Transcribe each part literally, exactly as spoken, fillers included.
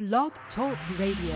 Blog Talk Radio.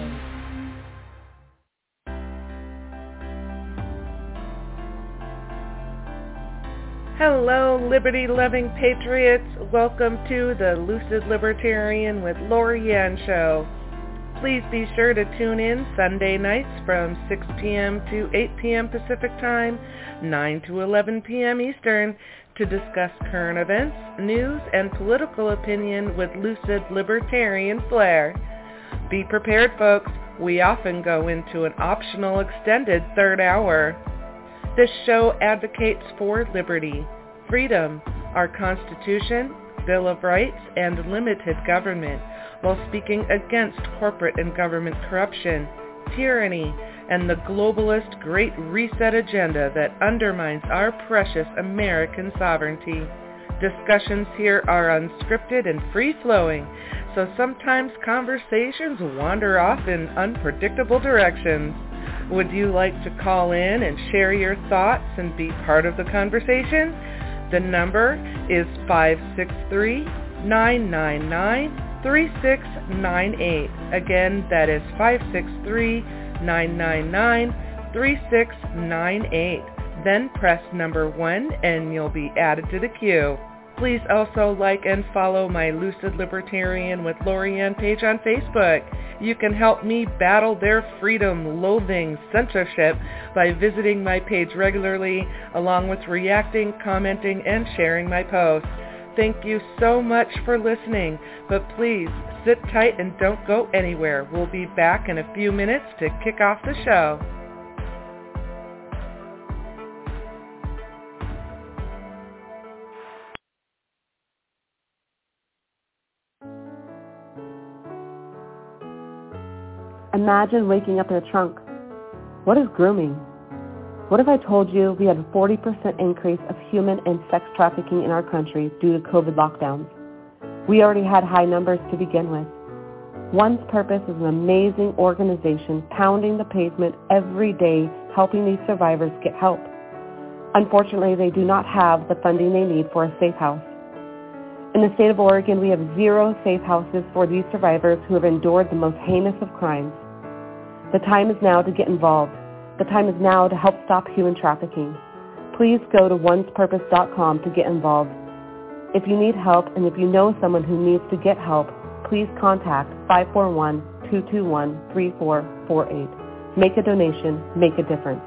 Hello, liberty-loving patriots. Welcome to the Lucid Libertarian with Lori-Ann Show. Please be sure to tune in Sunday nights from six p.m. to eight p.m. Pacific Time, nine to eleven p.m. Eastern, to discuss current events, news, and political opinion with lucid libertarian flair. Be prepared, folks. We often go into an optional extended third hour. This show advocates for liberty, freedom, our Constitution, Bill of Rights, and limited government, while speaking against corporate and government corruption, tyranny, and the globalist Great Reset agenda that undermines our precious American sovereignty. Discussions here are unscripted and free-flowing, so sometimes conversations wander off in unpredictable directions. Would you like to call in and share your thoughts and be part of the conversation? The number is five six three, nine nine nine, three six nine eight. Again, that is five six three, nine nine nine, three six nine eight. Then press number one and you'll be added to the queue. Please also like and follow my Lucid Libertarian with Lori-Ann page on Facebook. You can help me battle their freedom-loathing censorship by visiting my page regularly, along with reacting, commenting, and sharing my posts. Thank you so much for listening, but please sit tight and don't go anywhere. We'll be back in a few minutes to kick off the show. Imagine waking up in a trunk. What is grooming? What if I told you we had a forty percent increase of human and sex trafficking in our country due to COVID lockdowns? We already had high numbers to begin with. One's Purpose is an amazing organization pounding the pavement every day, helping these survivors get help. Unfortunately, they do not have the funding they need for a safe house. In the state of Oregon, we have zero safe houses for these survivors who have endured the most heinous of crimes. The time is now to get involved. The time is now to help stop human trafficking. Please go to ones purpose dot com to get involved. If you need help and if you know someone who needs to get help, please contact five four one, two two one, three four four eight. Make a donation, make a difference.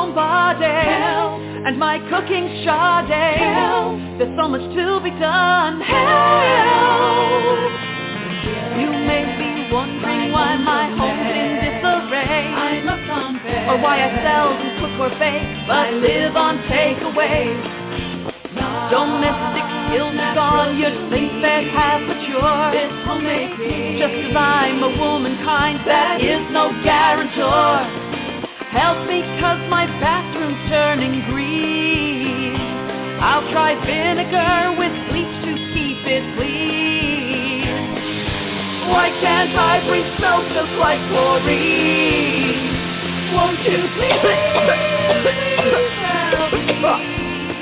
own body. Help. And my cooking sade. Help. There's so much to be done. Help. You may be wondering why my home's in disarray. I'm a convict. Or why I seldom cook or bake, but live on takeaway. Domestic skills are gone, your sink bed has matured. Just cause I'm a womankind, that is no guarantor. Help me cause my bathroom's turning green. I'll try vinegar with bleach to keep it clean. Why can't I breathe smoke just like chlorine? Won't you please, please help me?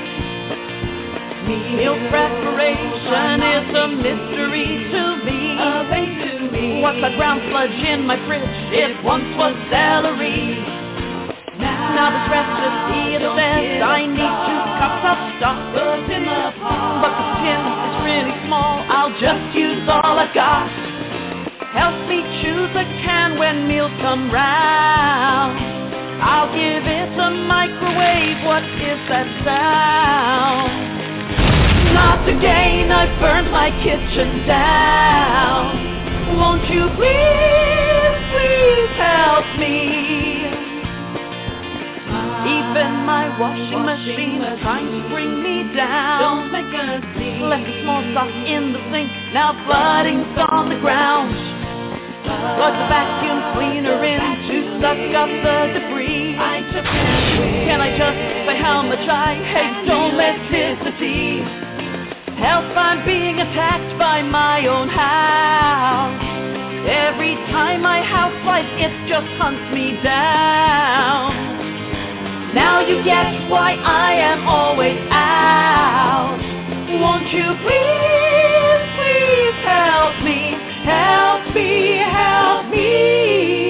Meal preparation is a mystery to me. A thing to me. What's that brown sludge in my fridge? It once was celery. Now, now this recipe it says I need two cups of stock. Put in the pot. But the tin is really small. I'll just use all I've got. Help me choose a can when meals come round. I'll give it a microwave. What is that sound? Not again, I've burned my kitchen down. Won't you please, please help me? Even my washing machine is trying to bring me down. Don't make a scene. Left a small sock in the sink, now budding's on the ground. Plug the vacuum cleaner in to suck up the debris. Can I just say how much I hate domesticity? Help, I'm being attacked by my own house. Every time my house lights, it just hunts me down. Now you get why I am always out. Won't you please, please help me, help me, help me.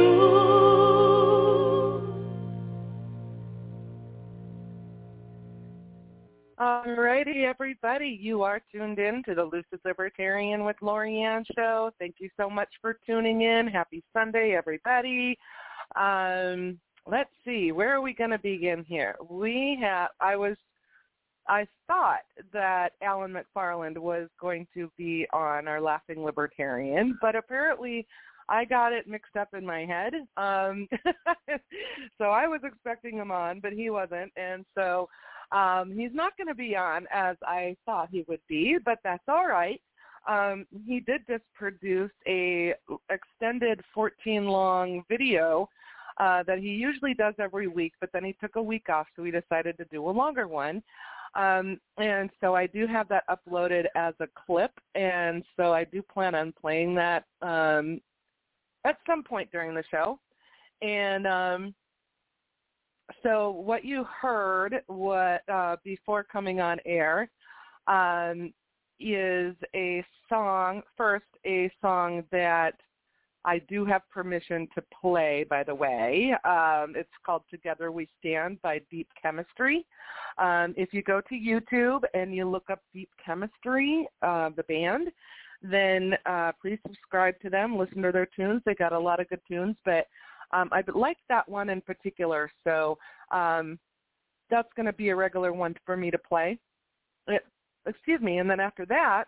Alrighty, everybody, you are tuned in to the Lucid Libertarian with Lorianne show. Thank you so much for tuning in. Happy Sunday, everybody. Um, let's see, where are we going to begin here? We have, I was, I thought that Alan McFarland was going to be on our Laughing Libertarian, but apparently I got it mixed up in my head. Um, so I was expecting him on, but he wasn't, and so Um, he's not going to be on as I thought he would be, but that's all right. Um, he did just produce a extended fourteen-long video uh, that he usually does every week, but then he took a week off, so we decided to do a longer one. Um, and so I do have that uploaded as a clip, and so I do plan on playing that um, at some point during the show. And um So what you heard what uh, before coming on air um, is a song, first a song that I do have permission to play, by the way. Um, it's called Together We Stand by Deep Chemistry. Um, if you go to YouTube and you look up Deep Chemistry, uh, the band, then uh, please subscribe to them, listen to their tunes. They got a lot of good tunes, but Um, I liked that one in particular, so um, that's going to be a regular one for me to play. It, excuse me, and then after that,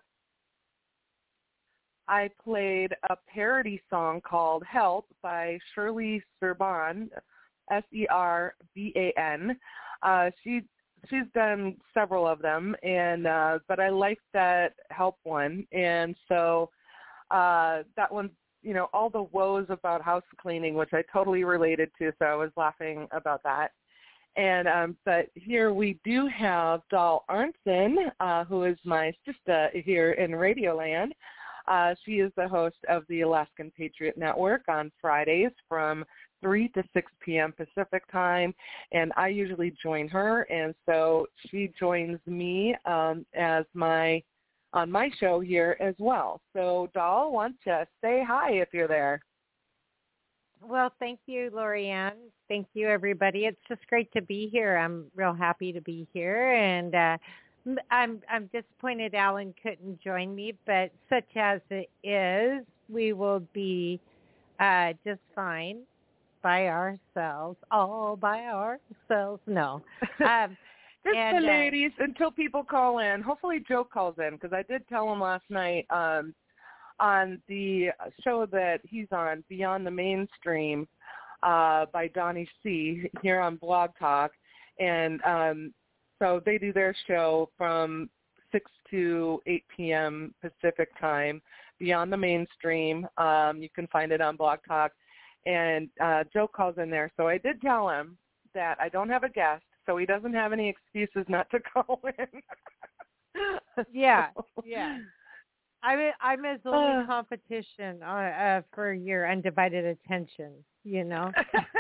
I played a parody song called Help by Shirley Serban, S E R B A N. Uh, she, she's done several of them, and uh, but I liked that Help one, and so uh, that one's, you know, all the woes about house cleaning, which I totally related to, so I was laughing about that. And um, but here we do have Dahl Arnson, uh, who is my sister here in Radioland. Uh, she is the host of the Alaskan Patriot Network on Fridays from three to six p.m. Pacific time, and I usually join her, and so she joins me um, as my on my show here as well. So, Dahl, why don't you say hi if you're there? Well, thank you, Lorianne. Thank you, everybody. It's just great to be here. I'm real happy to be here, and uh, I'm I'm disappointed Alan couldn't join me, but such as it is, we will be uh, just fine. by ourselves, all by ourselves. No. Um, Just and, the uh, ladies until people call in. Hopefully Joe calls in because I did tell him last night um, on the show that he's on, Beyond the Mainstream, uh, by Donnie C. here on Blog Talk. And um, so they do their show from six to eight p.m. Pacific time, Beyond the Mainstream. Um, you can find it on Blog Talk. And uh, Joe calls in there. So I did tell him that I don't have a guest, so he doesn't have any excuses not to call in. Yeah, yeah. I'm I'm his only Uh. competition uh, uh, for your undivided attention, you know.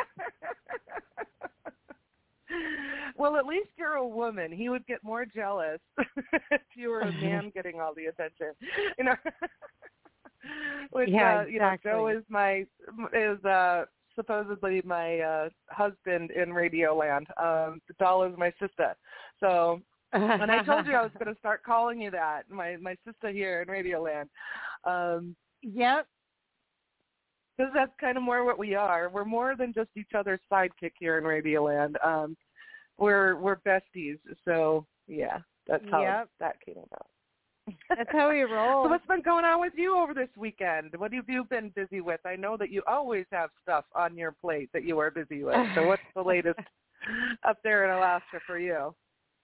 Well, at least you're a woman. He would get more jealous if you were a man getting all the attention, you know. Which, yeah, uh, you know, exactly. Joe is my is uh, supposedly my uh, husband in Radioland. Um, the doll is my sister. So. And I told you I was going to start calling you that, my my sister here in Radioland. Um, yep. Because that's kind of more what we are. We're more than just each other's sidekick here in Radioland. Um, we're we're besties. So yeah, that's how yep. that came about. That's how we roll. So what's been going on with you over this weekend? What have you been busy with? I know that you always have stuff on your plate that you are busy with. So what's the latest up there in Alaska for you?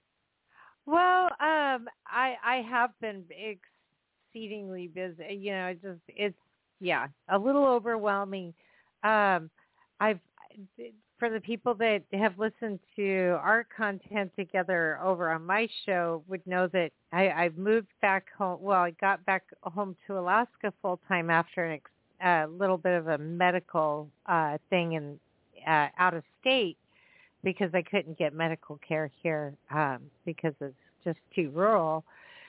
Well, um, I I have been exceedingly busy. You know, it just it's yeah, a little overwhelming. Um, I've for the people that have listened to our content together over on my show would know that I, I've moved back home. Well, I got back home to Alaska full time after a ex, uh, little bit of a medical uh, thing in uh, out of state. Because I couldn't get medical care here um, because it's just too rural.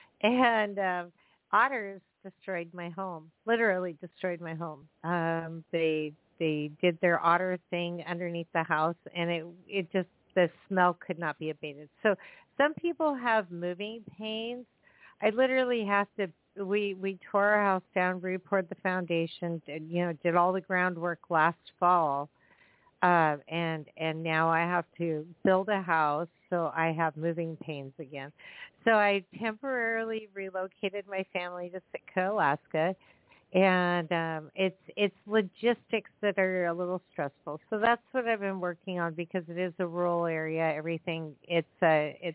And um, otters destroyed my home, literally destroyed my home. Um, they they did their otter thing underneath the house, and it it just, the smell could not be abated. So some people have moving pains. I literally have to, we, we tore our house down, repoured the foundation, did, you know, did all the groundwork last fall. Uh, and and now I have to build a house, so I have moving pains again. So I temporarily relocated my family to Sitka, Alaska, and um, it's it's logistics that are a little stressful. So that's what I've been working on because it is a rural area. Everything it's a it's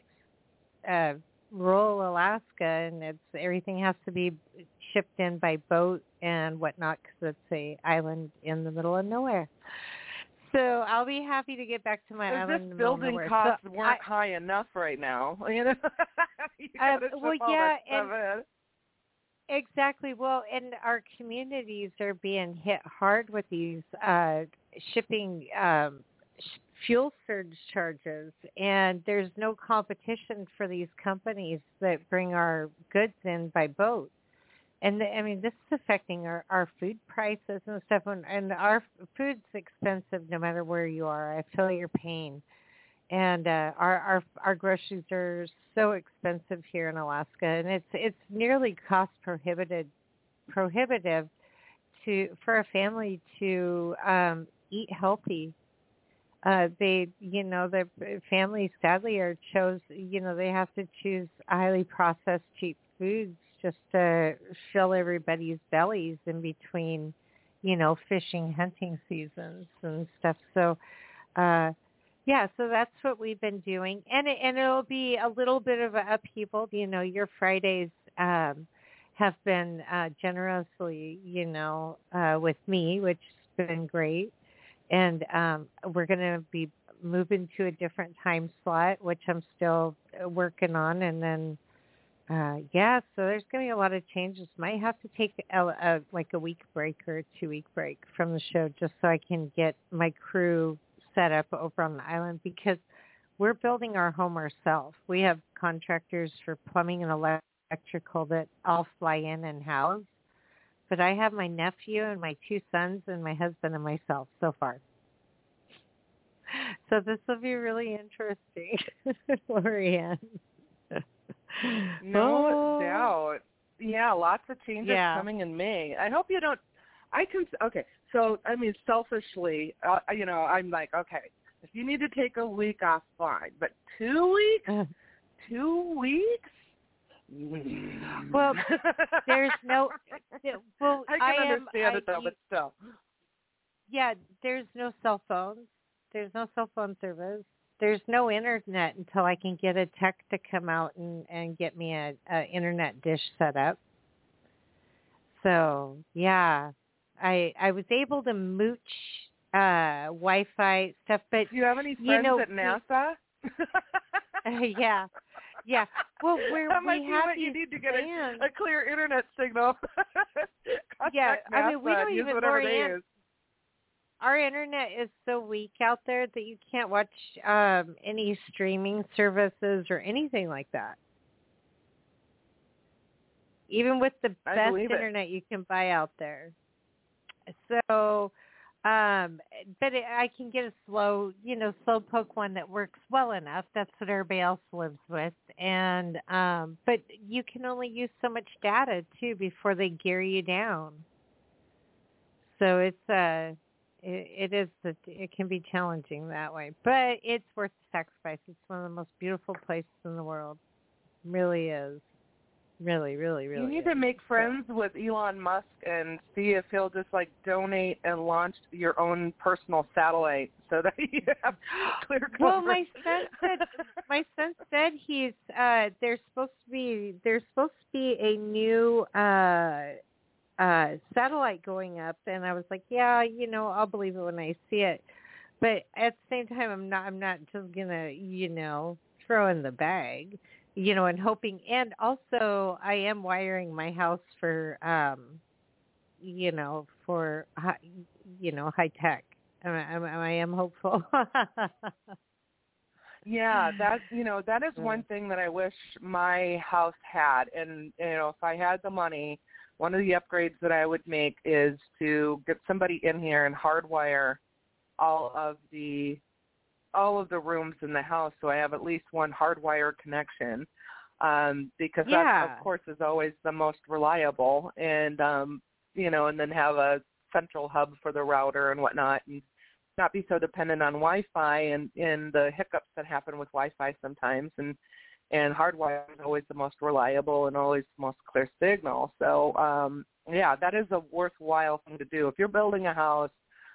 a rural Alaska, and it's everything has to be shipped in by boat and whatnot because it's a island in the middle of nowhere. So I'll be happy to get back to my As island. if building costs so weren't I, high enough right now. You know, you uh, gotta well, ship all yeah, that stuff and exactly. Well, and our communities are being hit hard with these uh, shipping um, sh- fuel surge charges, and there's no competition for these companies that bring our goods in by boat. And the, I mean, this is affecting our, our food prices and stuff. And, and our food's expensive no matter where you are. I feel your pain. And uh, our, our our groceries are so expensive here in Alaska, and it's it's nearly cost prohibited prohibitive to for a family to um, eat healthy. Uh, they, you know, the families sadly are chose, you know, they have to choose highly processed, cheap foods just to fill everybody's bellies in between, you know, fishing, hunting seasons and stuff. So, uh, yeah, so that's what we've been doing. And, it, and it'll be a little bit of an upheaval. You know, your Fridays um, have been uh, generously, you know, uh, with me, which has been great. And um, we're going to be moving to a different time slot, which I'm still working on. And then, uh, yeah, so there's going to be a lot of changes. Might have to take a, a, like a week break or a two-week break from the show just so I can get my crew set up over on the island because we're building our home ourselves. We have contractors for plumbing and electrical that I'll fly in and house. But I have my nephew and my two sons and my husband and myself so far. So this will be really interesting, Lorianne. No oh. doubt. Yeah, lots of changes yeah. coming in May. I hope you don't. I can. Okay, so, I mean, selfishly, uh, you know, I'm like, okay, if you need to take a week off, fine. But two weeks? Uh, two weeks? Well, there's no, well, I can I understand am, it, though, I, but still. Yeah, there's no cell phones. There's no cell phone service. There's no internet until I can get a tech to come out and, and get me a, a internet dish set up. So, yeah, I I was able to mooch uh, Wi-Fi stuff, but do you have any friends you know, at NASA? uh, yeah, yeah. Well, we're, that we might be have what these you need to get plans. a, a clear internet signal. Yeah, NASA I mean, we don't use even, whatever Lorianne, they use. Our internet is so weak out there that you can't watch um, any streaming services or anything like that. Even with the I best believe internet it. you can buy out there. So, um, but it, I can get a slow, you know, slow poke one that works well enough. That's what everybody else lives with. And, um, but you can only use so much data too before they gear you down. So it's, uh, it, it is, it can be challenging that way, but it's worth the sacrifice. It's one of the most beautiful places in the world. It really is. Really, really, really. You need is. to make friends with Elon Musk and see if he'll just like donate and launch your own personal satellite so that you have clear coverage. Well, my son said my son said he's uh there's supposed to be there's supposed to be a new uh uh satellite going up, and I was like, yeah, you know, I'll believe it when I see it. But at the same time, I'm not I'm not just gonna, you know, throw in the bag. You know, and hoping, and also I am wiring my house for, um, you know, for, high, you know, high tech. I, I, I am hopeful. Yeah, that, you know, that is one thing that I wish my house had. And, you know, if I had the money, one of the upgrades that I would make is to get somebody in here and hardwire all of the all of the rooms in the house, so I have at least one hardwire connection, um, because yeah. that, of course, is always the most reliable, and, um, you know, and then have a central hub for the router and whatnot, and not be so dependent on Wi-Fi and, and the hiccups that happen with Wi-Fi sometimes, and, and hardwire is always the most reliable and always the most clear signal. So, um, yeah, that is a worthwhile thing to do. If you're building a house,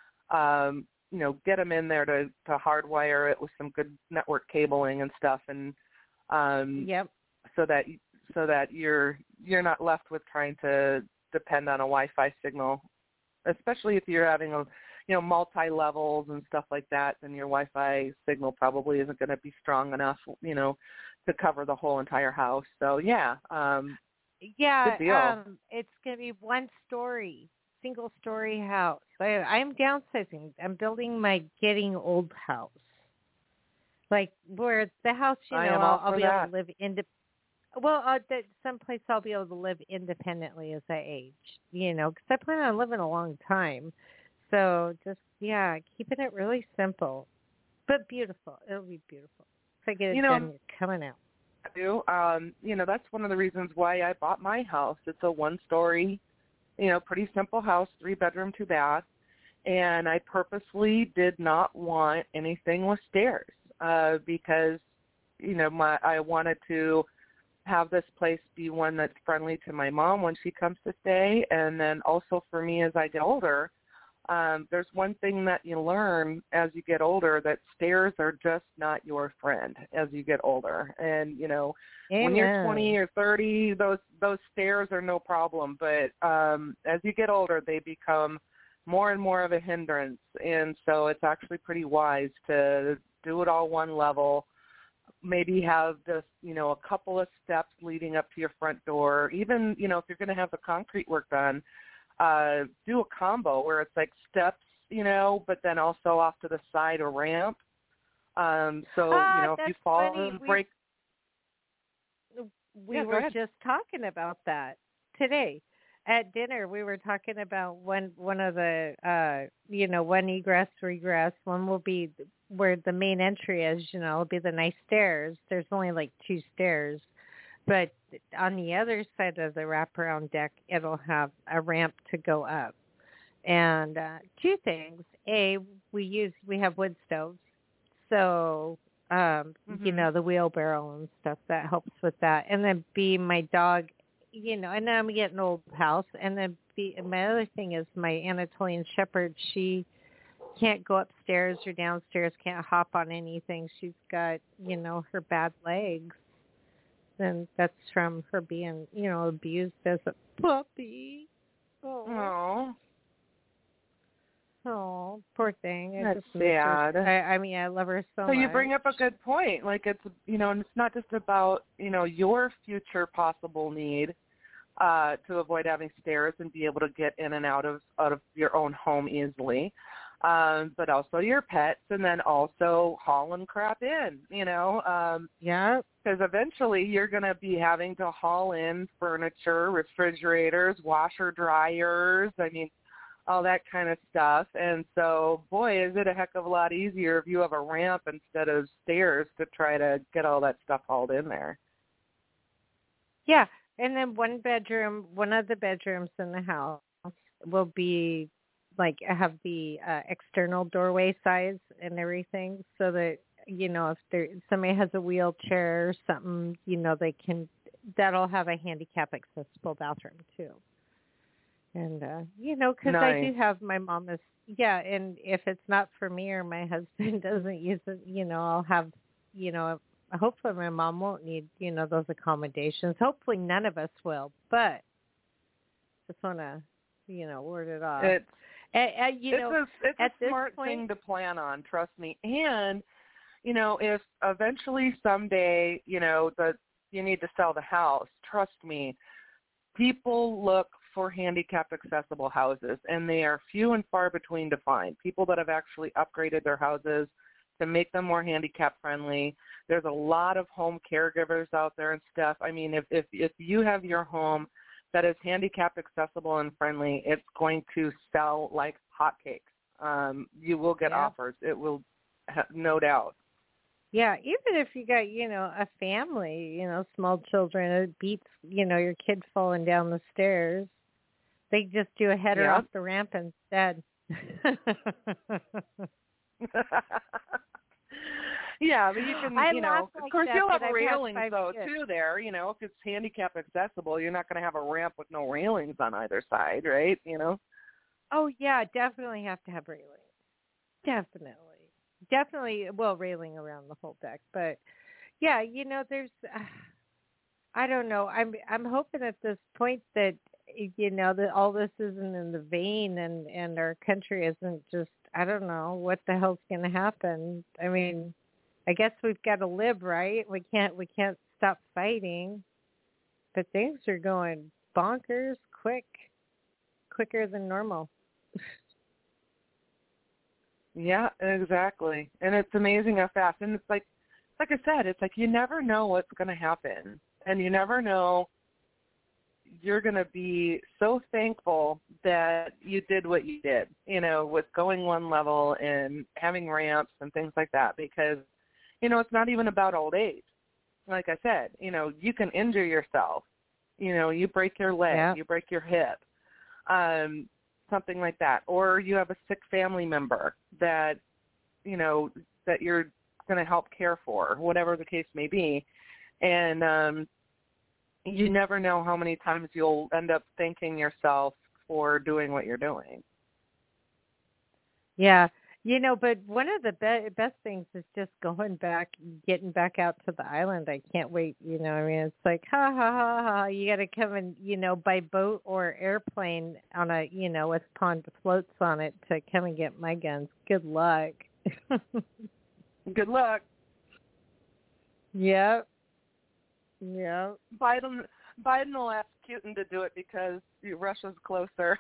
um, you know, get them in there to, to hardwire it with some good network cabling and stuff, and um, yep. so that so that you're you're not left with trying to depend on a Wi-Fi signal, especially if you're having a you know multi levels and stuff like that. Then your Wi-Fi signal probably isn't going to be strong enough, you know, to cover the whole entire house. So yeah, um, yeah, good deal. Um, it's going to be one story. Single story house. I, I'm downsizing. I'm building my getting old house. Like where the house, you know, I'll, I'll be that. able to live ind- Well, uh, that someplace I'll be able to live independently as I age. You know, because I plan on living a long time. So just yeah, keeping it really simple, but beautiful. It'll be beautiful. If I get it you know, done, it's coming out. Do um, you know? That's one of the reasons why I bought my house. It's a one-story. You know, pretty simple house, three bedroom, two bath, and I purposely did not want anything with stairs uh, because, you know, my I wanted to have this place be one that's friendly to my mom when she comes to stay, and then also for me as I get older. Um, there's one thing that you learn as you get older, that stairs are just not your friend as you get older. And, you know, Amen. When you're twenty or thirty, those those stairs are no problem. But um, as you get older, they become more and more of a hindrance. And so it's actually pretty wise to do it all one level, maybe have just, you know, a couple of steps leading up to your front door. Even, you know, if you're going to have the concrete work done, Uh, do a combo where it's like steps, you know, but then also off to the side a ramp. Um, so, ah, you know, if you fall funny. and we, break. We yeah, were just talking about that today at dinner. We were talking about one, one of the, uh, you know, one egress, regress. One will be where the main entry is, you know, it'll be the nice stairs. There's only like two stairs. But on the other side of the wraparound deck, it'll have a ramp to go up. And uh, two things. A, we use we have wood stoves, so um, Mm-hmm. you know, the wheelbarrow and stuff that helps with that. And then B, my dog, you know, and then I'm getting an old house. And then B, my other thing is my Anatolian Shepherd. She can't go upstairs or downstairs, can't hop on anything. She's got, you know, her bad legs. And that's from her being, you know, abused as a puppy. Oh, Oh, oh, poor thing. I that's just miss her. sad. I, I mean, I love her so So much. you bring up a good point. Like it's, you know, and it's not just about, you know, your future possible need uh, to avoid having stairs and be able to get in and out of out of your own home easily, um, but also your pets, and then also hauling crap in. You know, um, Yeah. because eventually you're going to be having to haul in furniture, refrigerators, washer dryers. I mean, all that kind of stuff. And so, boy, is it a heck of a lot easier if you have a ramp instead of stairs to try to get all that stuff hauled in there. Yeah. And then one bedroom, one of the bedrooms in the house will be like have the uh, external doorway size and everything, so that, you know, if there somebody has a wheelchair or something, you know, they can, that'll have a handicap accessible bathroom too. And, uh, you know, because Nice. I do have my mom is, yeah, and if it's not for me or my husband doesn't use it, you know, I'll have, you know, hopefully my mom won't need, you know, those accommodations. Hopefully none of us will, but just want to, you know, word it off. It's, and, and, you it's know, a, it's at a this smart point, thing to plan on, trust me. And, you know, if eventually someday, you know, the you need to sell the house, trust me, people look for handicap accessible houses, and they are few and far between to find. People that have actually upgraded their houses to make them more handicap friendly. There's a lot of home caregivers out there and stuff. I mean, if if, if you have your home that is handicap accessible and friendly, it's going to sell like hotcakes. Um, you will get Yeah. offers. It will, no doubt. yeah, even if you got, you know, a family, you know, small children, it beats, you know, your kid falling down the stairs. They just do a header Yeah. off the ramp instead. Yeah, but you can, I you know, laugh of like course that, you'll have but I've had railings five though kids. too there, you know, if it's handicap accessible, you're not going to have a ramp with no railings on either side, right? You know? Oh, yeah, definitely have to have railing. Definitely. Definitely, well, railing around the whole deck. But, yeah, you know, there's, uh, I don't know. I'm I'm hoping at this point that, you know, that all this isn't in the vein and, and our country isn't just, I don't know, what the hell's going to happen. I mean, I guess we've got to live, right? We can't we can't stop fighting. But things are going bonkers quick, quicker than normal. Yeah, exactly. And it's amazing how fast. And it's like, like I said, it's like you never know what's going to happen. And you never know, you're going to be so thankful that you did what you did, you know, with going one level and having ramps and things like that. Because, you know, it's not even about old age. Like I said, you know, you can injure yourself. You know, you break your leg, Yeah. you break your hip. Um, something like that, or you have a sick family member that, you know, that you're going to help care for, whatever the case may be, and um, you never know how many times you'll end up thanking yourself for doing what you're doing. Yeah. You know, but one of the be- best things is just going back, getting back out to the island. I can't wait. You know, I mean, it's like, ha, ha, ha, ha. You got to come and, you know, by boat or airplane on a, you know, with pond floats on it to come and get my guns. Good luck. Good luck. Yep. Yep. Biden, Biden will ask Putin to do it because Russia's closer.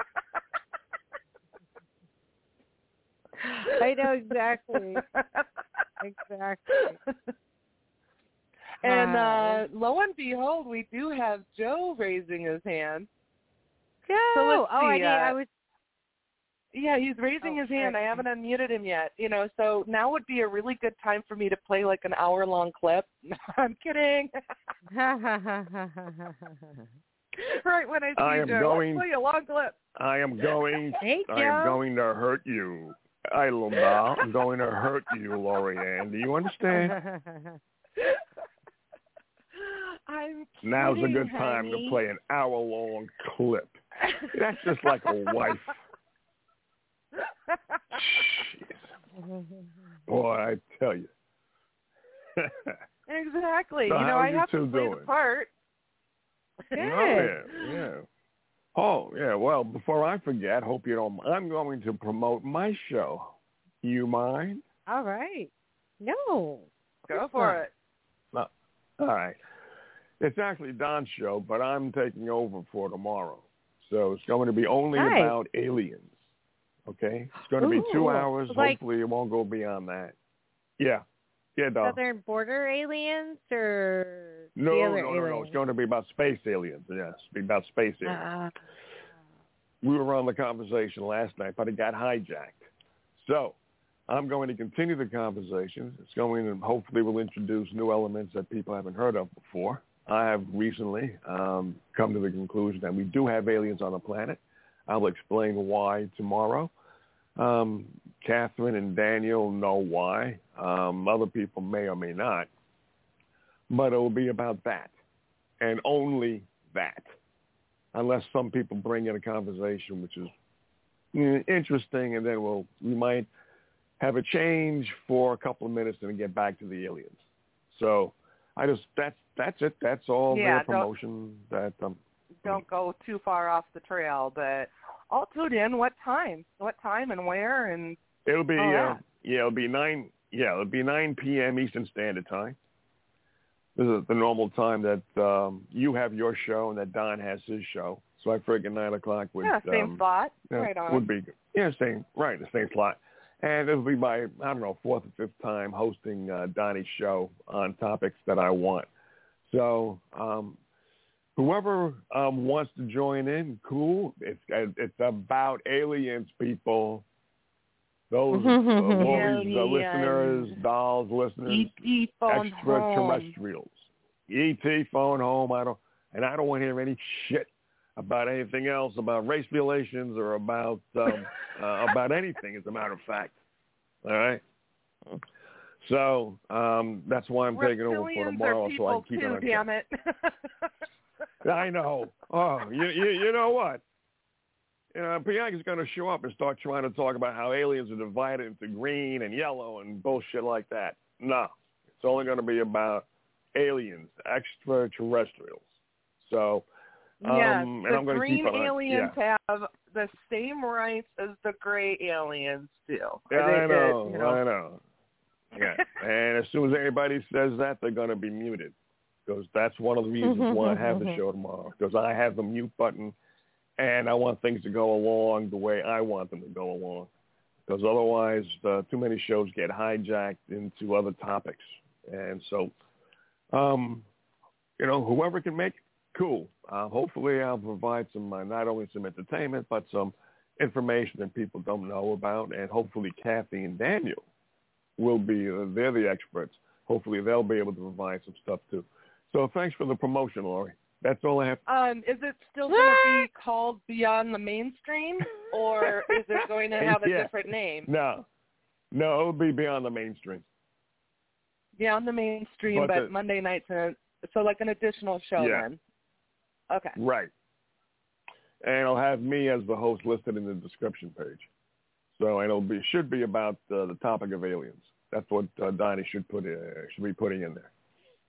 I know exactly. Exactly. And Uh, uh, lo and behold, we do have Joe raising his hand. Joe. So let's oh, I see, did. uh, I was. Yeah, he's raising Oh, his hand. right. I haven't unmuted him yet. You know, so now would be a really good time for me to play like an hour-long clip. I'm kidding. right when I see I am Joe. going, Let's play a long clip. I am going, Hey, I am Joe. going to hurt you. I love that. I'm going to hurt you, Lorianne. Do you understand? I'm kidding, Now's a good time honey. to play an hour-long clip. That's just like a wife. Jeez. Boy, I tell you. Exactly. So you know, how I you have two to play doing? the part. Good. Oh, yeah, yeah. Oh, yeah. Well, before I forget, hope you don't. I'm going to promote my show. You mind? All right. No. Go for it. No. All right. It's actually Don's show, but I'm taking over for tomorrow. So it's going to be only Nice. about aliens. Okay? It's going to be two Ooh. hours. Like- Hopefully it won't go beyond that. Yeah. Yeah, Don. Southern border aliens or No, the no, other no, aliens? no. It's going to be about space aliens. Yes, be about space aliens. Uh, We were on the conversation last night, but it got hijacked. So I'm going to continue the conversation. It's going to hopefully will introduce new elements that people haven't heard of before. I have recently um, come to the conclusion that we do have aliens on the planet. I'll explain why tomorrow. Um, Catherine and Daniel know why. Um, other people may or may not. But it will be about that, and only that, unless some people bring in a conversation which is mm, interesting, and then we'll we might have a change for a couple of minutes and then get back to the aliens. So I just that's that's it. That's all Yeah, the promotion that um. Don't go too far off the trail, but I'll tune in. What time? What time and where? And It'll be all uh, that. yeah, it'll be nine. Yeah, it'll be nine p.m. Eastern Standard Time. This is the normal time that um, you have your show and that Don has his show. So I figured nine o'clock would yeah, same um, spot. yeah, right on. would be good. Yeah, same right, the same slot. And it'll be my I don't know fourth or fifth time hosting uh, Donnie's show on topics that I want. So um, whoever um, wants to join in, cool. It's it's about aliens, people. Those uh, Lori's uh, listeners, dolls listeners, E T phone home. extraterrestrials. E T phone home. I don't, and I don't want to hear any shit about anything else about race relations or about um, uh, about anything. As a matter of fact, all right. So um, that's why I'm taking over for tomorrow, so I can keep too, it on damn it. I know. Oh, you, you you know what? You know, Bianca's going to show up and start trying to talk about how aliens are divided into green and yellow and bullshit like that. No, it's only going to be about aliens, extraterrestrials. So, um, yes, and the I'm going to green keep on. aliens Yeah. have the same rights as the gray aliens do. Yeah, They- I know, they, you know. I know. Yeah, and as soon as anybody says that, they're going to be muted, because that's one of the reasons why I have the show tomorrow, because I have the mute button. And I want things to go along the way I want them to go along, because otherwise uh, too many shows get hijacked into other topics. And so, um, you know, whoever can make it, cool. Uh, hopefully I'll provide some, uh, not only some entertainment, but some information that people don't know about. And hopefully Kathy and Daniel will be, uh, they're the experts. Hopefully they'll be able to provide some stuff too. So thanks for the promotion, Lori. That's all I have. Um, is it still going to be called Beyond the Mainstream, or is it going to have a Yeah. different name? No, no, it'll be Beyond the Mainstream. Beyond the Mainstream, But but, the- Monday nights, and so like an additional show Yeah. then. Okay. Right. And it'll have me as the host listed in the description page. So, and it'll be should be about uh, the topic of aliens. That's what uh, Donnie should put uh, should be putting in there.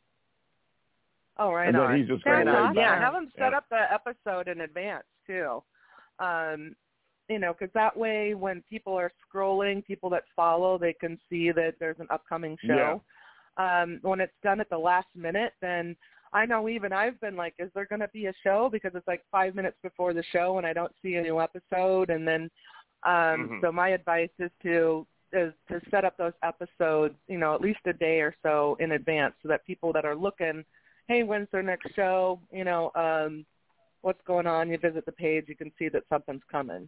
Oh, right And then on. he's just Right gonna lay on. Yeah, back. have them set Yeah. up the episode in advance too. Um, you know, because that way when people are scrolling, people that follow, they can see that there's an upcoming show. Yeah. Um, when it's done at the last minute, then I know even I've been like, is there going to be a show? Because it's like five minutes before the show and I don't see a new episode. And then, um, Mm-hmm. so my advice is to is to set up those episodes, you know, at least a day or so in advance, so that people that are looking, hey, when's their next show? You know, um, what's going on? You visit the page, you can see that something's coming.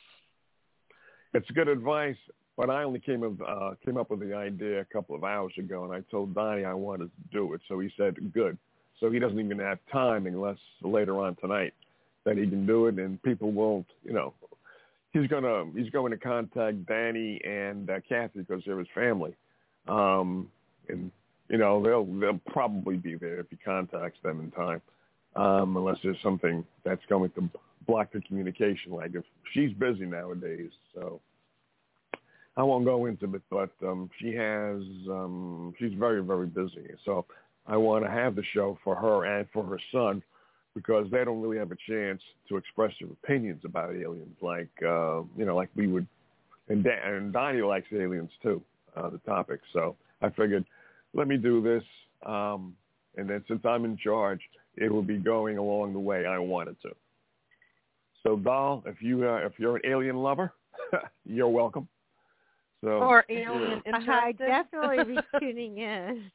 It's good advice, but I only came up, uh, came up with the idea a couple of hours ago, and I told Donnie I wanted to do it, so he said, good. So he doesn't even have time unless later on tonight that he can do it, and people won't, you know, he's gonna he's going to contact Danny and uh, Kathy because they're his family, um, and you know they'll they'll probably be there if he contacts them in time, um, unless there's something that's going to block the communication. Like if she's busy nowadays, so I won't go into it, but um, she has um, she's very very busy. So I want to have the show for her and for her son, because they don't really have a chance to express their opinions about aliens, like uh, you know, like we would. And, da- and Donnie likes aliens too, uh, the topic. So I figured, let me do this, um, and then since I'm in charge, it will be going along the way I want it to. So, Doll, if you uh, if you're an alien lover, you're welcome. So or alien yeah. interested. I'd definitely be tuning in.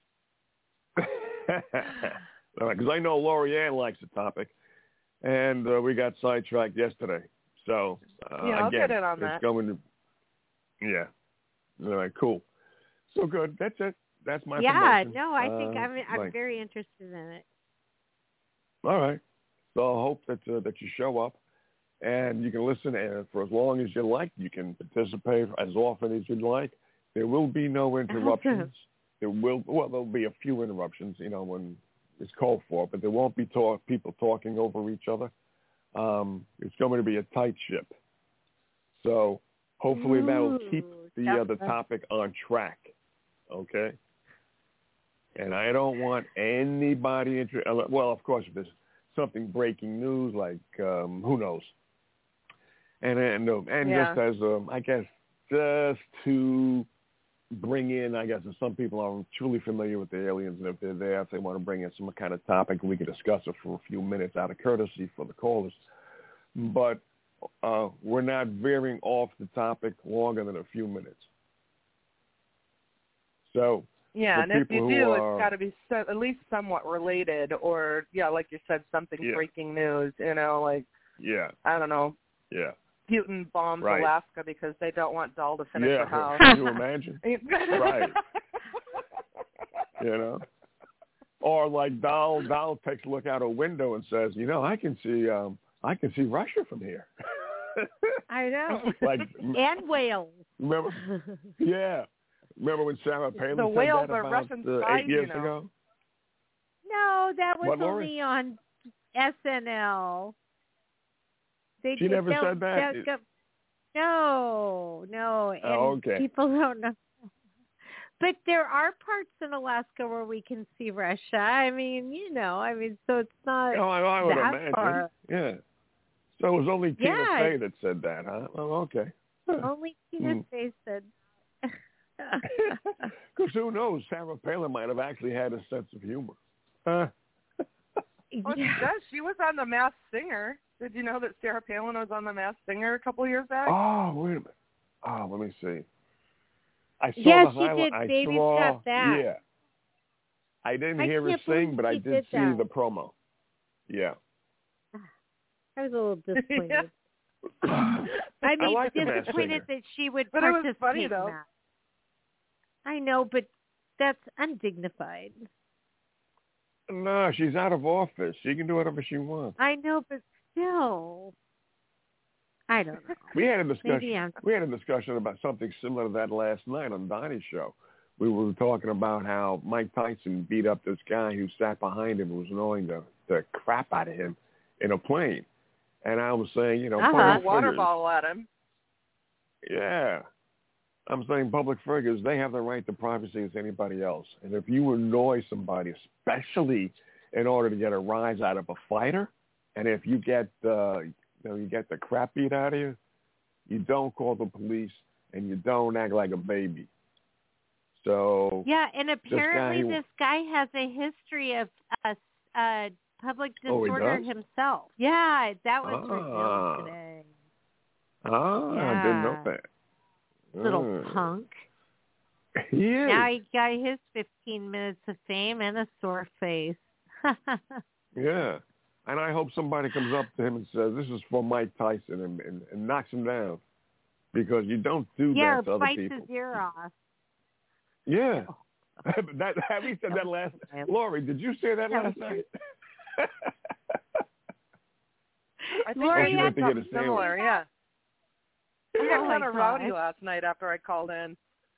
Because I know Lorianne likes the topic, and uh, we got sidetracked yesterday. So uh, yeah, I'll again, get in on it's that. going to, yeah. All right, cool. So good. That's it. That's my yeah. promotion. No, I think uh, I'm I'm like, very interested in it. All right. So I hope that uh, that you show up, and you can listen, and for as long as you like, you can participate as often as you'd like. There will be no interruptions. There will well, there'll be a few interruptions, you know, when it's called for, but there won't be talk, people talking over each other. Um, it's going to be a tight ship. So hopefully Ooh, that'll keep the uh, the that's... topic on track, okay? And I don't want anybody inter- well, of course, if there's something breaking news, like um, who knows? And and and yeah. just as um, I guess just to bring in, I guess, if some people are truly familiar with the aliens, and if they're there, if they want to bring in some kind of topic, we can discuss it for a few minutes out of courtesy for the callers. But uh, we're not veering off the topic longer than a few minutes. So yeah, and if you do, are, it's got to be so, at least somewhat related, or yeah, like you said, something yeah. breaking news. You know, like yeah, I don't know. Yeah. Putin bombs right. Alaska because they don't want Doll to finish yeah. her house. Can you imagine? Right. You know? Or like Doll, Doll takes a look out a window and says, you know, I can see um, I can see Russia from here. I know. Like and whales. Remember? Yeah. Remember when Sarah Palin the said whales that are about Russian uh, spies, eight years you know. ago? No, that was What, only on S N L. They, she never don't, said that? Go, no, no. And oh, okay. people don't know. But there are parts in Alaska where we can see Russia. I mean, you know, I mean, so it's not oh, I, I would that imagine. far. Yeah. So it was only Tina yeah. Fey that said that, huh? Oh, okay. Huh. Only Tina mm. Fey said. Because who knows? Sarah Palin might have actually had a sense of humor. Uh. Well, she does. She was on The Masked Singer. Did you know that Sarah Palin was on The Masked Singer a couple of years back? Oh, wait a minute. Oh, let me see. I saw yeah, the she highlight. did. I Baby saw, Got That. Yeah. I didn't I hear her sing, but I did, did see that. the promo. Yeah. I was a little disappointed. yeah. I mean, I like disappointed that she would but it participate was funny, in though. that. I know, but that's undignified. No, she's out of office. She can do whatever she wants. I know, but still, I don't know. We had a discussion. Maybe I'm... We had a discussion about something similar to that last night on Donnie's show. We were talking about how Mike Tyson beat up this guy who sat behind him and was annoying the, the crap out of him in a plane. And I was saying, you know, uh-huh. public water figures, bottle at him. Yeah. I'm saying public figures, they have the right to privacy as anybody else. And if you annoy somebody, especially in order to get a rise out of a fighter, and if you get uh, you know, you get the crap beat out of you, you don't call the police and you don't act like a baby. So yeah, and apparently this guy, this guy has a history of uh, uh, public oh, disorder he does? himself. Yeah, that was ah. revealed today. Ah, yeah. I didn't know that. Little mm. punk. He is. Now he got his fifteen minutes of fame and a sore face. Yeah. And I hope somebody comes up to him and says, this is for Mike Tyson, and, and, and knocks him down. Because you don't do yeah, that to or other bites people. his ear off. Yeah. that, have you said that last night? Lori, did you say that last night? I think Lori, we oh, had to get a something similar, yeah. We got Oh kind my of rowdy gosh. last night after I called in.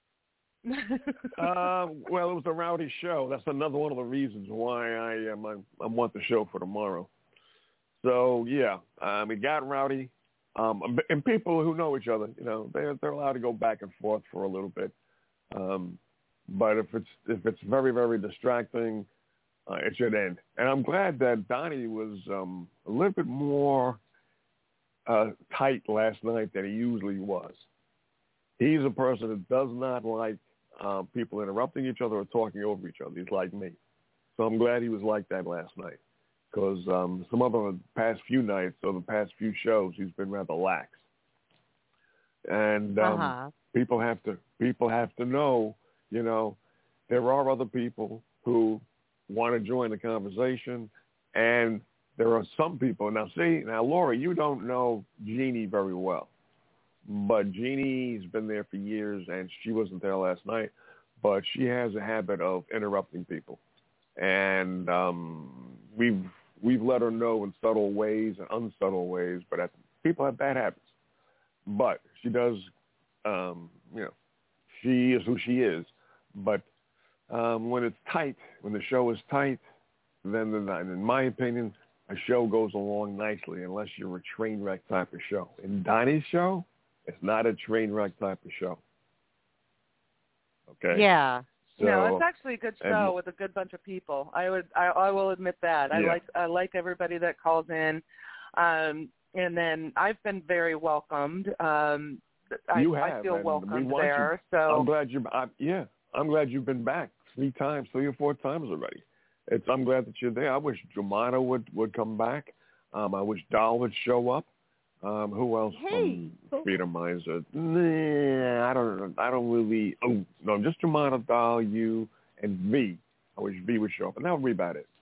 uh, well, it was a rowdy show. That's another one of the reasons why I um, I, I want the show for tomorrow. So yeah, um, it got rowdy, um, and people who know each other, you know, they're they're allowed to go back and forth for a little bit. Um, but if it's if it's very very distracting, uh, it should end. And I'm glad that Donnie was um, a little bit more uh, tight last night than he usually was. He's a person that does not like uh, people interrupting each other or talking over each other. He's like me. So I'm glad he was like that last night, because um, some of the past few nights or the past few shows, he's been rather lax. And um, uh-huh. people have to people have to know, you know, there are other people who want to join the conversation, and there are some people. Now, see, now, Laura, you don't know Jeannie very well. But Jeannie's been there for years, and she wasn't there last night. But she has a habit of interrupting people, and um, we've we've let her know in subtle ways and unsubtle ways. But at, people have bad habits. But she does, um, you know, she is who she is. But um, when it's tight, when the show is tight, then, then in my opinion, a show goes along nicely, unless you're a train wreck type of show. In Donnie's show, it's not a train wreck type of show. Okay? Yeah. So, no, it's actually a good show and, with a good bunch of people. I would, I, I will admit that. I yeah. like, I like everybody that calls in, um, and then I've been very welcomed. Um, I, you have, I feel and welcomed we want there. You. So I'm glad you. I, yeah, I'm glad you've been back three times, three or four times already. It's. I'm glad that you're there. I wish Jumana would would come back. Um, I wish Dahl would show up. Um, who else Hey. from Freedom Minds? Uh, nah, I don't. I don't really. Oh no, just Jumana, Dahl, you, and V. I wish V would show up, and that would be about it.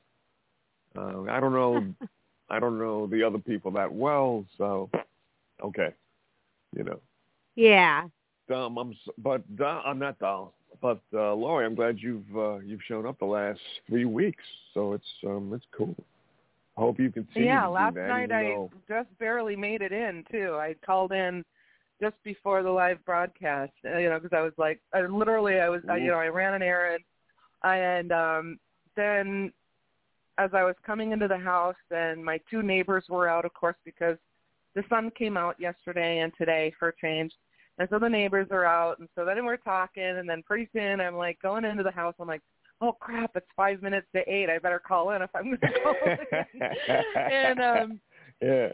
Uh, I don't know. I don't know the other people that well, so okay, you know. Yeah. Um, I'm, but uh, I'm not Dahl, but uh, Lori, I'm glad you've uh, you've shown up the last three weeks, so it's um, it's cool. I hope you continue yeah, to last do that. night I though... just barely made it in too. I called in just before the live broadcast, uh, you know, because I was like, I literally, I was, I, you know, I ran an errand, and um, then as I was coming into the house, then my two neighbors were out, of course, because the sun came out yesterday and today for a change. And so the neighbors are out, and so then we're talking, and then pretty soon I'm like going into the house. I'm like, oh crap, it's five minutes to eight. I better call in if I'm going to call in. and um, yeah,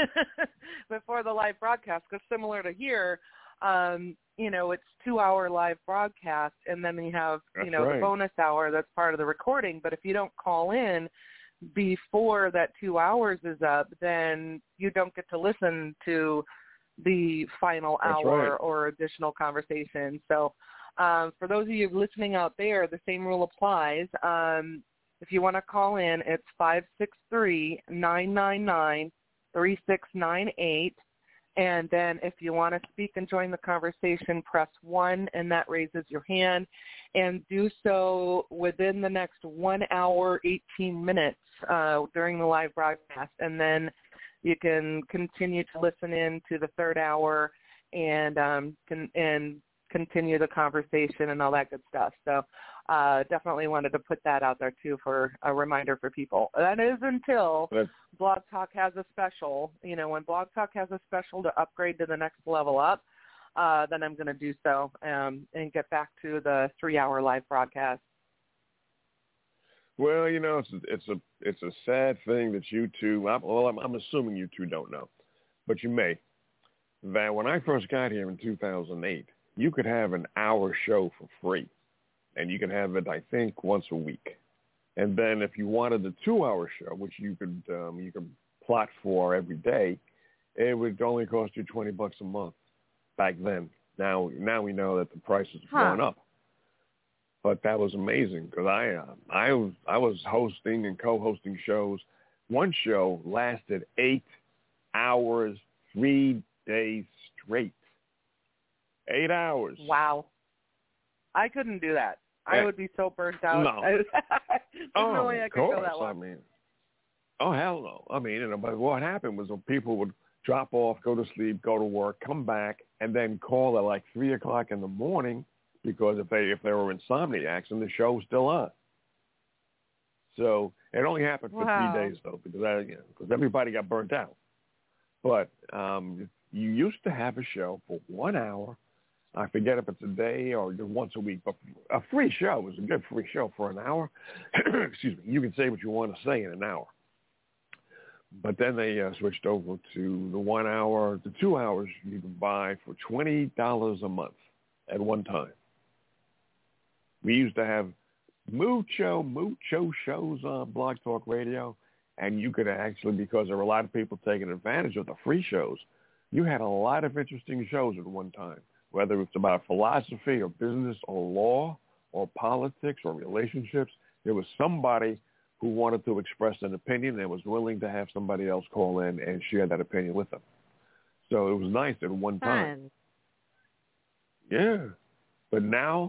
before the live broadcast, because similar to here, um, you know, it's two hour live broadcast, and then you have that's you know right. the bonus hour that's part of the recording. But if you don't call in before that two hours is up, then you don't get to listen to the final That's hour right. or additional conversation. So um, for those of you listening out there, the same rule applies. Um, if you want to call in, it's five six three, nine nine nine, three six nine eight. And then if you want to speak and join the conversation, press one, and that raises your hand. And do so within the next one hour, eighteen minutes uh, during the live broadcast. And then you can continue to listen in to the third hour and um, can, and continue the conversation and all that good stuff. So uh, definitely wanted to put that out there, too, for a reminder for people. That is until That's- Blog Talk has a special. You know, when Blog Talk has a special to upgrade to the next level up, uh, then I'm going to do so um, and get back to the three-hour live broadcast. Well, you know, it's a, it's a it's a sad thing that you two. I'm, well, I'm, I'm assuming you two don't know, but you may. That when I first got here in two thousand eight, you could have an hour show for free, and you could have it, I think, once a week. And then if you wanted the two-hour show, which you could um, you could plot for every day, it would only cost you twenty bucks a month. Back then, now now we know that the prices have Huh. gone up. But that was amazing because I uh, I was I was hosting and co-hosting shows. One show lasted eight hours, three days straight. Eight hours. Wow. I couldn't do that. I would be so burnt out. No. There's oh, no way I of could course. go that long. I mean, oh, hell no. I mean, you know, but what happened was when people would drop off, go to sleep, go to work, come back, and then call at like three o'clock in the morning because if they if they were insomniacs and the show was still on. So it only happened for wow. three days though, because I, you know, because everybody got burnt out. But um, you used to have a show for one hour. I forget if it's a day or once a week, but a free show is a good free show for an hour. Excuse me. You can say what you want to say in an hour. But then they uh, switched over to the one hour, the two hours you can buy for twenty dollars a month at one time. We used to have mucho, mucho shows on Blog Talk Radio, and you could actually, because there were a lot of people taking advantage of the free shows, you had a lot of interesting shows at one time, whether it's about philosophy or business or law or politics or relationships. There was somebody who wanted to express an opinion and was willing to have somebody else call in and share that opinion with them. So it was nice at one time. Fun. Yeah. But now,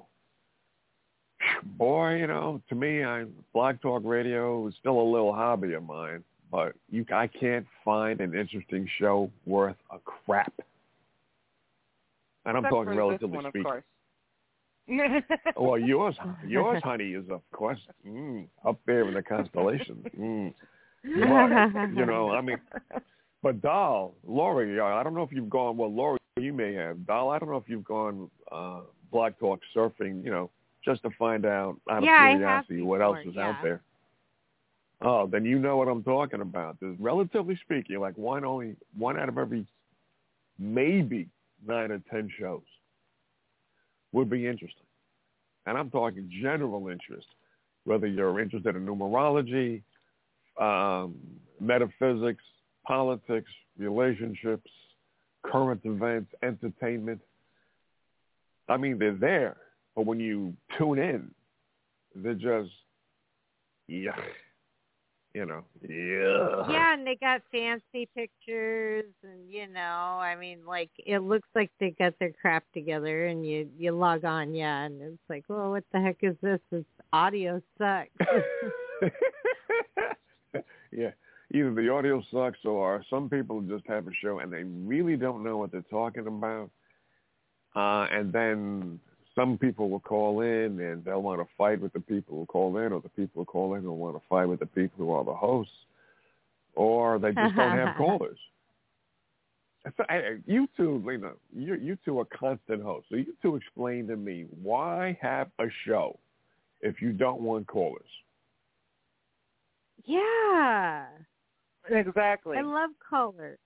boy, you know, to me, I, Blog Talk Radio is still a little hobby of mine, but you, I can't find an interesting show worth a crap. And I'm Except talking for relatively this one, speaking. Of course. Well, yours, yours, honey, is of course mm, up there in the constellations. Mm. But, you know, I mean, but Doll, Lori, I don't know if you've gone. Well, Lori, you may have. Doll, I don't know if you've gone uh, Blog Talk surfing. You know, just to find out out yeah, of curiosity what else is yeah. out there. Oh, then you know what I'm talking about. There's, relatively speaking, like one only one out of every maybe nine or ten shows would be interesting. And I'm talking general interest, whether you're interested in numerology, um, metaphysics, politics, relationships, current events, entertainment. I mean, they're there, but when you tune in, they're just, yeah. You know, yeah. Yeah, and they got fancy pictures, and you know, I mean, like it looks like they got their crap together, and you you log on, yeah, and it's like, well, what the heck is this? This audio sucks. Yeah, either the audio sucks, or some people just have a show and they really don't know what they're talking about, uh, and then some people will call in and they'll want to fight with the people who call in, or the people who call in will want to fight with the people who are the hosts, or they just don't have callers. So, I, you two, Lena, you, you two are constant hosts. So you two explain to me, why have a show if you don't want callers? Yeah. Exactly. I love callers.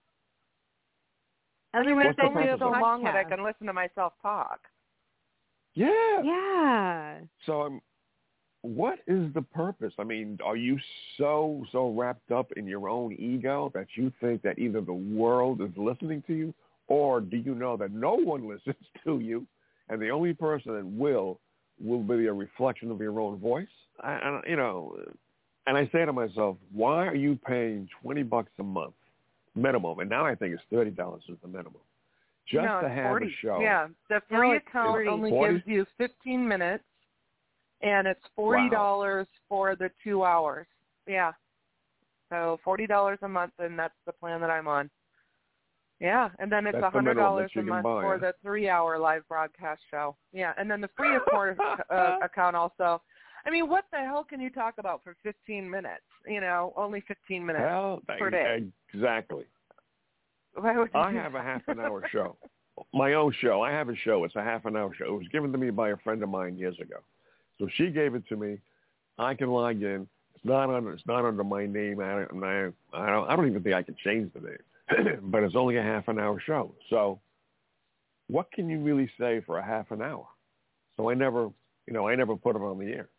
Otherwise, What's they the do so purpose? long that I can listen to myself talk. Yeah. Yeah. So um, what is the purpose? I mean, are you so, so wrapped up in your own ego that you think that either the world is listening to you, or do you know that no one listens to you and the only person that will will be a reflection of your own voice? I, I, you know, and I say to myself, why are you paying twenty bucks a month minimum? And now I think it's thirty dollars is the minimum. Just no, to have forty. a show. Yeah, the free no, account forty. only forty? gives you fifteen minutes, and it's forty dollars wow. for the two hours. Yeah, so forty dollars a month, and that's the plan that I'm on. Yeah, and then it's a hundred dollars a month buy, for huh? the three-hour live broadcast show. Yeah, and then the free of course uh, account also. I mean, what the hell can you talk about for fifteen minutes? You know, only fifteen minutes hell, per day. Exactly. Why would you I have a half an hour show. My own show. I have a show. It's a half an hour show. It was given to me by a friend of mine years ago. So she gave it to me. I can log in. It's not under. It's not under my name. I don't. I don't. I don't even think I can change the name. But it's only a half an hour show. So, what can you really say for a half an hour? So I never, you know, I never put it on the air.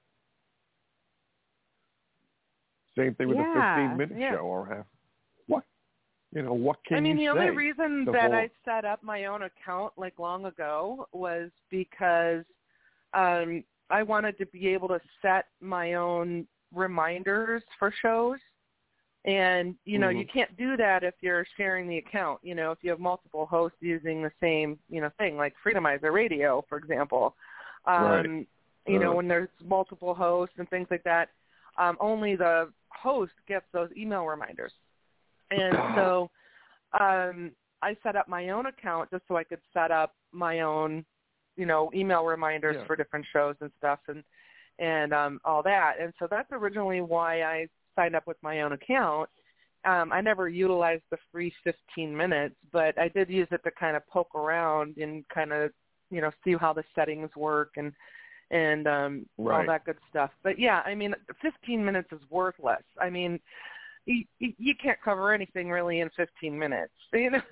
Same thing with yeah, a fifteen minute yeah. show or half. What? You know, what can I mean, you the say? only reason The that whole... I set up my own account like long ago was because um, I wanted to be able to set my own reminders for shows. And, you know, mm-hmm. you can't do that if you're sharing the account. You know, if you have multiple hosts using the same, you know, thing, like Freedomizer Radio, for example. Um, right. you uh. know, when there's multiple hosts and things like that, um, only the host gets those email reminders. And so um, I set up my own account just so I could set up my own, you know, email reminders yeah. for different shows and stuff and and um, all that. And so that's originally why I signed up with my own account. Um, I never utilized the free fifteen minutes, but I did use it to kind of poke around and kind of, you know, see how the settings work and and um, right. all that good stuff. But, yeah, I mean, fifteen minutes is worthless. I mean, you, you can't cover anything really in fifteen minutes. You know,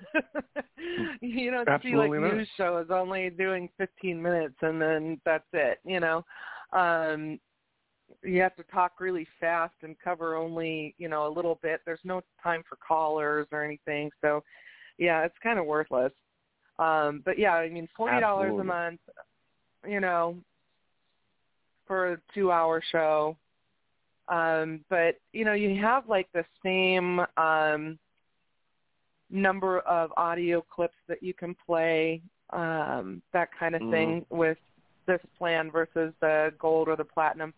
you don't see like not. news shows only doing fifteen minutes and then that's it. You know, um, you have to talk really fast and cover only, you know, a little bit. There's no time for callers or anything. So, yeah, it's kind of worthless. Um, but, yeah, I mean, forty dollars Absolutely. a month, you know, for a two-hour show. Um, but, you know, you have, like, the same um, number of audio clips that you can play, um, that kind of mm. thing with this plan versus the gold or the platinum.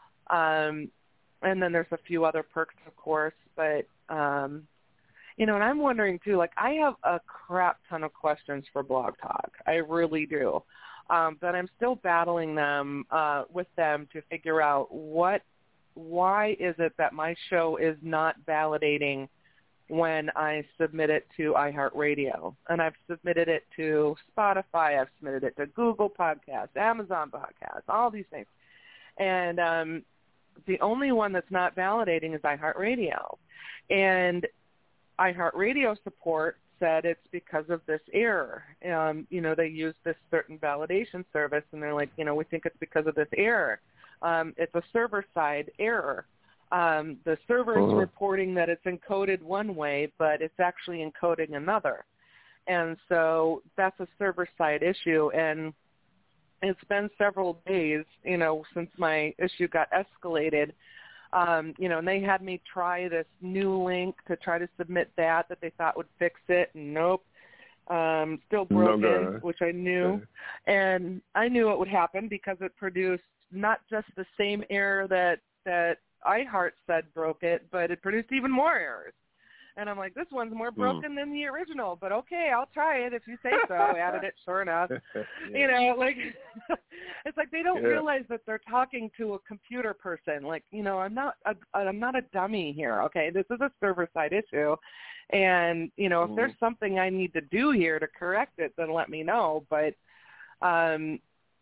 Um, and then there's a few other perks, of course. But, um, you know, and I'm wondering, too, like, I have a crap ton of questions for Blog Talk. I really do. Um, but I'm still battling them uh, with them to figure out what why is it that my show is not validating when I submit it to iHeartRadio? And I've submitted it to Spotify, I've submitted it to Google Podcasts, Amazon Podcasts, all these things. And um, the only one that's not validating is iHeartRadio. And iHeartRadio support said it's because of this error. Um, you know, they use this certain validation service, and they're like, you know, we think it's because of this error. Um, it's a server-side error. Um, the server is uh-huh. reporting that it's encoded one way, but it's actually encoding another. And so that's a server-side issue, and it's been several days, you know, since my issue got escalated. Um, you know, and they had me try this new link to try to submit that, that they thought would fix it, and nope. Um, still broken, no which I knew. Yeah. And I knew it would happen because it produced not just the same error that, that iHeart said broke it, but it produced even more errors. And I'm like, this one's more broken mm. than the original, but okay, I'll try it if you say so. I added it, sure enough. yeah. You know, like, it's like they don't yeah. realize that they're talking to a computer person. Like, you know, I'm not a, I'm not a dummy here, okay? This is a server-side issue. And, you know, if mm. there's something I need to do here to correct it, then let me know. But um,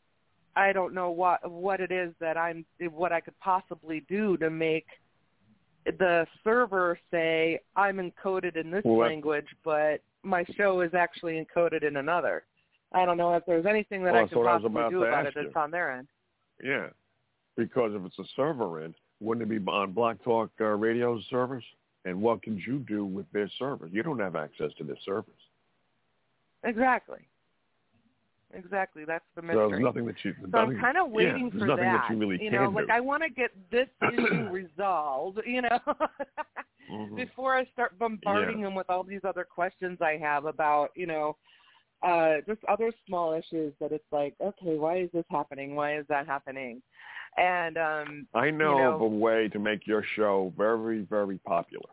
I don't know what what it is that I'm, what I could possibly do to make the server say I'm encoded in this well, language, but my show is actually encoded in another. I don't know if there's anything that well, I could possibly about do about it you. that's on their end. Yeah, because if it's a server end, wouldn't it be on Blog Talk uh, Radio servers? And what can you do with their servers? You don't have access to their servers. Exactly. Exactly, that's the mystery. So there's nothing that you. So nothing, I'm kind of waiting yeah, for nothing that. that you really you can know, like do. I want to get this issue resolved. You know, mm-hmm. before I start bombarding yeah. them with all these other questions I have about, you know, uh, just other small issues that it's like, okay, why is this happening? Why is that happening? And um, I know, you know of a way to make your show very, very popular,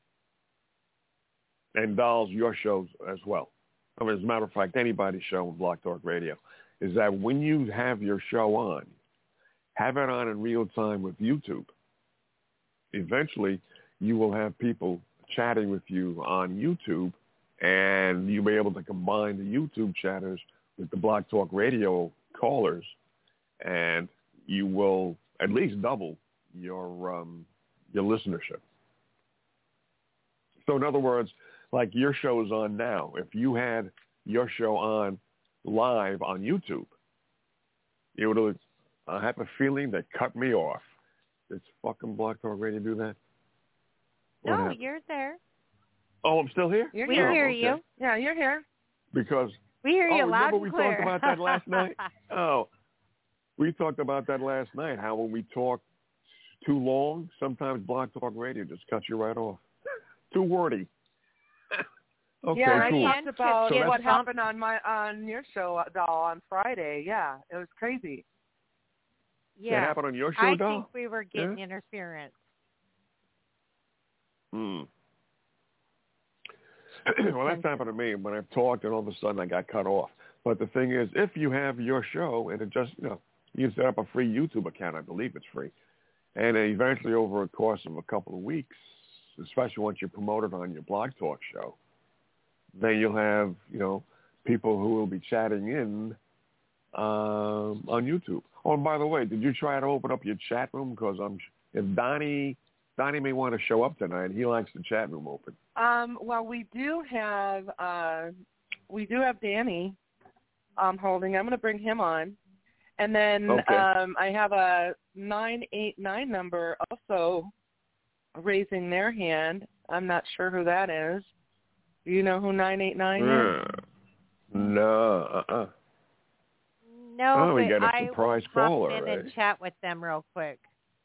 and dolls your shows as well. I mean, as a matter of fact, anybody's show on Blog Talk Radio is that when you have your show on, have it on in real time with YouTube. Eventually, you will have people chatting with you on YouTube, and you'll be able to combine the YouTube chatters with the Blog Talk Radio callers, and you will at least double your um, your listenership. So in other words, like your show is on now, if you had your show on live on YouTube, it would, I have a feeling that cut me off. Did fucking Blog Talk Radio do that? What no, happened? You're there. Oh, I'm still here? You're we here. hear okay. you. Yeah, you're here. Because we hear you oh, loud remember and we clear. talked about that last night? Oh, we talked about that last night, how when we talk too long, sometimes Blog Talk Radio just cuts you right off. Too wordy. Okay, yeah, cool. I talked about so what happened on my on your show, Doll, on Friday. Yeah, it was crazy. Yeah. That happened on your show, I Doll? think we were getting Yeah? interference. Hmm. Well, that's happened to me when I've talked and all of a sudden I got cut off. But the thing is, if you have your show and it just, you know, you set up a free YouTube account, I believe it's free, and eventually over a course of a couple of weeks, especially once you promote it on your Blog Talk show, then you'll have, you know, people who will be chatting in um, on YouTube. Oh, and by the way, did you try to open up your chat room? Because I'm, if Donnie, Donnie may want to show up tonight. He likes the chat room open. Um, well, we do have uh, we do have Danny um, holding. I'm going to bring him on, and then Okay. um, I have a nine eight nine number also raising their hand. I'm not sure who that is. Do you know who nine eight nine is? Uh, no. Uh-uh. No, Oh, we but got a I surprise will hop caller, in right? and chat with them real quick.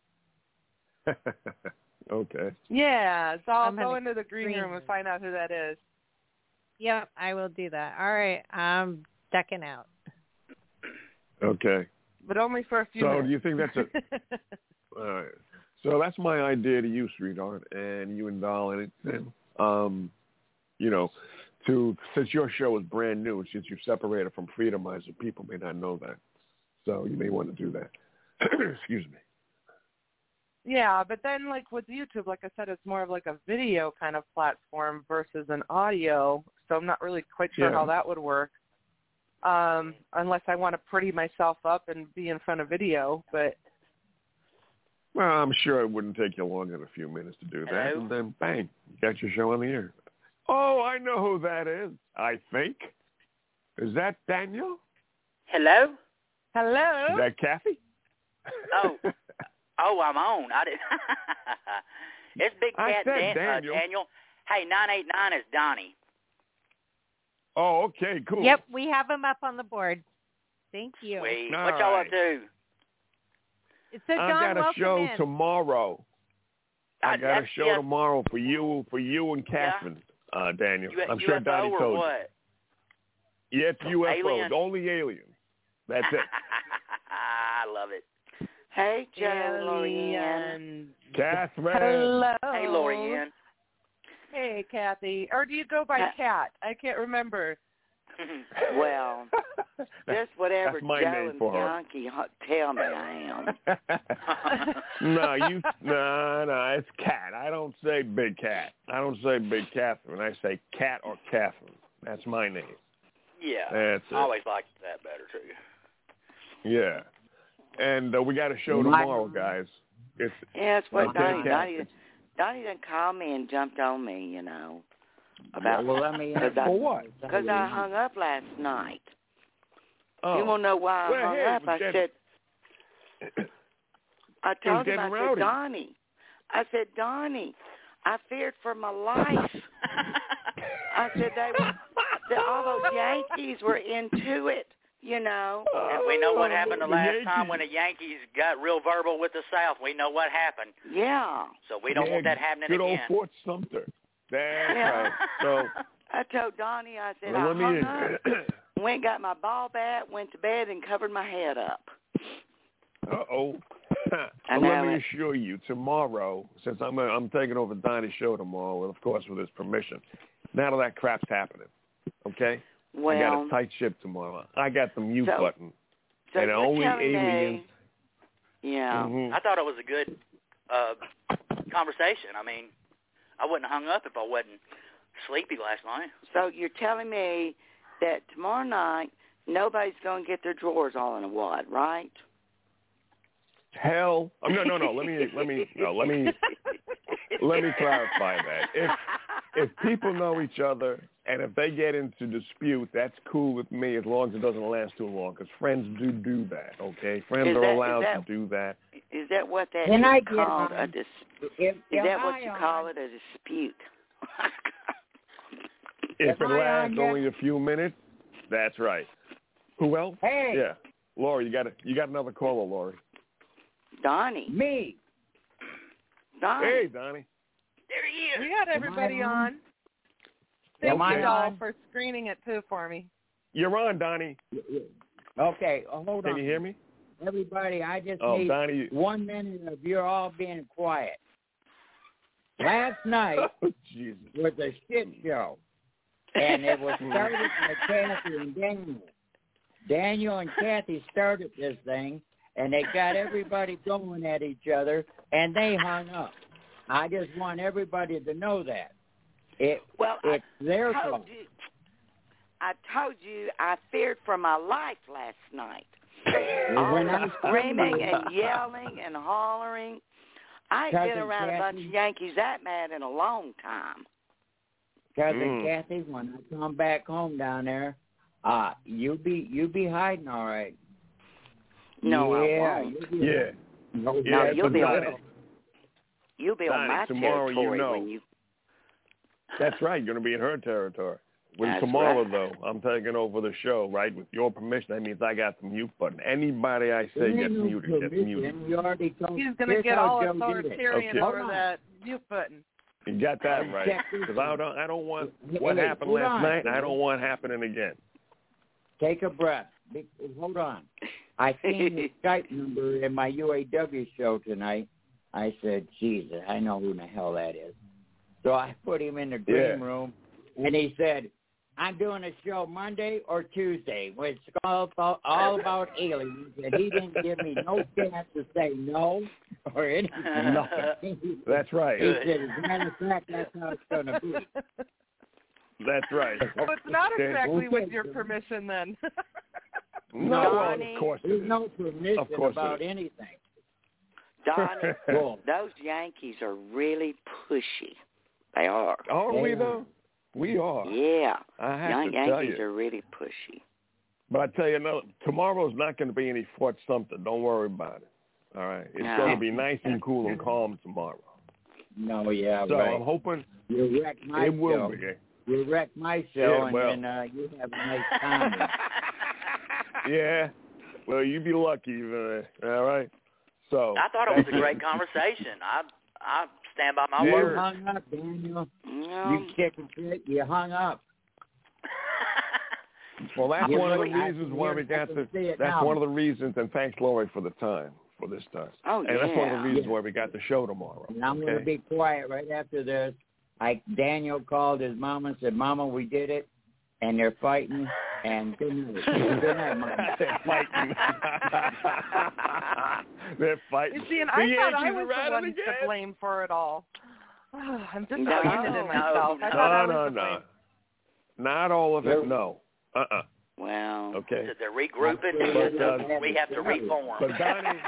Okay. Yeah, so I'll I'm go gonna into the green screen room and them. find out who that is. Yep, I will do that. All right, I'm ducking out. Okay. But only for a few So minutes. do you think that's a... All right. So that's my idea to you, sweetheart, and you and Doll, and, it, and um, you know, to since your show is brand new, since you've separated from Freedomizer, people may not know that. So you may want to do that. Excuse me. Yeah, but then like with YouTube, like I said, it's more of like a video kind of platform versus an audio. So I'm not really quite sure Yeah. how that would work. Um, unless I want to pretty myself up and be in front of video, but Well, I'm sure it wouldn't take you longer than a few minutes to do that, Hello? and then bang, you got your show on the air. Oh, I know who that is. I think. Is that Daniel? Hello? hello. Is that Kathy? Oh. Oh, I'm on. I didn't. It's Big I Cat said Dan- Daniel. Uh, Daniel. Hey, nine eight nine is Donnie. Oh, okay, cool. Yep, we have him up on the board. Thank you. Sweet. All What y'all right. up to? So I've Don, got a welcome show in. tomorrow. I I- got a that's- show yeah. tomorrow for you, for you and Yeah. Catherine, uh, Daniel. U- I'm U sure F O Donnie or told what? you. Yeah, it's U F Os, Alien? only aliens. That's it. I love it. Hey, Joe, Lorianne. Alien. Catherine. Hello. Hey, Lorianne. Hey, Kathy. Or do you go by Ca- Cat? I can't remember. Well, just whatever That's my Joe name and for her. Bianchi ho- tell me I am. no, you, no, no, it's Cat. I don't say Big Cat. I don't say Big Catherine. I say Cat or Catherine. That's my name. Yeah. That's it. I always liked that better, too. Yeah. And uh, we got a show tomorrow, guys. It's Yeah, it's what Okay, Donnie, Kathy. Donnie, Donnie done called me and jumped on me, you know, about Well, let me because I, For what? cause I hung up last night. Oh. You want to know why I Well, hung hey, up? it I was said, getting- I told him, getting I rowdy. said, Donnie, I said, Donnie, I feared for my life. I said, they were, that all those Yankees were into it, you know. And we know what happened the The last time Yankees. when the Yankees got real verbal with the South. We know what happened. Yeah. So we don't Yeah, want that happening good again. old Fort Sumter. That's Yeah. right. So I told Donnie, I said, well, I let me. hung up, went, got my ball bat, went to bed, and covered my head up. Uh-oh. I Well, let know me it. assure you, tomorrow, since I'm uh, I'm taking over Donnie's show tomorrow, and of course with his permission, none of that crap's happening. Okay? I got Well, a tight ship tomorrow. I got the mute So- button. so and you're only telling aliens. me, yeah. Mhm. I thought it was a good uh, conversation. I mean, I wouldn't have hung up if I wasn't sleepy last night. So you're telling me that tomorrow night nobody's going to get their drawers all in a wad, right? Hell, oh, no, no, no. Let me let me no, let me let me clarify that. If if people know each other and if they get into dispute, that's cool with me as long as it doesn't last too long. Because friends do do that. Okay, friends Is are that- is allowed that- to do that. Is that what that Can is I get called? A mine? dis- If, is that what you call it? A dispute? If it Am I lasts on yet? only a few minutes, that's right. Who else? Hey, Yeah, Lori, you got a, you got another caller, Lori. Donnie. me. Donnie. Hey, Donnie. There he We is. got everybody Am I on? on. Thank Am I you, Doll, on? for screening it too for me. You're on, Donnie. Okay, uh, hold Can on. you hear me? everybody, I just Oh, need Donnie. one minute of you all being quiet. Last night Oh, Jesus. was a shit show, and it was started by Kathy and Daniel. Daniel and Kathy started this thing, and they got everybody going at each other, and they hung up. I just want everybody to know that. It, well, it's I their told fault. you, I told you I feared for my life last night. All When the I screaming and yelling and hollering. I ain't been Cousin around a bunch Kathy. of Yankees that mad in a long time. Cousin Mm. Kathy, when I come back home down there, uh, you be you be hiding all right. No, yeah, I won't. you'll be Yeah. No, No, Yeah, you'll but be Donnie, on you'll be on Donnie, my tomorrow you territory know. when you. That's right. You're going to be in her territory. When That's tomorrow, right. though, I'm taking over the show, right? With your permission, that means I got the mute button. Anybody I say gets no muted gets permission. muted. You already told He's going to here's get how all Joe did it. authoritarian Okay. over Hold on. that mute button. You got that right. Check this Because I out. don't, I don't want Hey, what hey, happened hold last on. night, and I don't want happening again. Take a breath. Be- Hold on. I seen the Skype number in my U A W show tonight. I said, Jesus, I know who the hell that is. So I put him in the green Yeah. room, and he said, I'm doing a show Monday or Tuesday. It's all about, all about aliens, and he didn't give me no chance to say no or anything. Nothing. That's right. He said, as a matter of fact, that's how it's going to be. That's right. So it's not Okay. exactly with your permission then. No, well, Donnie, of course it There's is. no permission Of course it about is. anything. Donnie, Cool. those Yankees are really pushy. They are. Are we, Yeah. though? We are. Yeah. I have Young to tell Yankees you. are really pushy. But I tell you, no, tomorrow's not going to be any Fort Sumter. Don't worry about it. All right? It's No. going to be nice and cool and calm tomorrow. No, yeah, So right. I'm hoping You wrecked my it will show. be. You wrecked my show, Yeah, well. and then uh, you have a nice time. Yeah. Well, you be lucky, uh, all right? So I thought it was a great conversation. I I stand by my you word. hung up, Daniel. No. You chicken shit. You hung up. Well, that's You one of the really- I reasons can why hear- we I got can the. see it That's now. one of the reasons, and thanks, Lori, for the time for this time. Oh, And that's one of the yeah. reasons Yeah. why we got the show tomorrow. And I'm okay? going to be quiet right after this. I Daniel called his mom and said, "Mama, we did it," and they're fighting. And good night. Good night, Mama. They're fighting. They're fighting. You see, and The I thought Yankees I are was the riding one again. to blame for it all. I'm No, disappointed no, in myself. I No, thought I was no, the no. blame. Not all of it, no. Uh-uh. Well. Okay. That they're regrouping. But, uh, we have to reform. But Donnie,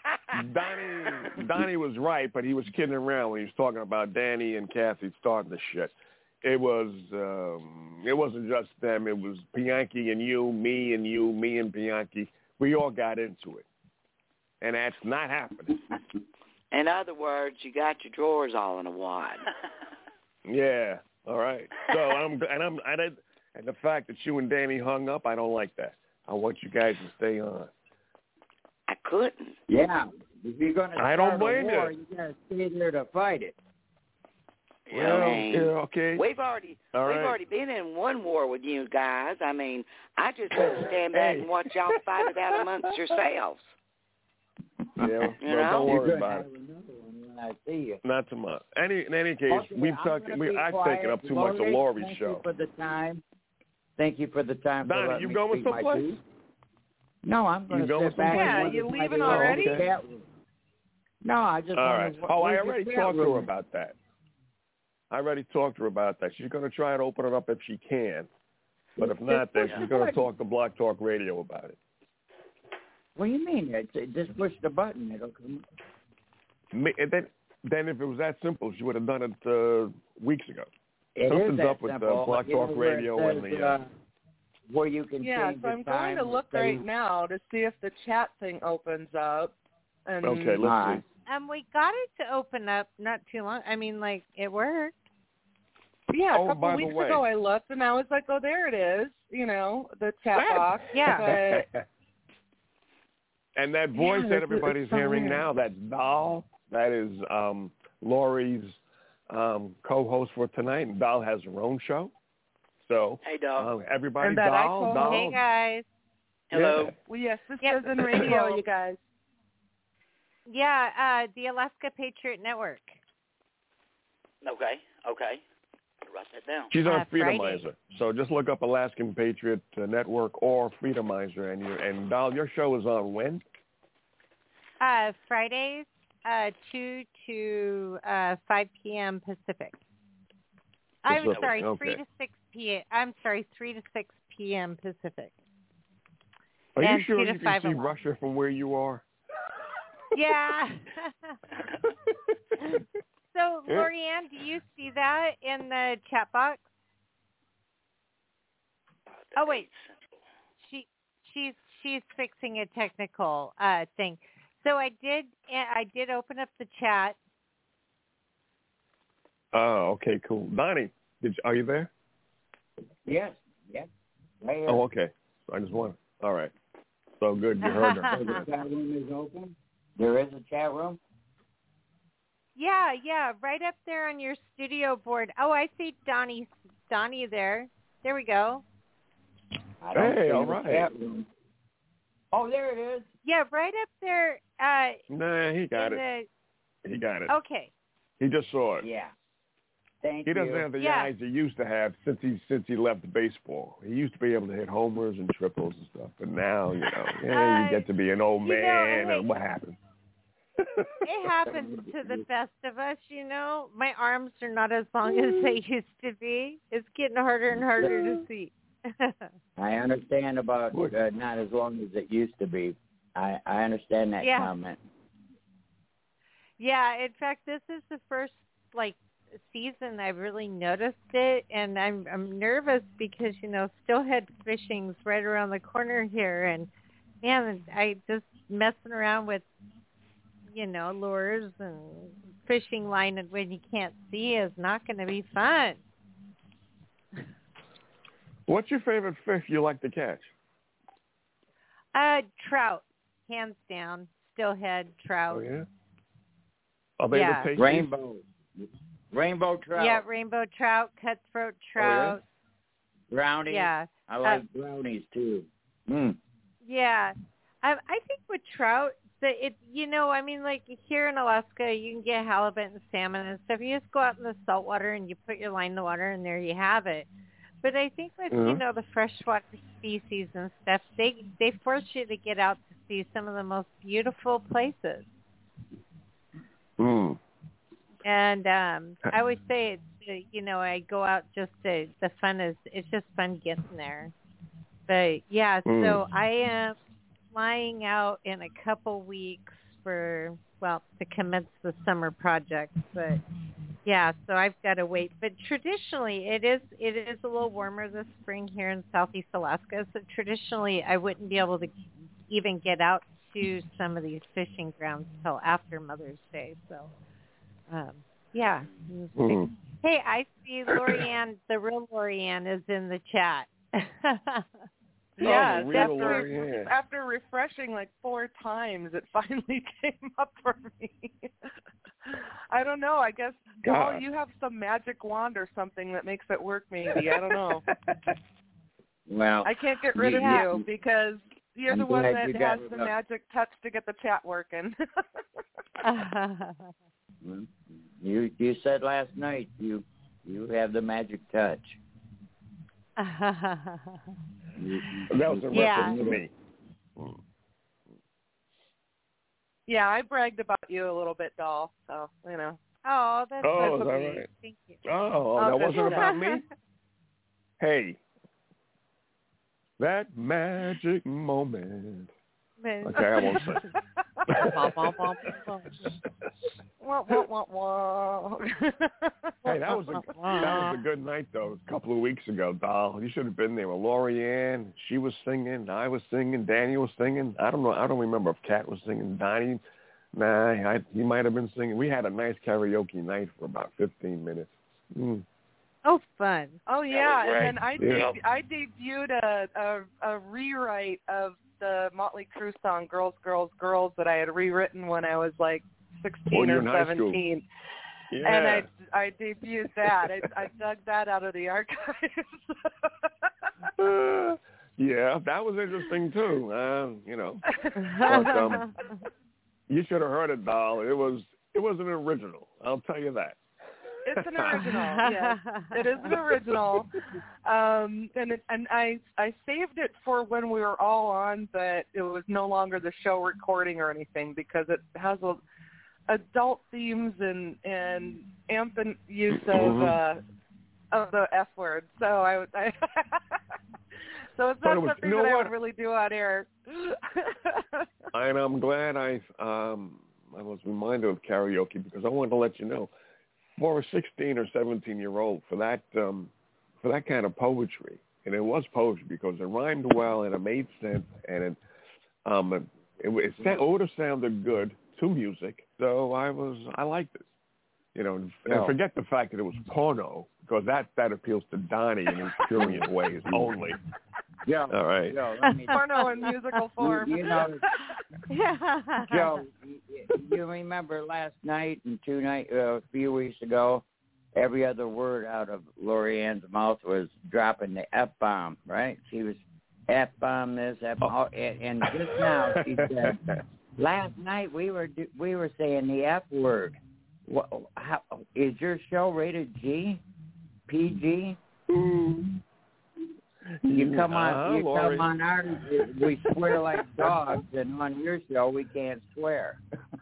Donnie, Donnie was right, but he was kidding around when he was talking about Danny and Kathy starting the shit. It was, um, it wasn't just them. It was Bianchi and you, me and you, me and Bianchi. We all got into it, and that's not happening. In other words, you got your drawers all in a wad. Yeah. All right. So I'm, and I'm, I did, and the fact that you and Danny hung up, I don't like that. I want you guys to stay on. I couldn't. Yeah. If you're going to I start don't a blame war, you. you got to stay there to fight it. Well, I mean, yeah, okay. We've already All we've right. already been in one war with you guys. I mean, I just have to stand back Hey. and watch y'all fight it out amongst yourselves. Yeah, well, You know? don't You're worry going to about have it. another one when I see you. Not too much. Any, in any case, Okay, we've I'm talked. gonna We, be I've quiet. taken up too much of Lori's thank show. you for the time. Thank you for the time. Donnie, for letting you me going speak my someplace? piece. No, I'm going You to going sit back. someplace? Yeah, and you listen leaving to already? the chat room. No, I just All want right. to. Oh, I where's the already chat talked to her room? about that. I already talked to her about that. She's going to try to open it up if she can. But if not, then she's going to talk to Blog Talk Radio about it. What do you mean? It's, just push the button. It'll come. Me- and Then, then if it was that simple, she would have done it uh, weeks ago. It Something's is that up with, uh, simple. Blog You know Talk where it Radio and says, the, uh, where you can Yeah, change so the I'm time. going to look say- right now to see if the chat thing opens up. And Okay, let's Alright. see. Um, we got it to open up not too long. I mean, like, it worked. Yeah, Oh, a by couple the weeks way. ago I looked, and I was like, oh, there it is, you know, the chat That- box. Yeah. But And that voice Yeah, that it's- everybody's it's so hearing weird. now, that's Doll. That is um, Lori's um, co-host for tonight. And Doll has her own show. So Hey, dog. uh, everybody, And that I Doll, co-host. Doll. Hey, guys. Hello. Yeah. Well, yes, this Yep. is in radio, you guys. Yeah, uh, the Alaska Patriot Network. Okay. Okay. Write that down. She's on Uh, Friday. Freedomizer. So just look up Alaskan Patriot uh, Network or Freedomizer, and you and Doll, your show is on when? Uh, Fridays, uh, two to uh, five p.m. Pacific. I'm Pacific, sorry, okay. three to six p.m. I'm sorry, three to six p.m. Pacific. Are And you sure two to you can five see a lot. Russia from where you are? Yeah. So, Lorianne, do you see that in the chat box? Oh wait, she she's she's fixing a technical uh, thing. So I did I did open up the chat. Oh, okay, cool. Donnie, did you, are you there? Yes, yes. Right here. Oh, okay. I just wanted. All right. So good, you heard her. So the chat room is open? There is a chat room? Yeah, yeah, right up there on your studio board. Oh, I see Donnie Donnie there. There we go. I don't Hey, see all the right. chat room. Oh, there it is. Yeah, right up there. Uh, Nah, he got in it. the, He got it. okay. He just saw it. Yeah. Thank He doesn't you. have the Yeah. eyes he used to have since he since he left baseball. He used to be able to hit homers and triples and stuff, but now you know, yeah, you Uh, get to be an old you know, man, hey, and what happens? It happens to the best of us, you know. My arms are not as long as they used to be. It's getting harder and harder to see. I understand about uh, not as long as it used to be. I, I understand that Yeah. comment. Yeah, in fact, this is the first like season I've really noticed it, and I'm I'm nervous because you know steelhead fishing's right around the corner here, and man, I just messing around with you know lures and fishing line and when you can't see is not going to be fun. What's your favorite fish you like to catch? Uh, trout, hands down, steelhead trout. Oh yeah. Are they Yeah. the tastiest? Rainbow. Rainbow trout. Yeah, rainbow trout, cutthroat trout. Brownies. Yeah. I like Uh, brownies too. Mm. Yeah, I, I think with trout, the it you know I mean like here in Alaska you can get halibut and salmon and stuff. You just go out in the salt water and you put your line in the water and there you have it. But I think with Mhm. you know the freshwater species and stuff, they they force you to get out to see some of the most beautiful places. Mm. And um I always say it's uh, you know I go out just to the fun is it's just fun getting there. But yeah, Mm. so I am flying out in a couple weeks for well to commence the summer project. But yeah, so I've got to wait. But traditionally, it is it is a little warmer this spring here in Southeast Alaska. So traditionally, I wouldn't be able to even get out to some of these fishing grounds until after Mother's Day. So um, yeah. Mm. Hey, I see Lorianne, the real Lorianne, is in the chat. Yeah, Oh, the real after, Lorianne. after refreshing like four times, it finally came up for me. I don't know. I guess, God. Paul, you have some magic wand or something that makes it work maybe. I don't know. Well, I can't get rid of Yeah. you because you're I'm the one glad that you got has it the up. magic touch to get the chat working. you you said last night you you have the magic touch. You, That was a Yeah. reference to me. Mm. Yeah, I bragged about you a little bit, doll. So, you know. Oh, that's Oh, so is that sweet. right? Thank you. Oh, Oh, that good wasn't stuff. about me? Hey. That magic moment. Okay, I won't say. Wah, wah, wah, wah. Hey, that was a that was a good night though. A couple of weeks ago, doll. You should have been there with Lorianne. She was singing. I was singing. Danny was singing. I don't know. I don't remember if Kat was singing. Donnie, nah, I, he might have been singing. We had a nice karaoke night for about fifteen minutes. Mm. Oh, fun. Oh yeah, great. and then I Yeah. deb- I debuted a, a a rewrite of the Motley Crue song "Girls, Girls, Girls" that I had rewritten when I was like sixteen When you or were in high school. seventeen, Yeah. and I I debuted that. I, I dug that out of the archives. Uh, Yeah, that was interesting too. Uh, you know, but, um, you should have heard it, doll. It was it was an original. I'll tell you that. It's an original. Yes, it is an original. Um, and it, and I I saved it for when we were all on, but it was no longer the show recording or anything because it has a adult themes and and ampant use of uh, of the F word. So I, I so it's not it was, something you know that what? I would really do on air. And I'm glad I um I was reminded of karaoke because I wanted to let you know, for a sixteen or seventeen year old, for that um for that kind of poetry, and it was poetry because it rhymed well and it made sense and it um it, it, it would have sounded good to music. So I was I liked it, you know, and, Yeah. and forget the fact that it was porno because that that appeals to Donnie in his prurient ways only. Yeah. All right. Joe, let me, Porno in musical form. you, you know, Yeah. Joe, you, you remember last night and two night, uh, a few weeks ago, every other word out of Lorianne's mouth was dropping the F-bomb, right? She was F-bomb this, F-bomb, and, and just now she said, last night we were do, we were saying the F word. What, how, is your show rated G? P G? You come on, Uh-huh, you Lori. come on ours, we swear like dogs, and on your show we can't swear.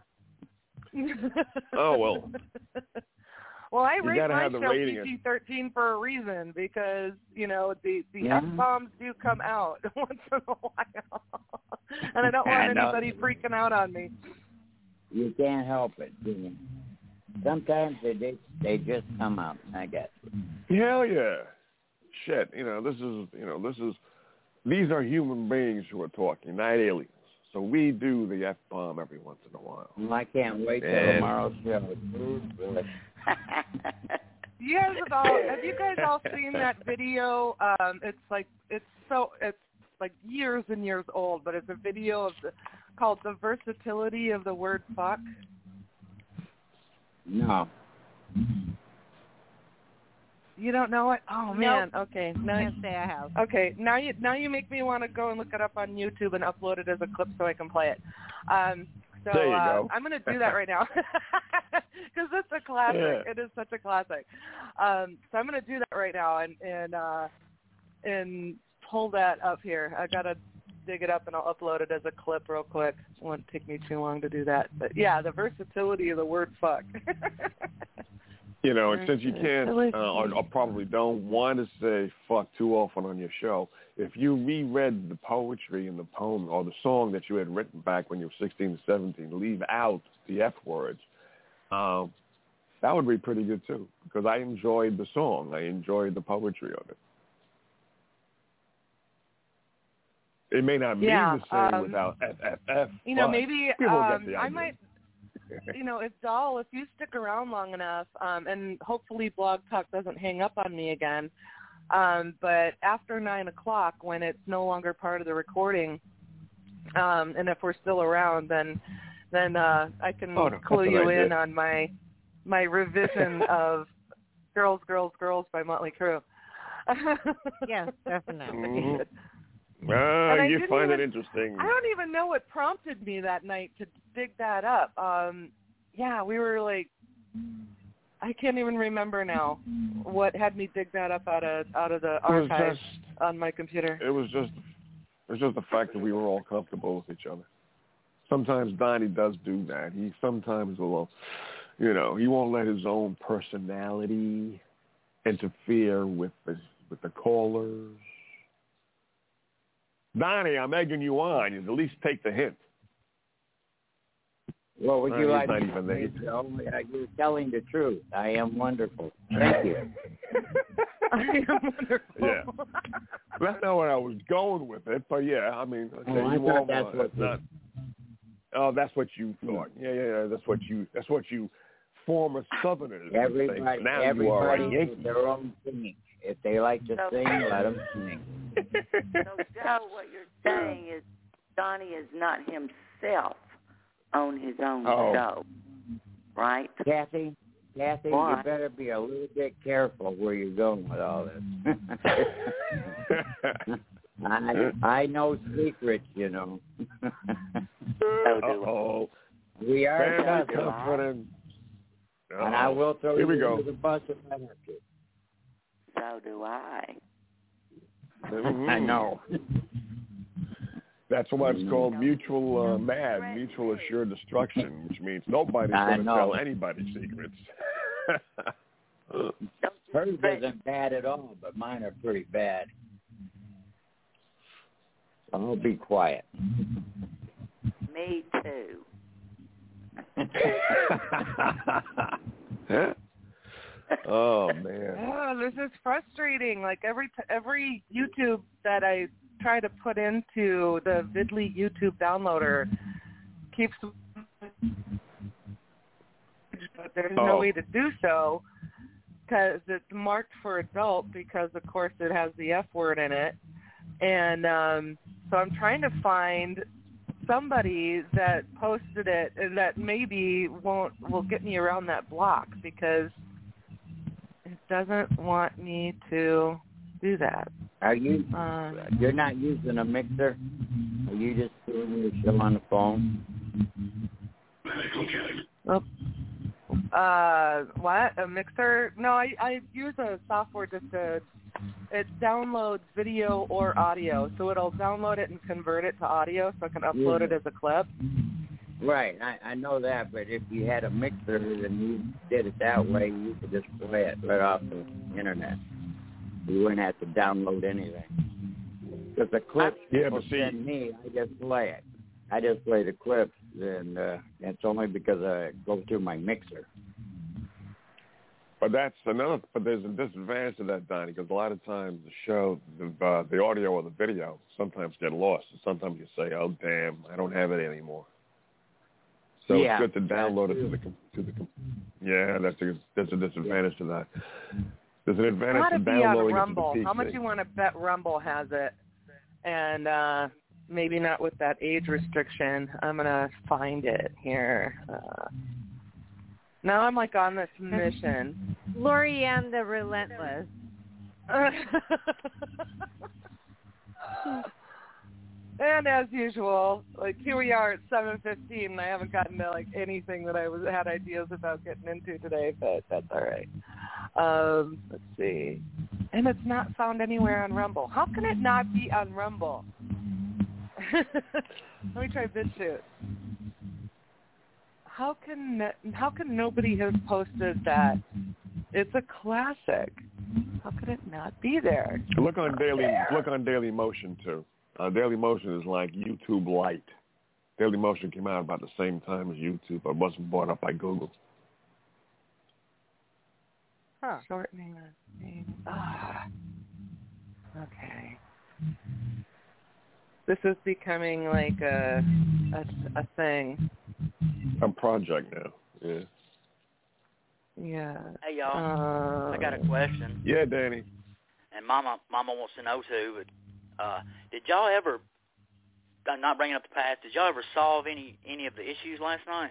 Oh, well. Well, I You rate gotta my have the show rating. P G thirteen for a reason because, you know, the, the Yeah. F-bombs do come out once in a while. And I don't want I know. anybody freaking out on me. You can't help it. Do you? Sometimes they they, they just come out. I guess. Hell yeah. Shit, you know, this is, you know, this is, these are human beings who are talking, not aliens. So we do the F-bomb every once in a while. Well, I can't wait till And- tomorrow's show. You guys have all, have you guys all seen that video? Um, it's like, it's so, it's like years and years old, but it's a video of the, called The Versatility of the Word Fuck. No. You don't know it? Oh man. Okay. Now, Can't say I have. okay. Now you now you make me want to go and look it up on YouTube and upload it as a clip so I can play it. Um, so There you uh, go. I'm going to do that right now because it's a classic. Yeah. It is such a classic. Um, so I'm going to do that right now and and uh, and pull that up here. I got to dig it up and I'll upload it as a clip real quick. It won't take me too long to do that. But yeah, the versatility of the word fuck. You know, and since you can't, uh, or, or probably don't want to say fuck too often on your show, if you reread the poetry and the poem or the song that you had written back when you were sixteen or seventeen, leave out the F words, um, that would be pretty good too, because I enjoyed the song. I enjoyed the poetry of it. It may not mean Yeah, the same um, without F F F. You know, but maybe people um, get the I idea. might, you know, if Doll, if you stick around long enough, um, and hopefully Blog Talk doesn't hang up on me again, um, but after nine o'clock, when it's no longer part of the recording, um, and if we're still around, then then uh, I can Oh, no, clue that's you what I in did. on my my revision of "Girls, Girls, Girls" by Motley Crue. Yes, definitely. Mhm. Ah, And I you didn't find even- it interesting. I don't even know what prompted me that night to dig that up. Um, yeah, we were like, I can't even remember now what had me dig that up out of out of the It was archives just, on my computer. it was just, it was just the fact that we were all comfortable with each other. Sometimes Donnie does do that. He sometimes will, you know, he won't let his own personality interfere with the with the callers. Donnie, I'm egging you on. You at least take the hint. What would Uh, you he's like not to even say, there. Joe? Uh, You're telling the truth. I am wonderful. Thank you. I am wonderful. Yeah. That's not what I was going with it, but yeah, I mean, okay, Oh, I you thought all that's want- what that's not. Oh, that's what you thought. Yeah, yeah, yeah. That's what you. That's what you former Southerners would think. Everybody, Now you are a everybody Yankee. has their own singing. If they like to So- sing, let them sing. So, Joe, what you're saying is Donnie is not himself on his own Oh. show, right? Kathy, Kathy, Why? you better be a little bit careful where you're going with all this. I I know secrets, you know. Uh-oh. We are Family cousins. confidence. And I will throw Here we you go. under the bus if I have to. So do I. Mm-hmm. I know. That's what's called mutual uh, mad, mutual assured destruction, which means nobody's going to tell anybody secrets. Hers isn't bad at all, but mine are pretty bad. So I'll be quiet. Me too. Oh man! Oh, this is frustrating. Like every t- every YouTube that I try to put into the Vidly YouTube downloader keeps, but there's oh. no way to do so because it's marked for adult because of course it has the F word in it, and um, so I'm trying to find somebody that posted it and that maybe won't will get me around that block because it doesn't want me to do that. Are you? Um, You're not using a mixer? Are you just doing your show on the phone? oh, uh, what? A mixer? No, I, I use a software just to. It downloads video or audio, so it'll download it and convert it to audio, so I can upload yeah. it as a clip. Right, I, I know that, but if you had a mixer and you did it that way, you could just play it right off the internet. You wouldn't have to download anything. Because the clips yeah, people but see, send me, I just play it. I just play the clips, and uh, it's only because I go through my mixer. But that's another. But there's a disadvantage to that, Donnie, because a lot of times the show, the uh, the audio or the video, sometimes get lost. And sometimes you say, "Oh, damn, I don't have it anymore." So yeah, it's good to download it to the to the. Yeah, that's a that's a disadvantage to that. There's an advantage How to to be downloading on it to the Rumble? P C. How much you want to bet Rumble has it? And uh, maybe not with that age restriction. I'm gonna find it here. Uh, now I'm like on this mission. Lorianne the Relentless. And as usual, like here we are at seven fifteen, and I haven't gotten to like anything that I was had ideas about getting into today, but that's all right. Um, let's see, and it's not found anywhere on Rumble. How can it not be on Rumble? Let me try BitChute. How can how can nobody have posted that? It's a classic. How could it not be there? Look on Daily look on Daily Motion too. Uh, Daily Motion is like YouTube Lite. Daily Motion came out about the same time as YouTube, but wasn't bought up by Google. Huh. Shortening the name. Ah. Okay. This is becoming like a a, a thing. A project now. Yeah. Yeah. Hey y'all, uh, I got a question. Yeah, Danny. And Mama, Mama wants to know too. But uh, did y'all ever? I'm not bringing up the past. Did y'all ever solve any any of the issues last night?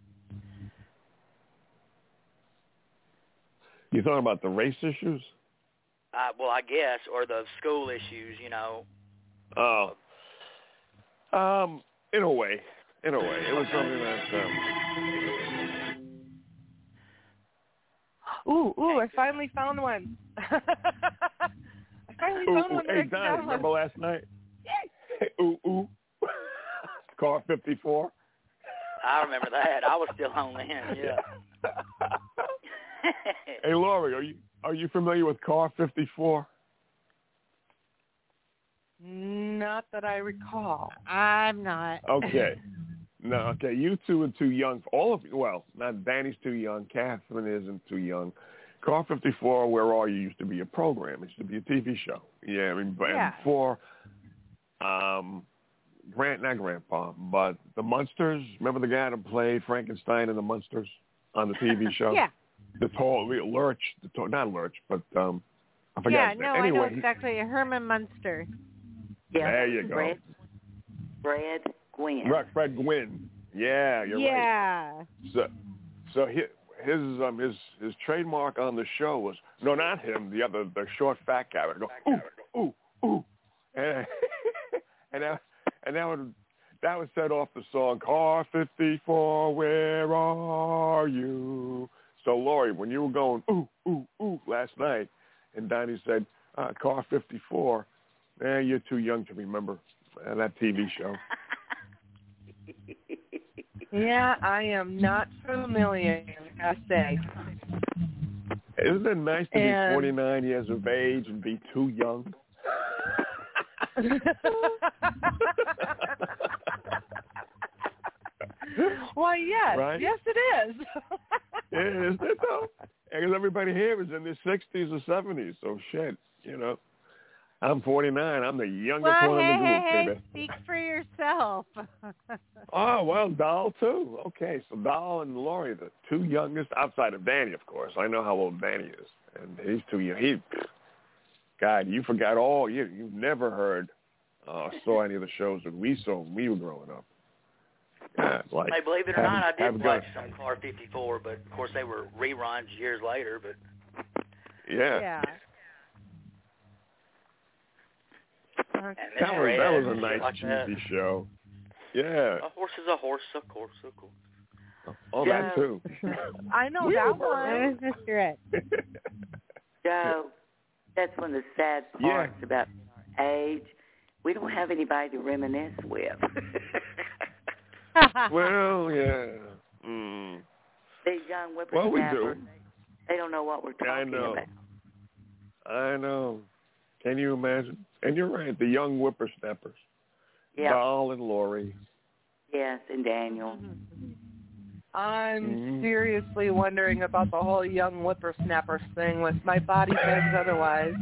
You talking about the race issues? Uh, well, I guess, or the school issues. You know. Oh. Um. In a way. In a way, it was something that. Um, ooh, ooh! I finally found one. I finally ooh, found ooh, one that hey, I can Donnie, download. remember last night? Hey, ooh, ooh. Car fifty-four. I remember that. I was still on then. Yeah. Hey, Lori, are you are you familiar with Car fifty-four? Not that I recall. I'm not. Okay. No, okay. You two are too young. All of you. Well, not Danny's too young. Catherine isn't too young. Car fifty-four, Where Are You? Used to be a program. It used to be a T V show. Yeah, I mean, Yeah. before, um, Grant, not Grandpa, but the Munsters. Remember the guy that played Frankenstein in the Munsters on the T V show? Yeah. The tall Lurch, the tall, not Lurch, but um, I forgot. Yeah, his no, name. Anyway, I know exactly. Herman Munster. Yeah, there you go. Fred, Fred Gwynn. Right, Fred Gwynn. Yeah, you're yeah. right. So, so his his um his his trademark on the show was no, not him, the other, the short fat guy would go ooh ooh ooh, and and that, and that would that would set off the song Car fifty-four, where are you? So Lori, when you were going ooh ooh ooh last night, and Donnie said uh, Car fifty-four, eh, you're too young to remember uh, that T V show. Yeah, I am not familiar, I say. Isn't it nice to and... be forty-nine years of age and be too young? Why, yes. Right? Yes, it is. Yeah, isn't it, though? Because everybody here is in their sixties or seventies, so shit, you know. I'm forty-nine. I'm the youngest well, one hey, in the group, hey, baby. Speak for yourself. Oh, well, Dahl, too. Okay, so Dahl and Lori, the two youngest, outside of Danny, of course. I know how old Danny is, and he's too young. He, God, you forgot all. You you never heard or uh, saw any of the shows that we saw when we were growing up. Yeah, like, hey, believe it or not, I did watch gun. some Car fifty-four, but, of course, they were reruns years later. But Yeah. Yeah. And that was, Red, that was a nice, like cheesy that. show. Yeah. A horse is a horse, of course, of course. Oh, Yeah. that too. I know that one. That's right. Joe, that's one of the sad parts Yeah. about age. We don't have anybody to reminisce with. Well, yeah. Mm. These young Well, we whippersnappers, do. they don't know what we're talking Yeah, I know. about. I know. Can you imagine? And you're right, the young whippersnappers. Yeah. Dahl and Lori. Yes, and Daniel. I'm Mhm. seriously wondering about the whole young whippersnappers thing with my body says otherwise.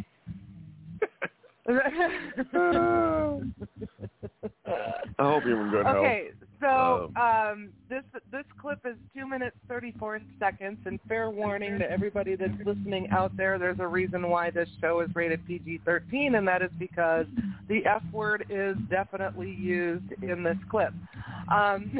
I hope you're in good health. Okay, so Um, um, this this clip is two minutes thirty-four seconds, and fair warning to everybody that's listening out there, there's a reason why this show is rated P G thirteen, and that is because the F word is definitely used in this clip. Um,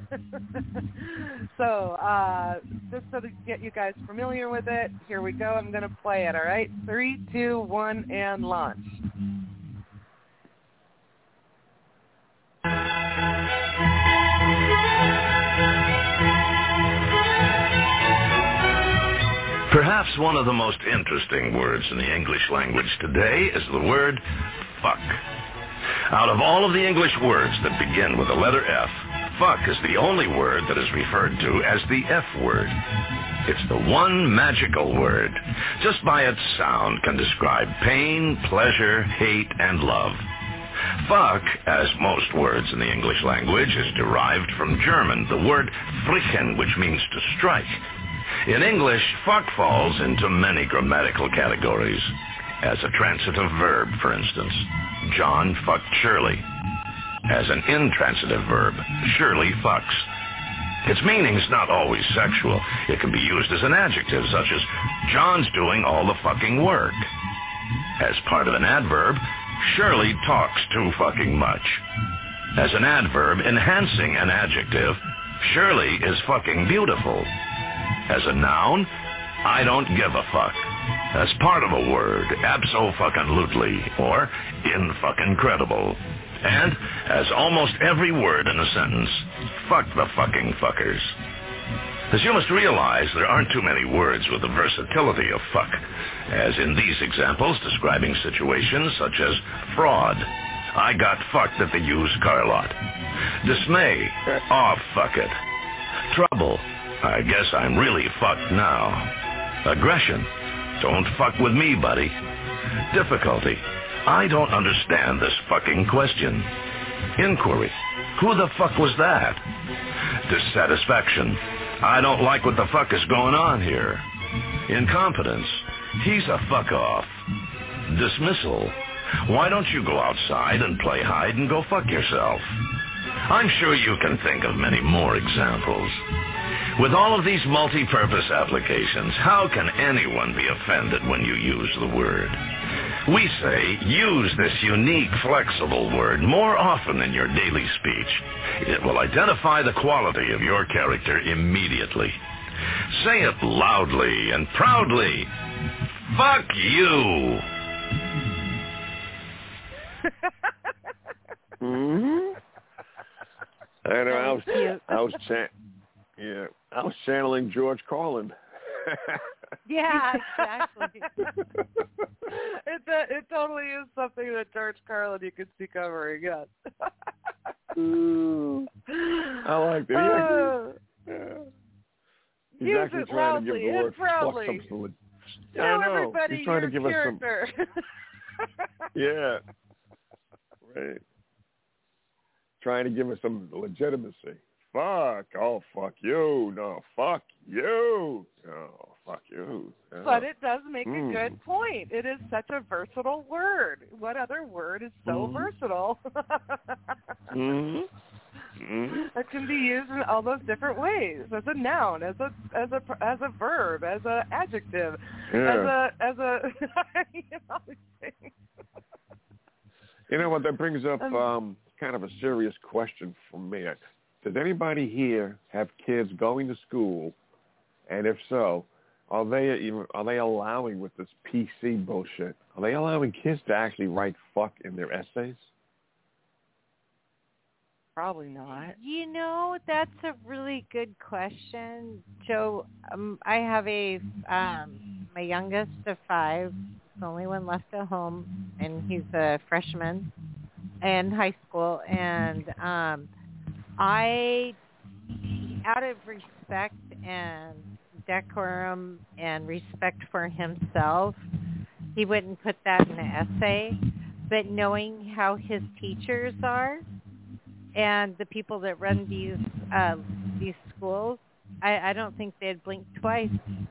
so uh, just so to get you guys familiar with it, here we go. I'm going to play it, all right? Three, two, one, and launch. Perhaps one of the most interesting words in the English language today is the word fuck. Out of all of the English words that begin with the letter F, fuck is the only word that is referred to as the F word. It's the one magical word. Just by its sound can describe pain, pleasure, hate, and love. Fuck, as most words in the English language, is derived from German, the word frichen, which means to strike. In English, fuck falls into many grammatical categories. As a transitive verb, for instance, John fucked Shirley. As an intransitive verb, Shirley fucks. Its meaning's not always sexual. It can be used as an adjective, such as, John's doing all the fucking work. As part of an adverb, Shirley talks too fucking much. As an adverb enhancing an adjective, Shirley is fucking beautiful. As a noun, I don't give a fuck. As part of a word, abso-fucking-lutely, or in-fucking-credible. And, as almost every word in a sentence, fuck the fucking fuckers. As you must realize, there aren't too many words with the versatility of fuck, as in these examples describing situations such as fraud. I got fucked at the used car lot. Dismay. Oh, fuck it. Trouble. I guess I'm really fucked now. Aggression. Don't fuck with me, buddy. Difficulty. I don't understand this fucking question. Inquiry. Who the fuck was that? Dissatisfaction. I don't like what the fuck is going on here. Incompetence. He's a fuck off. Dismissal. Why don't you go outside and play hide and go fuck yourself? I'm sure you can think of many more examples. With all of these multi-purpose applications, how can anyone be offended when you use the word? We say, use this unique, flexible word more often in your daily speech. It will identify the quality of your character immediately. Say it loudly and proudly. Fuck you! Mm-hmm. I know. I was, I was, cha- yeah, I was channeling George Carlin. Yeah, exactly. it uh, it totally is something that George Carlin you could see covering. Yes. Ooh, I like that. Uh, yeah. He's use actually it trying loudly to give the word and proudly. fuck some solid. Yeah, Tell I know. everybody He's trying your to give character. us some. Yeah. Right. Trying to give us some legitimacy. Fuck. Oh, fuck you. No, fuck you. Oh, fuck you. Yeah. But it does make mm. a good point. It is such a versatile word. What other word is so mm. versatile? mm. Mm. It can be used in all those different ways, as a noun, as a as a as a verb, as an adjective, yeah. as a as a you know, you know what? That brings up um, um, kind of a serious question for me. Does anybody here have kids going to school? And if so, are they even are they allowing with this P C bullshit? Are they allowing kids to actually write fuck in their essays? Probably not. You know, that's a really good question, Joe. Um, I have a um, my youngest of five, the only one left at home, and he's a freshman in high school. And um, I, out of respect and decorum and respect for himself, he wouldn't put that in an essay. But knowing how his teachers are, and the people that run these uh, these schools, I, I don't think they'd blink twice.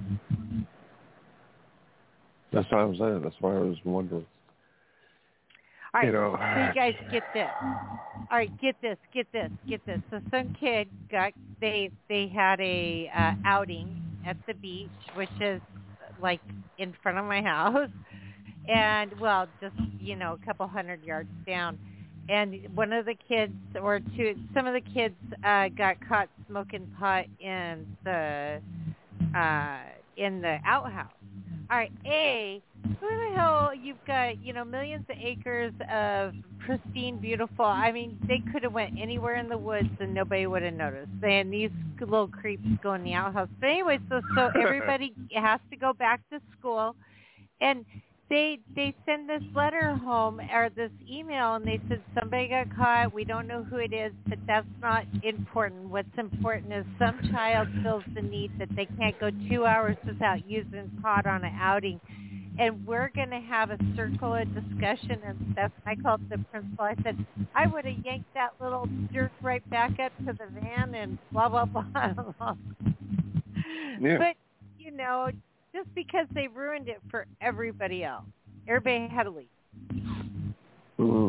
That's what I'm saying. That's why I was wondering. All right, you know. so you guys get this. All right, get this, get this, get this. So some kid got they they had a uh, outing at the beach, which is like in front of my house, and well, just you know, a couple hundred yards down. And one of the kids, or two, some of the kids uh, got caught smoking pot in the uh, in the outhouse. All right, A, who the hell? You've got you know millions of acres of pristine, beautiful. I mean, they could have went anywhere in the woods and nobody would have noticed. And these little creeps go in the outhouse. But anyway, so so everybody has to go back to school, and They they send this letter home or this email, and they said somebody got caught. We don't know who it is, but that's not important. What's important is some child feels the need that they can't go two hours without using pot on an outing, and we're going to have a circle of discussion and stuff. I called the principal. I said I would have yanked that little jerk right back up to the van and blah blah blah. Yeah. But you know. Just because they ruined it for everybody else. Everybody had to leave. Mm-hmm.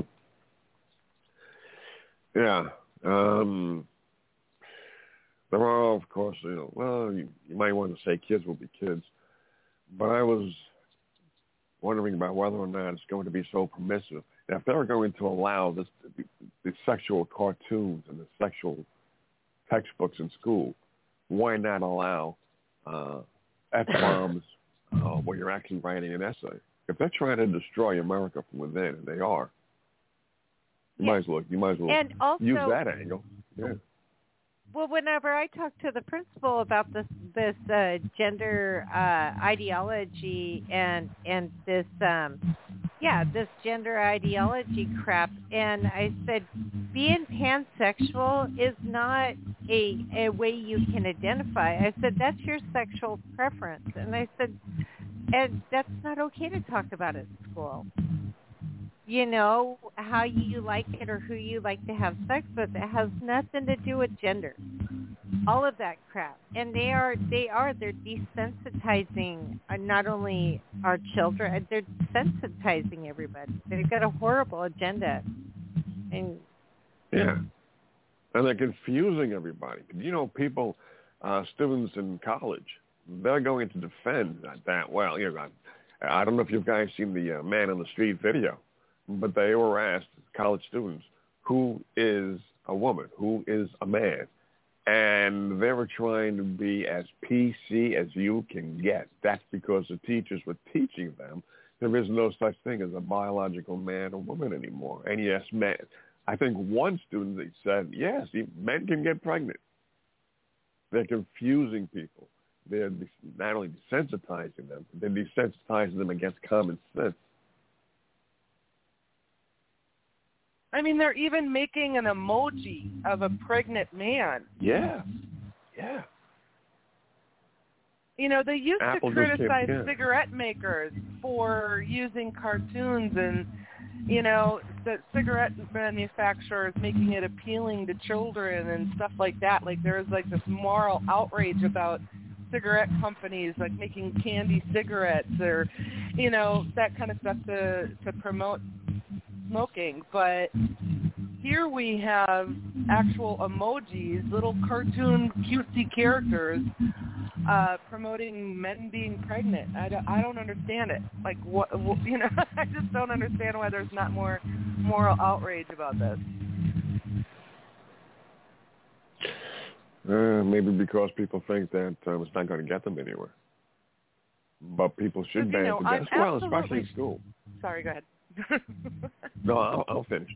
Yeah. Um, there are, of course, you know, well, you, you might want to say kids will be kids, but I was wondering about whether or not it's going to be so permissive. Now, if they're going to allow this, the, the sexual cartoons and the sexual textbooks in school, why not allow uh, F-bombs uh, where you're actually writing an essay? If they're trying to destroy America from within, and they are, you yeah. might as well you might as well and also, use that angle. Yeah. Well, whenever I talk to the principal about this this uh, gender uh, ideology and and this um, yeah this gender ideology crap, and I said being pansexual is not a a way you can identify. I said that's your sexual preference, and I said and that's not okay to talk about at school. You know, how you like it or who you like to have sex with. It has nothing to do with gender. All of that crap. And they are, they are, they're desensitizing uh, not only our children, they're desensitizing everybody. They've got a horrible agenda. And yeah. And they're confusing everybody. You know, people, uh, students in college, they're going to defend that. Well, you know, I, I don't know if you guys seen the uh, Man on the Street video. But they were asked, college students, who is a woman? Who is a man? And they were trying to be as P C as you can get. That's because the teachers were teaching them there is no such thing as a biological man or woman anymore. And yes, man, I think one student they said, yes, men can get pregnant. They're confusing people. They're not only desensitizing them, they're desensitizing them against common sense. I mean, they're even making an emoji of a pregnant man. Yeah, yeah. You know, they used Apple to criticize yeah. cigarette makers for using cartoons and, you know, the cigarette manufacturers making it appealing to children and stuff like that. Like, there is, like, this moral outrage about cigarette companies, like, making candy cigarettes or, you know, that kind of stuff to, to promote smoking. But here we have actual emojis, little cartoon cutesy characters uh, promoting men being pregnant. I don't, I don't understand it. Like, what, what, you know, I just don't understand why there's not more moral outrage about this. Uh, maybe because people think that uh, it's not going to get them anywhere. But people should ban know, it to death. Well, especially in school. Sorry, go ahead. No, I'm, I'm finished.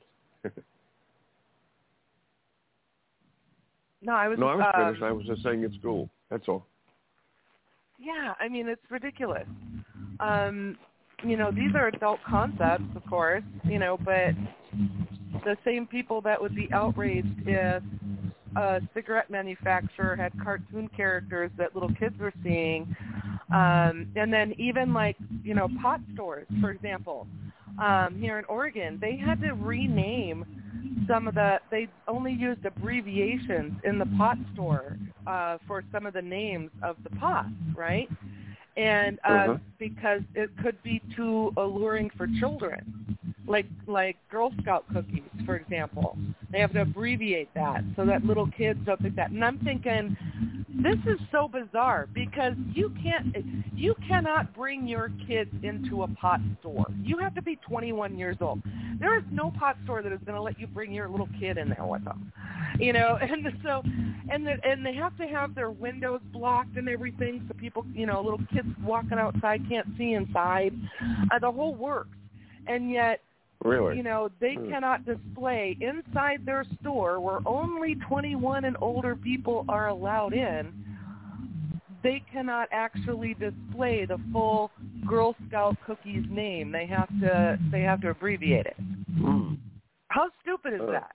no, I was. No, I was um, finished. I was just saying at school. That's all. Yeah, I mean, it's ridiculous. Um, you know, these are adult concepts, of course, you know, but the same people that would be outraged if a cigarette manufacturer had cartoon characters that little kids were seeing, um, and then even like, you know, pot stores, for example, um, here in Oregon, they had to rename some of the, they only used abbreviations in the pot store uh, for some of the names of the pots, right? And uh, uh-huh. because it could be too alluring for children, like like Girl Scout cookies, for example. They have to abbreviate that so that little kids don't think that. And I'm thinking, this is so bizarre because you can't, you cannot bring your kids into a pot store. You have to be twenty-one years old. There is no pot store that is going to let you bring your little kid in there with them, you know. And so, and the, and they have to have their windows blocked and everything, so people, you know, little kids walking outside can't see inside. Uh, the whole works, and yet. Really? You know, they hmm. cannot display inside their store where only twenty-one and older people are allowed in. They cannot actually display the full Girl Scout cookies name. They have to they have to abbreviate it. Hmm. How stupid is uh, that?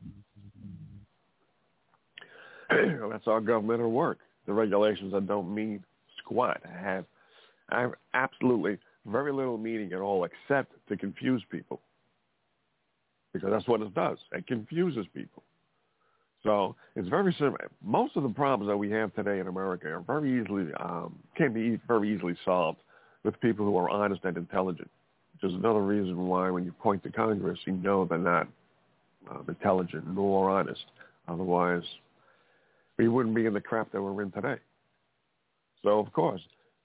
Well, that's our governmental work. The regulations that don't mean squat have, have absolutely very little meaning at all except to confuse people. Because that's what it does. It confuses people. So it's very simple. Most of the problems that we have today in America are very easily, um, can be very easily solved with people who are honest and intelligent, which is another reason why when you point to Congress, you know they're not um, intelligent nor honest. Otherwise, we wouldn't be in the crap that we're in today. So, of course,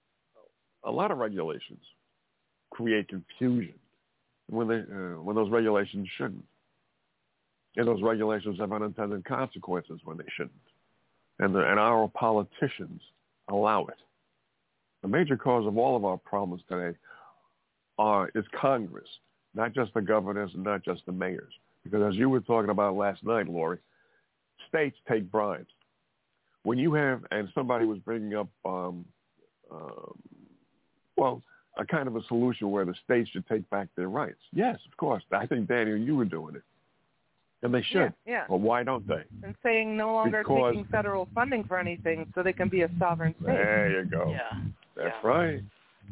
a lot of regulations create confusion when they uh, when those regulations shouldn't. And those regulations have unintended consequences when they shouldn't. And, the, and our politicians allow it. The major cause of all of our problems today are is Congress, not just the governors and not just the mayors. Because as you were talking about last night, Lori, states take bribes. When you have, and somebody was bringing up, um, um, well, a kind of a solution where the states should take back their rights. Yes, of course. I think, Daniel, you were doing it. And they should. Yeah, yeah. But why don't they? And saying no longer because, taking federal funding for anything so they can be a sovereign state. There you go. Yeah. That's yeah. right.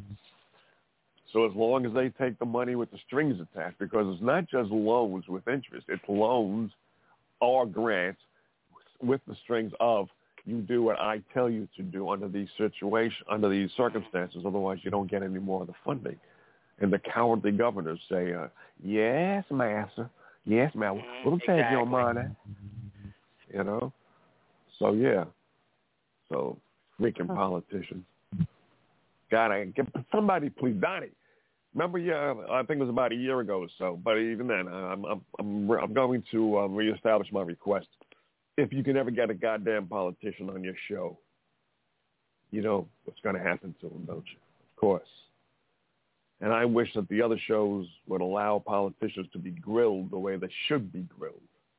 So as long as they take the money with the strings attached, because it's not just loans with interest, it's loans or grants with the strings of you do what I tell you to do under these situations, under these circumstances. Otherwise, you don't get any more of the funding. And the cowardly governors say, uh, "Yes, master. Yes, ma'am. We'll exactly. take your money." You know. So yeah. So freaking politicians. God, I get somebody, please, Donnie. Remember, yeah, I think it was about a year ago or so. But even then, I'm I'm I'm, I'm going to uh, reestablish my request. If you can ever get a goddamn politician on your show, you know what's going to happen to them, don't you? Of course. And I wish that the other shows would allow politicians to be grilled the way they should be grilled.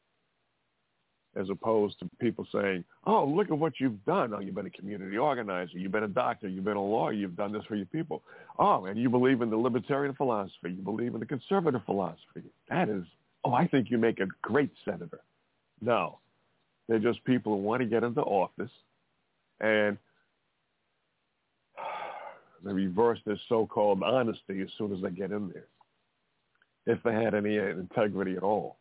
as opposed to people saying, oh, look at what you've done. Oh, you've been a community organizer. You've been a doctor. You've been a lawyer. You've done this for your people. Oh, and you believe in the libertarian philosophy. You believe in the conservative philosophy. That is, oh, I think you make a great senator. No. They're just people who want to get into office, and they reverse this so-called honesty as soon as they get in there, if they had any integrity at all.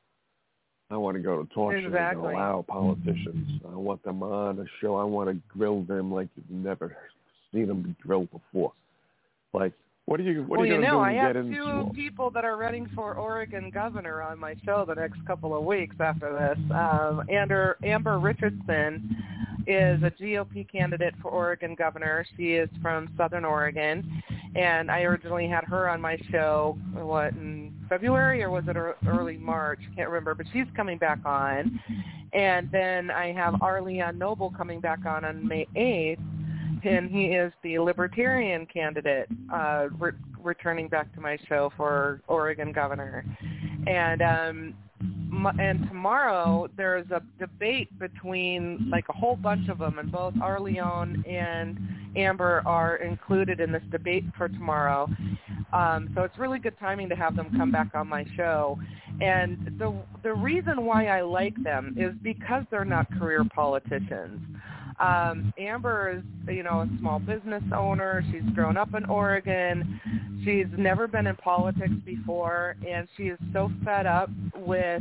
I want to go to talk shows exactly. and allow politicians. I want them on a show. I want to grill them like you've never seen them be grilled before. Like, what are you? What well, are you, you going know, to I do have to get two into? people that are running for Oregon governor on my show the next couple of weeks after this. Um, Amber, Amber Richardson is a G O P candidate for Oregon governor. She is from Southern Oregon, and I originally had her on my show, what, in February or was it early March? I can't remember, but she's coming back on. And then I have Arleon Noble coming back on on May eighth, and he is the Libertarian candidate uh, re- returning back to my show for Oregon governor. And um, m- and tomorrow there's a debate between like a whole bunch of them, and both Arleon and Amber are included in this debate for tomorrow. Um, so it's really good timing to have them come back on my show. And the the reason why I like them is because they're not career politicians. Um, Amber is, you know, a small business owner. She's grown up in Oregon. She's never been in politics before, and she is so fed up with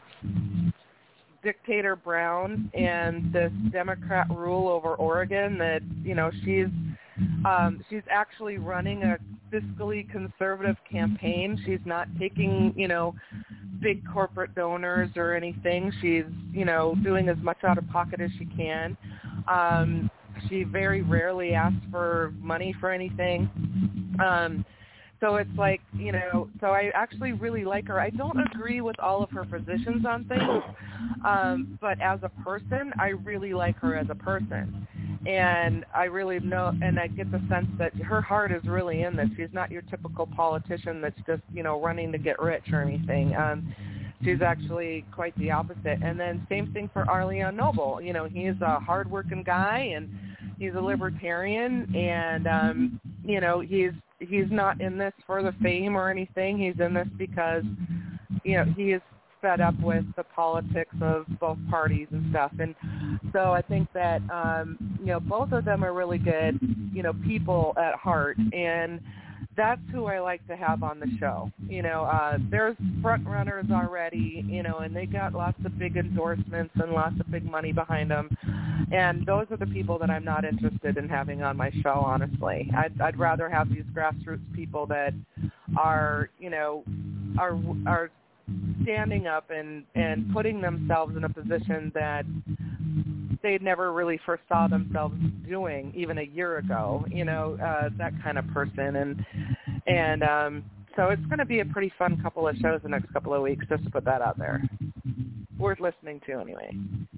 Dictator Brown and this Democrat rule over Oregon that, you know, she's um, she's actually running a fiscally conservative campaign. She's not taking, you know, big corporate donors or anything. She's, you know, doing as much out of pocket as she can. Um, she very rarely asks for money for anything. Um, so it's like, you know, so I actually really like her. I don't agree with all of her positions on things, um, but as a person, I really like her as a person. And I really know, and I get the sense that her heart is really in this. She's not your typical politician that's just, you know, running to get rich or anything. Um, she's actually quite the opposite. And then same thing for Arleon Noble. You know, he's a hardworking guy, and he's a libertarian, and, um, you know, he's he's not in this for the fame or anything. He's in this because, you know, he is fed up with the politics of both parties and stuff. And so I think that, um, you know, both of them are really good, you know, people at heart. And that's who I like to have on the show. You know, uh, there's front runners already, you know, and they got lots of big endorsements and lots of big money behind them. And those are the people that I'm not interested in having on my show, honestly. I'd, I'd rather have these grassroots people that are, you know, are are standing up and, and putting themselves in a position that they never really foresaw themselves doing even a year ago, you know, uh, that kind of person. And and um, so it's going to be a pretty fun couple of shows the next couple of weeks, just to put that out there. Worth listening to anyway.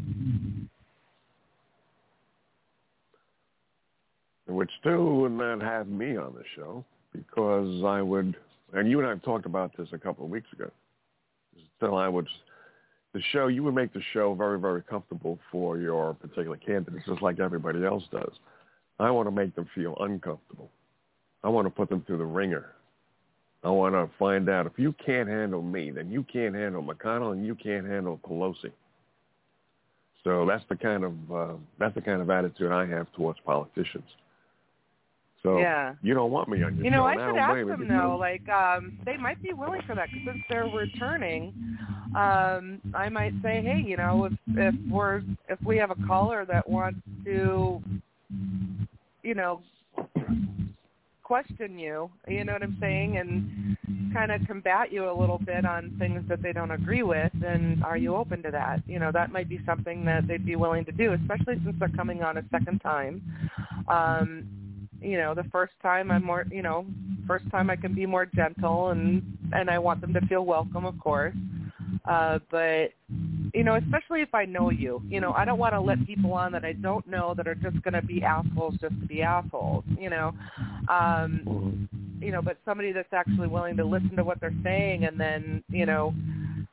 Which still would not have me on the show, because I would, and you and I have talked about this a couple of weeks ago, still I would, the show, you would make the show very, very comfortable for your particular candidates, just like everybody else does. I want to make them feel uncomfortable. I want to put them through the ringer. I want to find out, if you can't handle me, then you can't handle McConnell and you can't handle Pelosi. So that's the kind of uh, that's the kind of attitude I have towards politicians. So yeah. You don't want me on your you know, show. I show. should I ask them, though, like, um, they might be willing for that, because since they're returning, um, I might say, hey, you know, if, if we're if we have a caller that wants to, you know, question you, you know what I'm saying, and kind of combat you a little bit on things that they don't agree with, then are you open to that? You know, that might be something that they'd be willing to do, especially since they're coming on a second time. Um, you know, the first time I'm more, you know, first time I can be more gentle, and, and I want them to feel welcome, of course. Uh, but, you know, especially if I know you, you know, I don't want to let people on that I don't know that are just going to be assholes just to be assholes, you know. Um, you know, but somebody that's actually willing to listen to what they're saying and then, you know,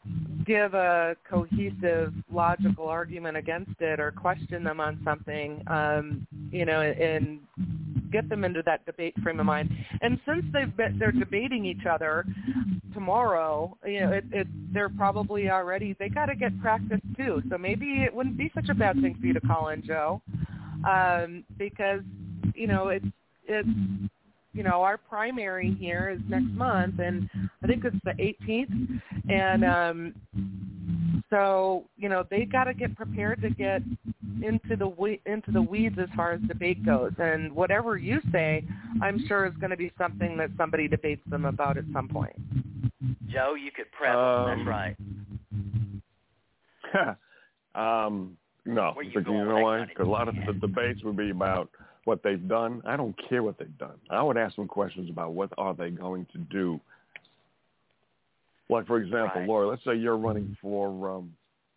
give a cohesive, logical argument against it or question them on something, um, you know, and get them into that debate frame of mind. And since they've been, they're debating each other tomorrow, you know, it, it, they're probably already, they got to get practice too. So maybe it wouldn't be such a bad thing for you to call in, Joe, um, because, you know, it's, it's, you know, our primary here is next month, and I think it's the eighteenth. And um, so, you know, they got to get prepared to get into the we- into the weeds as far as debate goes. And whatever you say, I'm sure is going to be something that somebody debates them about at some point. Joe, you could prep um, them. That's right. um, no, Where you because you know why? Because a lot of the debates would be about what they've done. I don't care what they've done. I would ask them questions about what are they going to do. Like, for example, right. Lori, let's say you're running for, um,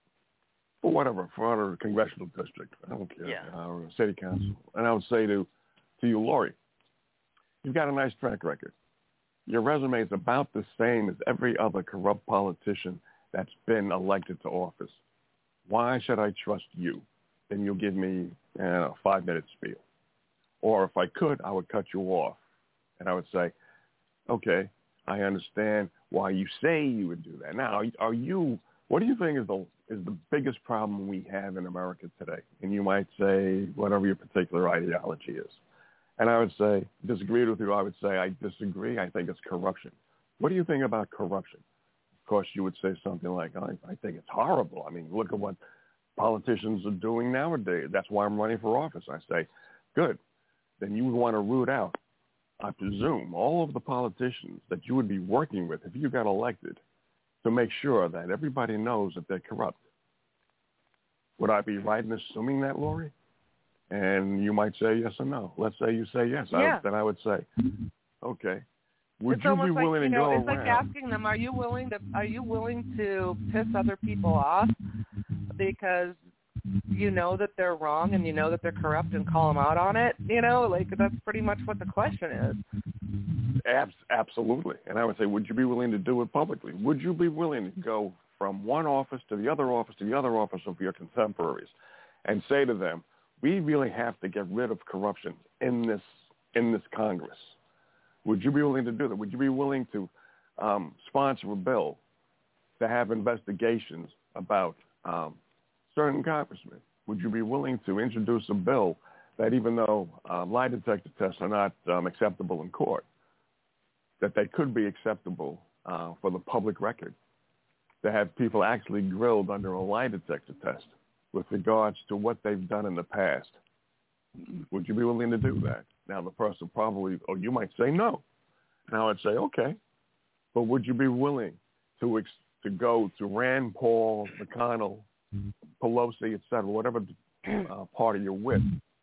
for whatever, for a congressional district. I don't care. Yeah. Uh, or city council. And I would say to, to you, Lori, you've got a nice track record. Your resume is about the same as every other corrupt politician that's been elected to office. Why should I trust you? Then you'll give me you know, a five-minute spiel. Or if I could, I would cut you off. And I would say, okay, I understand why you say you would do that. Now, are you, what do you think is the is the biggest problem we have in America today? And you might say whatever your particular ideology is. And I would say, disagreed with you, I would say, I disagree. I think it's corruption. What do you think about corruption? Of course, you would say something like, I, I think it's horrible. I mean, look at what politicians are doing nowadays. That's why I'm running for office. I say, good. Then you would want to root out, I presume, all of the politicians that you would be working with if you got elected to make sure that everybody knows that they're corrupt. Would I be right in assuming that, Lori? And you might say yes or no. Let's say you say yes. Yeah. I, then I would say, okay. Would it's you almost be like, willing you to know, go it's around? like asking them, are you willing to are you willing to piss other people off because you know that they're wrong and you know that they're corrupt and call them out on it? You know, like that's pretty much what the question is. Abs- absolutely. And I would say, would you be willing to do it publicly? Would you be willing to go from one office to the other office to the other office of your contemporaries and say to them, we really have to get rid of corruption in this in this Congress? Would you be willing to do that? Would you be willing to um, sponsor a bill to have investigations about um, certain congressmen? Would you be willing to introduce a bill that even though uh, lie detector tests are not um, acceptable in court, that they could be acceptable uh, for the public record, to have people actually grilled under a lie detector test with regards to what they've done in the past? Would you be willing to do that? Now, the person probably, or you might say no. Now I'd say, okay, but would you be willing to ex- to go to Rand Paul, McConnell, Pelosi, et cetera, whatever uh, party you're with,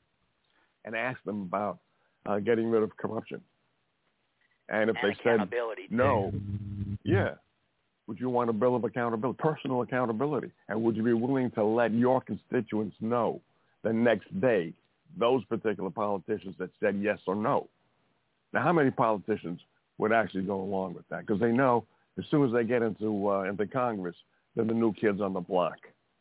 and ask them about uh, getting rid of corruption? And if and they said no, too. yeah, would you want a bill of accountability, personal accountability? And would you be willing to let your constituents know the next day those particular politicians that said yes or no? Now, how many politicians would actually go along with that? Because they know as soon as they get into uh, into Congress, they're the new kids on the block.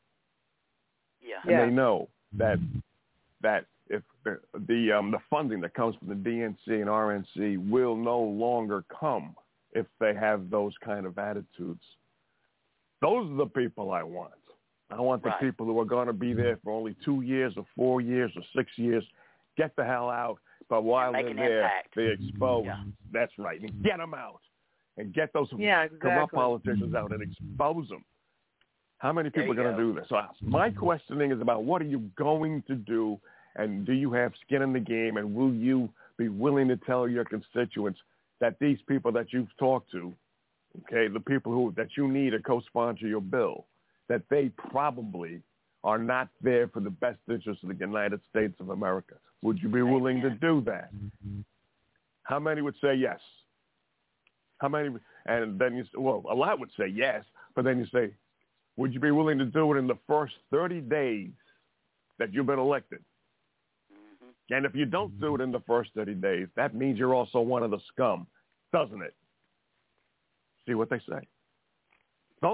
Yeah. And yeah. they know that that if the the, um, the funding that comes from the D N C and R N C will no longer come if they have those kind of attitudes. Those are the people I want. I want the right. people who are going to be there for only two years or four years or six years. Get the hell out. But while they're there, impact. they expose. Yeah. That's right. And get them out. And get those Yeah, exactly. corrupt politicians out and expose them. How many people are going go. to do this? So my questioning is about what are you going to do, and do you have skin in the game, and will you be willing to tell your constituents that these people that you've talked to, okay, the people who that you need to co-sponsor your bill, that they probably are not there for the best interests of the United States of America? Would you be willing to do that? How many would say yes? How many? And then you say, well, a lot would say yes, but then you say, would you be willing to do it in the first thirty days that you've been elected? Mm-hmm. And if you don't do it in the first thirty days, that means you're also one of the scum, doesn't it? See what they say. Those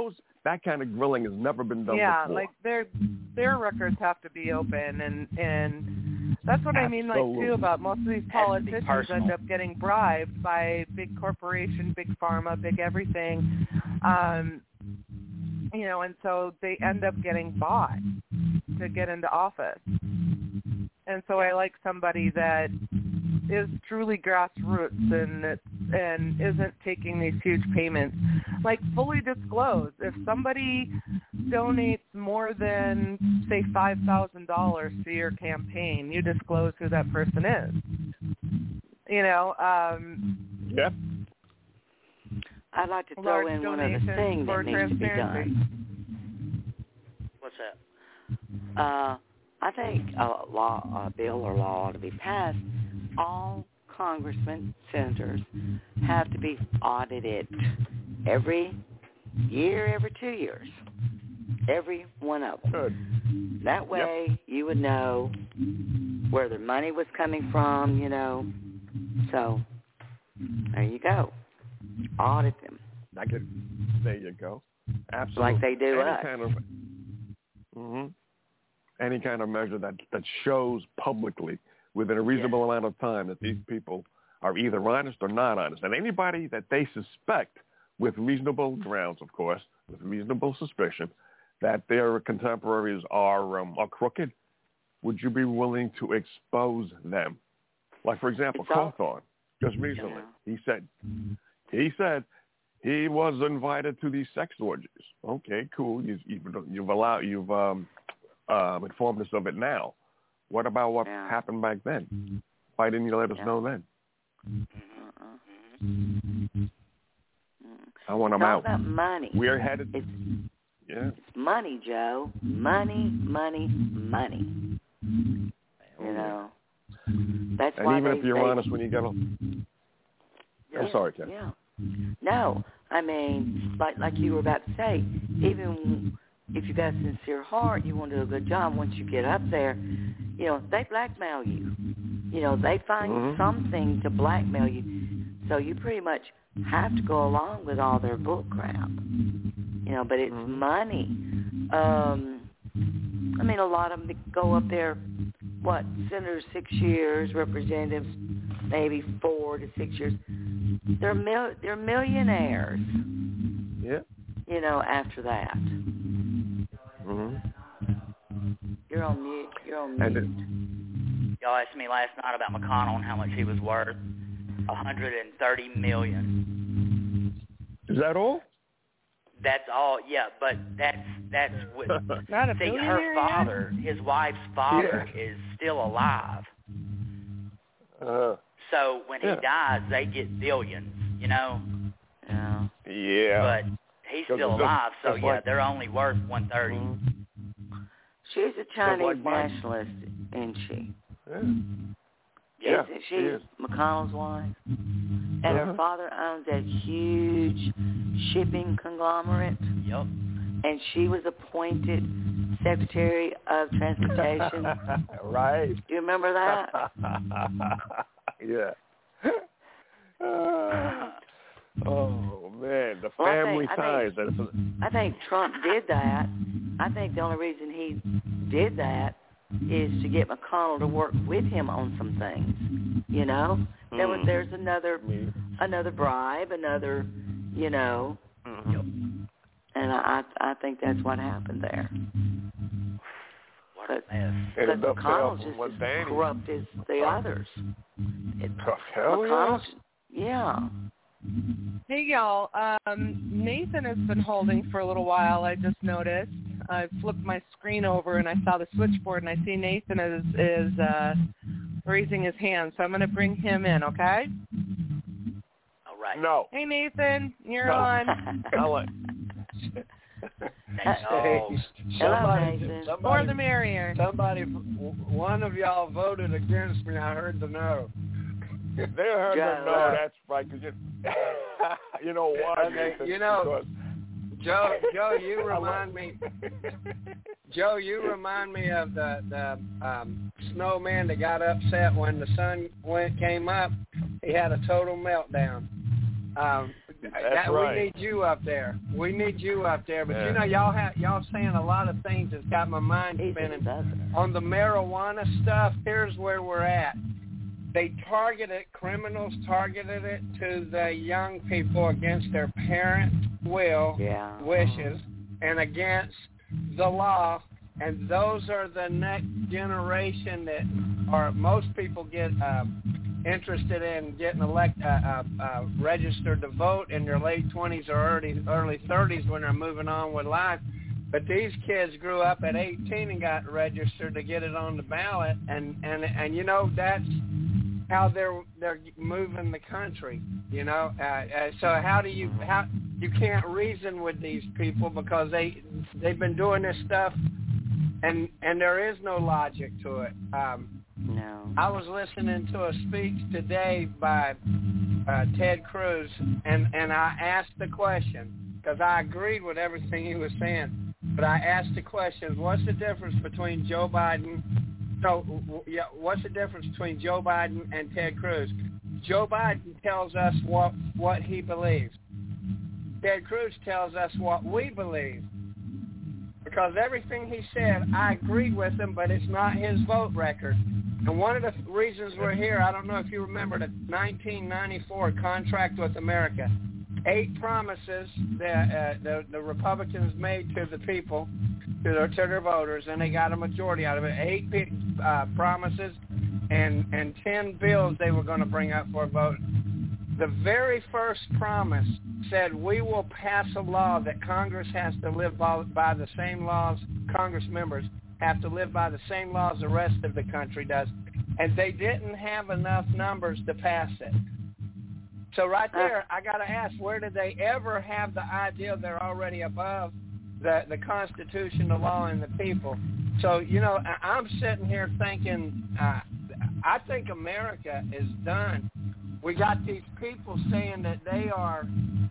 that kind of grilling has never been done yeah, before. like their their records have to be open, and and that's what Absolutely. I mean, like too, about most of these politicians end up getting bribed by big corporation, big pharma, big everything, um, you know, and so they end up getting bought to get into office. And so I like somebody that is truly grassroots and and isn't taking these huge payments. Like, fully disclose, if somebody donates more than, say, five thousand dollars to your campaign, you disclose who that person is. You know? Um, yep. I'd like to throw in one other thing that needs to be done. What's that? Uh, I think a law, a bill or law ought to be passed. All congressmen, senators have to be audited every year, every two years, every one of them. Good. That way, yep. you would know where their money was coming from. You know, so there you go. Audit them. I could. There you go. Absolutely. Like they do Any us. Kind of, mm-hmm. Any kind of measure that, that shows publicly within a reasonable yes. amount of time that these people are either honest or not honest. And anybody that they suspect, with reasonable grounds, of course, with reasonable suspicion, that their contemporaries are um, are crooked, would you be willing to expose them? Like, for example, Cawthorn, just recently, yeah. he said he said he was invited to these sex orgies. Okay, cool. You've you've, you've allowed you've um, um, informed us of it now. What about what yeah. happened back then? Why didn't you let us yeah. know then? Uh-uh. I want them it's out. It's about money. We're headed. It's, yeah. it's money, Joe. Money, money, money. You know. That's and why even they, if you're they, honest when you get them. Yeah, I'm sorry, Ken. Yeah. No, I mean, like like you were about to say, even if you got a sincere heart, you want to do a good job. Once you get up there, you know, they blackmail you. You know, they find mm-hmm. something to blackmail you. So you pretty much have to go along with all their bull crap. You know, but it's mm-hmm. money. Um, I mean, a lot of them go up there, what, senators six years, representatives maybe four to six years. They're mil- they're millionaires. Yeah. You know, after that. Mm-hmm. You're on mute. You're on mute. It, y'all asked me last night about McConnell and how much he was worth. one hundred thirty million dollars. Is that all? That's all, yeah, but that's that's what. Not a see, billionaire her father, yet? his wife's father, yeah. is still alive. Uh, so when yeah. he dies, they get billions, you know. Yeah. Yeah. But he's still alive, so yeah, like, they're only worth one thirty. Mm-hmm. She's a Chinese like nationalist, isn't she? Yeah. Yeah, Isn't she is. McConnell's wife? And uh-huh. her father owns that huge shipping conglomerate. Yep. And she was appointed Secretary of Transportation. Right. Do you remember that? Yeah. Uh, oh, man, the well, family I think, ties. I think, I think Trump did that. I think the only reason he did that is to get McConnell to work with him on some things. You know, mm. there was there's another mm. another bribe, another, you know, mm-hmm. and I I think that's what happened there. What a mess! Because McConnell's just as Danny. corrupt as the others. It, Hell McConnell's, yeah. Hey, y'all. Um, Nathan has been holding for a little while, I just noticed. I flipped my screen over, and I saw the switchboard, and I see Nathan is, is uh, raising his hand. So I'm going to bring him in, okay? All right. No. Hey, Nathan. You're no. on. Ellen. Oh. Somebody, Hello, somebody, More the merrier. Somebody, one of y'all voted against me. I heard the no. They heard yeah, the no. uh, That's right. Cause you, you know why? Okay, you know, Joe. Joe, you remind me. Joe, you remind me of the the um, snowman that got upset when the sun went came up. He had a total meltdown. Um, that, right. We need you up there. We need you up there. But yeah. you know, y'all have y'all saying a lot of things that's got my mind spinning. On the marijuana stuff, here's where we're at. They targeted, criminals targeted it to the young people against their parents' will, yeah. wishes, and against the law. And those are the next generation that are, most people get uh, interested in getting elect, uh, uh, uh, registered to vote in their late twenties or early, early thirties when they're moving on with life. But these kids grew up at eighteen and got registered to get it on the ballot, and, and, and you know, that's how they're they're moving the country, you know. Uh, uh, so how do you how you can't reason with these people because they they've been doing this stuff, and and there is no logic to it. Um, no. I was listening to a speech today by uh, Ted Cruz, and and I asked the question because I agreed with everything he was saying. But I asked the question, what's the difference between Joe Biden, no, yeah, what's the difference between Joe Biden and Ted Cruz? Joe Biden tells us what, what he believes. Ted Cruz tells us what we believe. Because everything he said, I agreed with him, but it's not his vote record. And one of the reasons we're here, I don't know if you remember the nineteen ninety-four Contract with America. Eight promises that uh, the, the Republicans made to the people, to their, to their voters, and they got a majority out of it. Eight uh, promises and, and ten bills they were going to bring up for a vote. The very first promise said we will pass a law that Congress has to live by, by the same laws, Congress members have to live by the same laws the rest of the country does. And they didn't have enough numbers to pass it. So right there, I got to ask, where did they ever have the idea they're already above the, the Constitution, the law, and the people? So, you know, I'm sitting here thinking, uh, I think America is done. We got these people saying that they are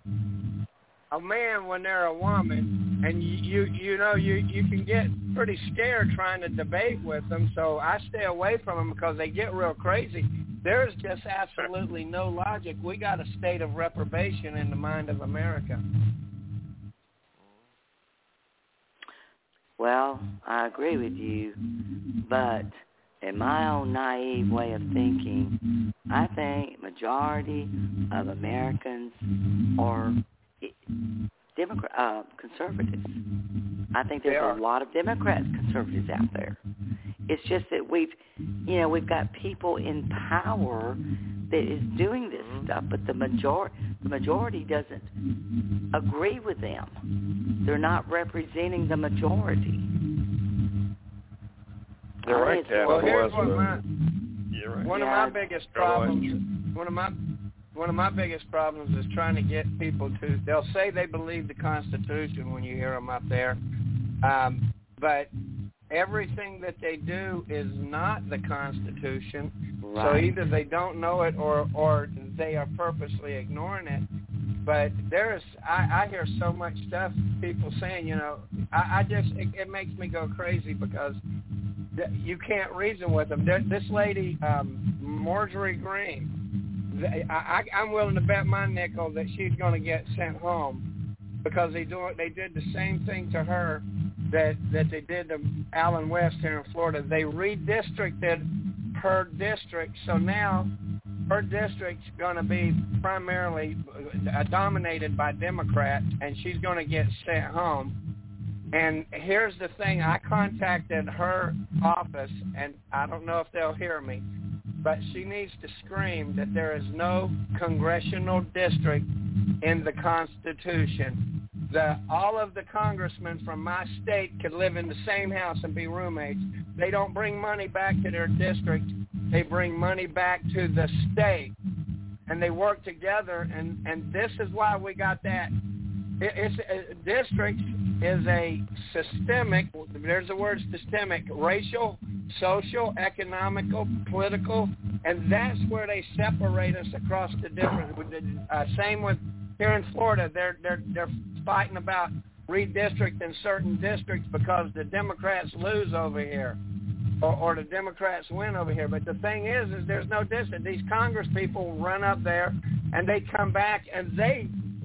a man when they're a woman, and you, you, you know, you, you can get pretty scared trying to debate with them, so I stay away from them because they get real crazy. There's just absolutely no logic. We got a state of reprobation in the mind of America. Well, I agree with you, but in my own naive way of thinking, I think majority of Americans are Democrat, uh, conservatives. I think there's a lot of Democrats, conservatives out there. It's just that we've, you know, we've got people in power that is doing this stuff, but the major the majority doesn't agree with them. They're not representing the majority. You're right, Ted. Well, here's one of my, You're right. one yeah. of my biggest problems. One of my one of my biggest problems is trying to get people to. They'll say they believe the Constitution when you hear them up there, um, but everything that they do is not the Constitution. Right. So either they don't know it or or they are purposely ignoring it. But there's, I, I hear so much stuff, people saying, you know, I, I just, it, it makes me go crazy because th- you can't reason with them. There, this lady, um, Marjorie Greene, th- I, I, I'm willing to bet my nickel that she's going to get sent home because they do they did the same thing to her that, that they did to Alan West here in Florida. They redistricted her district, so now her district's going to be primarily uh, dominated by Democrats, and she's going to get sent home. And here's the thing. I contacted her office, and I don't know if they'll hear me, but she needs to scream that there is no congressional district in the Constitution. The, all of the congressmen from my state could live in the same house and be roommates. They don't bring money back to their district. They bring money back to the state, and they work together, and, and this is why we got that. It, it's a, district is a systemic, there's the word systemic, racial, social, economical, political, and that's where they separate us across the different. Uh, same with here in Florida, they're they're they're fighting about redistricting certain districts because the Democrats lose over here. Or, or the Democrats win over here. But the thing is, is there's no district. These Congress people run up there, and they come back, and they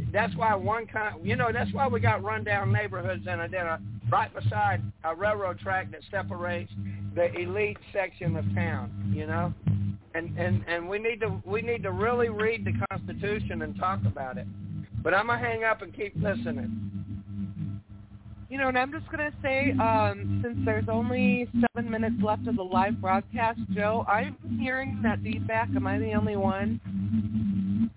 that's why one kind, you know, that's why we got rundown neighborhoods and a, then a, right beside a railroad track that separates the elite section of town, you know, and and and we need to we need to really read the Constitution and talk about it. But I'm gonna hang up and keep listening. You know, and I'm just going to say, um, since there's only seven minutes left of the live broadcast, Joe, I'm hearing that feedback. Am I the only one?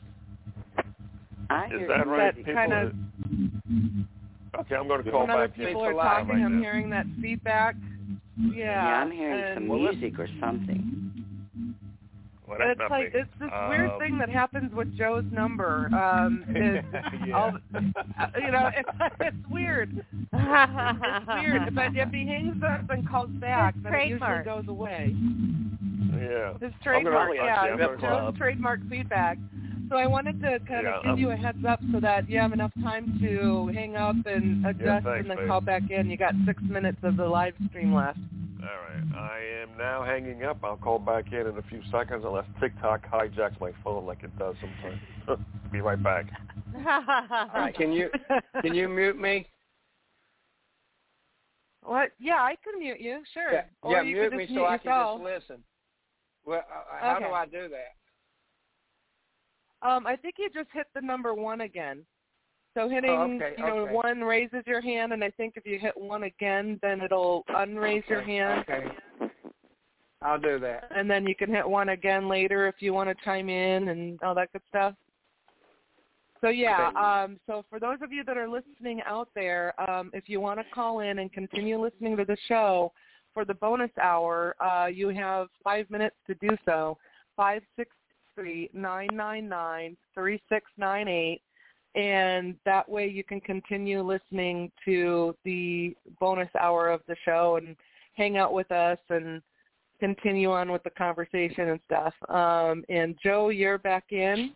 I Is hear that right? That People kind of, okay, I'm going to call when other back in. people are alive talking, right I'm now. hearing that feedback. Yeah. Yeah, I'm hearing and, some well, music or something. Well, But that's it's not like me. it's this um, weird thing that happens with Joe's number. Um, is yeah. all, you know, it's, it's weird. It's weird. But if he hangs up and calls back, His then it usually trademark. goes away. Yeah. His I'm trademark, gonna- yeah, actually, I'm Joe's gonna call. trademark feedback. So I wanted to kind Yeah, of give um, you a heads up so that you have enough time to hang up and adjust thanks, and then babe. call back in. You got six minutes of the live stream left. All right. I am now hanging up. I'll call back in in a few seconds unless TikTok hijacks my phone like it does sometimes. Be right back. All right, can you can you mute me? What? Yeah, I can mute you, sure. Yeah, Or yeah you mute could me just so mute I can yourself. just listen. Well, uh, how Okay. do I do that? Um, I think you just hit the number one again. So hitting, Oh, okay, you know, okay. one raises your hand, and I think if you hit one again, then it'll unraise your hand. Okay. I'll do that. And then you can hit one again later if you want to chime in and all that good stuff. So, yeah, Okay. um, so for those of you that are listening out there, um, if you want to call in and continue listening to the show for the bonus hour, uh, you have five minutes to do so, five six three, nine nine nine, three six nine eight. And that way you can continue listening to the bonus hour of the show and hang out with us and continue on with the conversation and stuff. Um, and Joe, you're back in.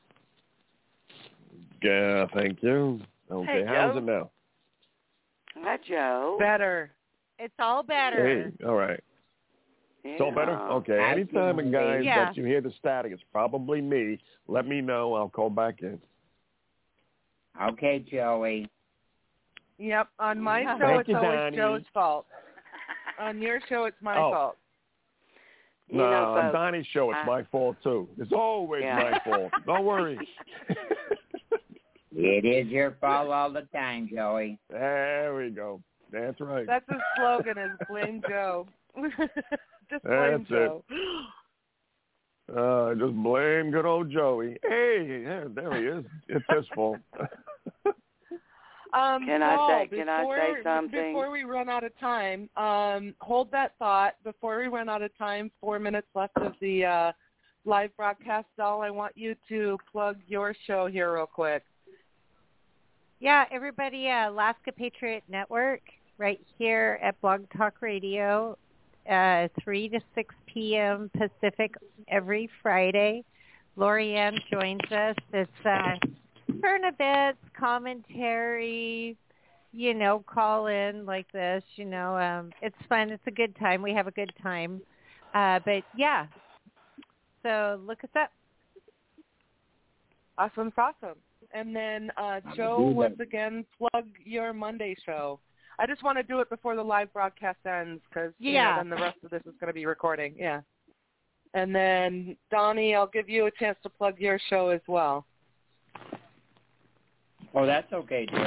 Yeah, thank you. Okay, Hey, how's Joe. it now? Hi, Joe. Better. It's all better. Hey, all right. It's all better? Yeah. Okay. I Anytime, can- guys, Yeah. that you hear the static, it's probably me. Let me know. I'll call back in. Okay, Joey. Yep. On my show, Thank it's you, always Donnie. Joe's fault. On your show, it's my Oh. fault. You no, know, on folks, Donnie's show, it's I- my fault, too. It's always Yeah. my fault. Don't worry. It is your fault all the time, Joey. There we go. That's right. That's his slogan is blame Joe. Just blame That's it. Joe. Uh, just blame good old Joey. Hey, yeah, there he is. It's his fault. Um, Can I Paul, say- can I before, say something? Before we run out of time, um, hold that thought. Before we run out of time, four minutes left of the uh, live broadcast. Doll, I want you to plug your show here real quick. Yeah, everybody, uh, Alaska Patriot Network, right here at Blog Talk Radio, uh, three to six p.m. Pacific every Friday. Lorianne joins us. It's uh, current events, commentary, you know, call in like this, you know. Um, it's fun. It's a good time. We have a good time. Uh, but, yeah, so look us up. Awesome, awesome. And then, uh, I'm Joe, gonna do once that. again, plug your Monday show. I just want to do it before the live broadcast ends because Yeah. then the rest of this is going to be recording. Yeah. And then, Donnie, I'll give you a chance to plug your show as well. Oh, that's okay, Joe.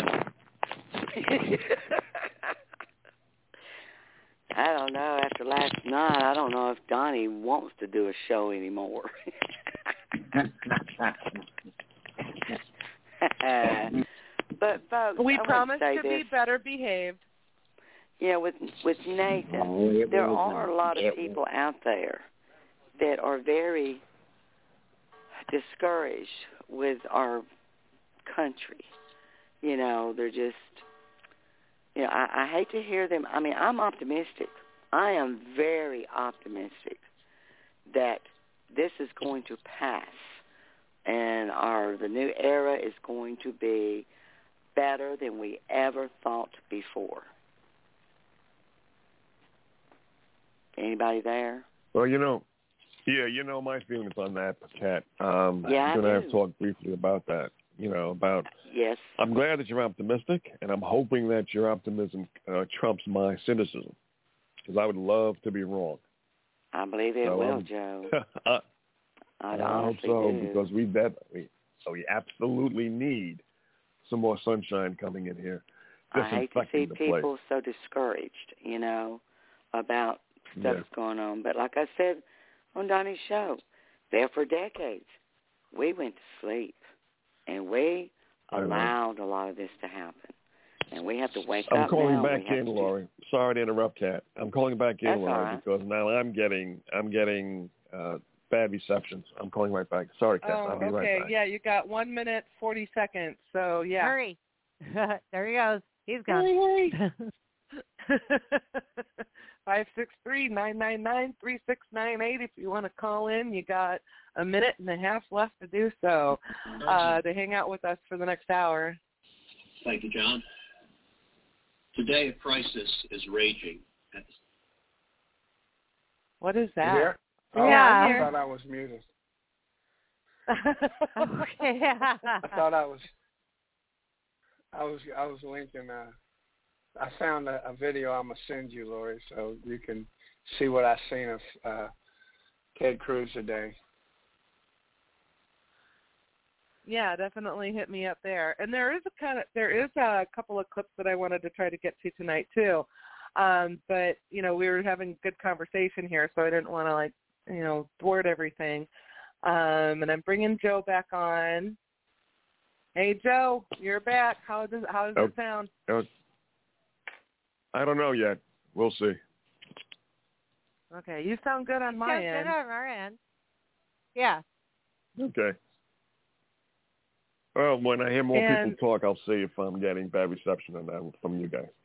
I don't know. After last night, I don't know if Donnie wants to do a show anymore. But folks, We I want promise to, say to this. be better behaved. Yeah, with with Nathan, Oh, it there wasn't. are a lot of It people out there that are very discouraged with our country. You know, they're just, you know, I, I hate to hear them. I mean, I'm optimistic. I am very optimistic that this is going to pass, and our the new era is going to be better than we ever thought before. Anybody there? Well, you know, yeah, you know my feelings on that, Kat. Um, Yeah, I you and I do. have talked briefly about that. you know, about. Yes. I'm glad that you're optimistic, and I'm hoping that your optimism uh, trumps my cynicism, because I would love to be wrong. I believe it so, will, um, Joe. I, I'd I hope honestly so, do. because we that we so we absolutely need some more sunshine coming in here. I hate to see the people place. so discouraged, you know, about stuff Yeah. that's going on. But like I said on Donnie's show, there for decades, we went to sleep, and we allowed a lot of this to happen. And we have to wake I'm up calling now. back we have in, to Lori. Do... Sorry to interrupt, Kat. I'm calling back in, That's Lori, all right. because now I'm getting I'm getting uh, bad receptions. I'm calling right back. Sorry, Kat. Oh, I'll be okay. right back. Yeah, you got one minute, forty seconds. So, yeah. Hurry. There he goes. He's gone. Hurry, hurry. five six three, nine nine nine, three six nine eight. If you want to call in, you got a minute and a half left to do so, uh, to hang out with us for the next hour. Thank you, John. Today, a crisis is raging. What is that? You hear? Oh, Yeah. I thought I was muted. Okay. I thought I was. I was. I was linking. Uh, I found a, a video I'm gonna send you, Lori, so you can see what I seen of uh, Ted Cruz today. Yeah, definitely hit me up there. And there is a kind of there is a couple of clips that I wanted to try to get to tonight too. Um, but you know, we were having good conversation here, so I didn't want to like you know thwart everything. Um, and I'm bringing Joe back on. Hey, Joe, you're back. How does how does Oh, it sound? oh, I don't know yet. We'll see. Okay, you sound good on my Sounds end. good on our end. Yeah. Okay. Well, when I hear more And- people talk, I'll see if I'm getting bad reception on that from you guys.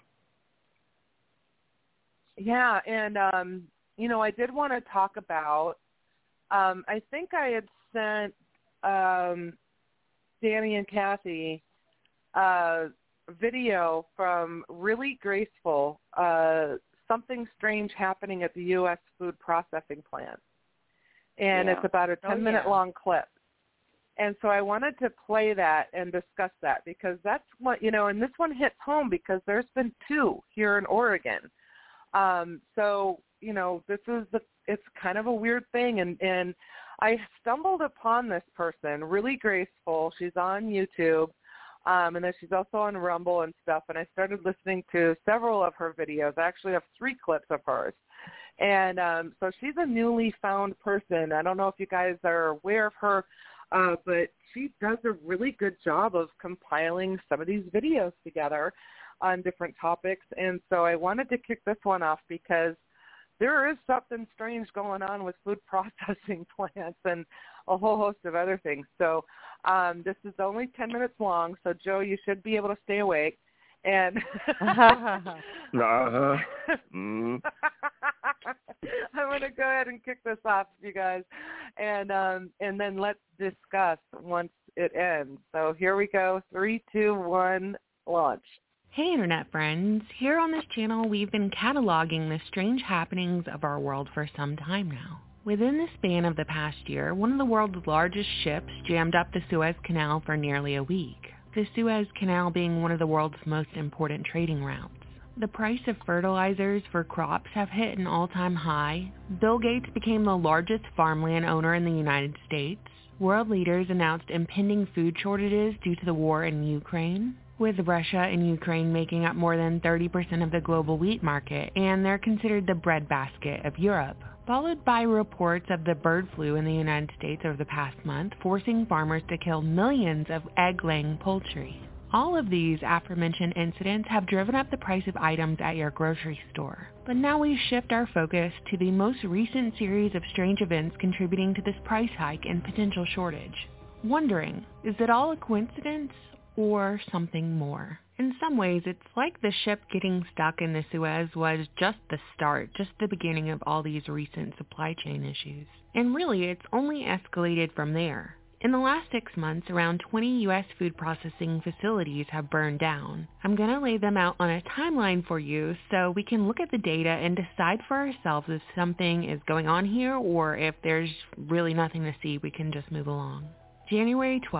Yeah, and um, you know, I did want to talk about. Um, I think I had sent um, Danny and Kathy a video from Really Graceful, uh, something strange happening at the U S food processing plant, and Yeah. it's about a ten-minute Oh, yeah. long clip. And so I wanted to play that and discuss that because that's what, you know, and this one hits home because there's been two here in Oregon. Um, so, you know, this is the, it's kind of a weird thing. And, and I stumbled upon this person, Really Graceful. She's on YouTube. Um, and then she's also on Rumble and stuff. And I started listening to several of her videos. I actually have three clips of hers. And um, so she's a newly found person. I don't know if you guys are aware of her. Uh, but she does a really good job of compiling some of these videos together on different topics. And so I wanted to kick this one off because there is something strange going on with food processing plants and a whole host of other things. So um, this is only ten minutes long, so Joe, you should be able to stay awake. And uh-huh. mm-hmm. I'm going to go ahead and kick this off, you guys, and um, and then let's discuss once it ends. So here we go. Three, two, one, launch. Hey, Internet friends. Here on this channel, we've been cataloging the strange happenings of our world for some time now. Within the span of the past year, one of the world's largest ships jammed up the Suez Canal for nearly a week. The Suez Canal being one of the world's most important trading routes. The price of fertilizers for crops have hit an all-time high. Bill Gates became the largest farmland owner in the United States. World leaders announced impending food shortages due to the war in Ukraine, with Russia and Ukraine making up more than thirty percent of the global wheat market, and they're considered the breadbasket of Europe. Followed by reports of the bird flu in the United States over the past month, forcing farmers to kill millions of egg-laying poultry. All of these aforementioned incidents have driven up the price of items at your grocery store. But now we shift our focus to the most recent series of strange events contributing to this price hike and potential shortage. Wondering, is it all a coincidence or something more? In some ways, it's like the ship getting stuck in the Suez was just the start, just the beginning of all these recent supply chain issues. And really, it's only escalated from there. In the last six months, around twenty U S food processing facilities have burned down. I'm going to lay them out on a timeline for you so we can look at the data and decide for ourselves if something is going on here or if there's really nothing to see, we can just move along. January twelfth,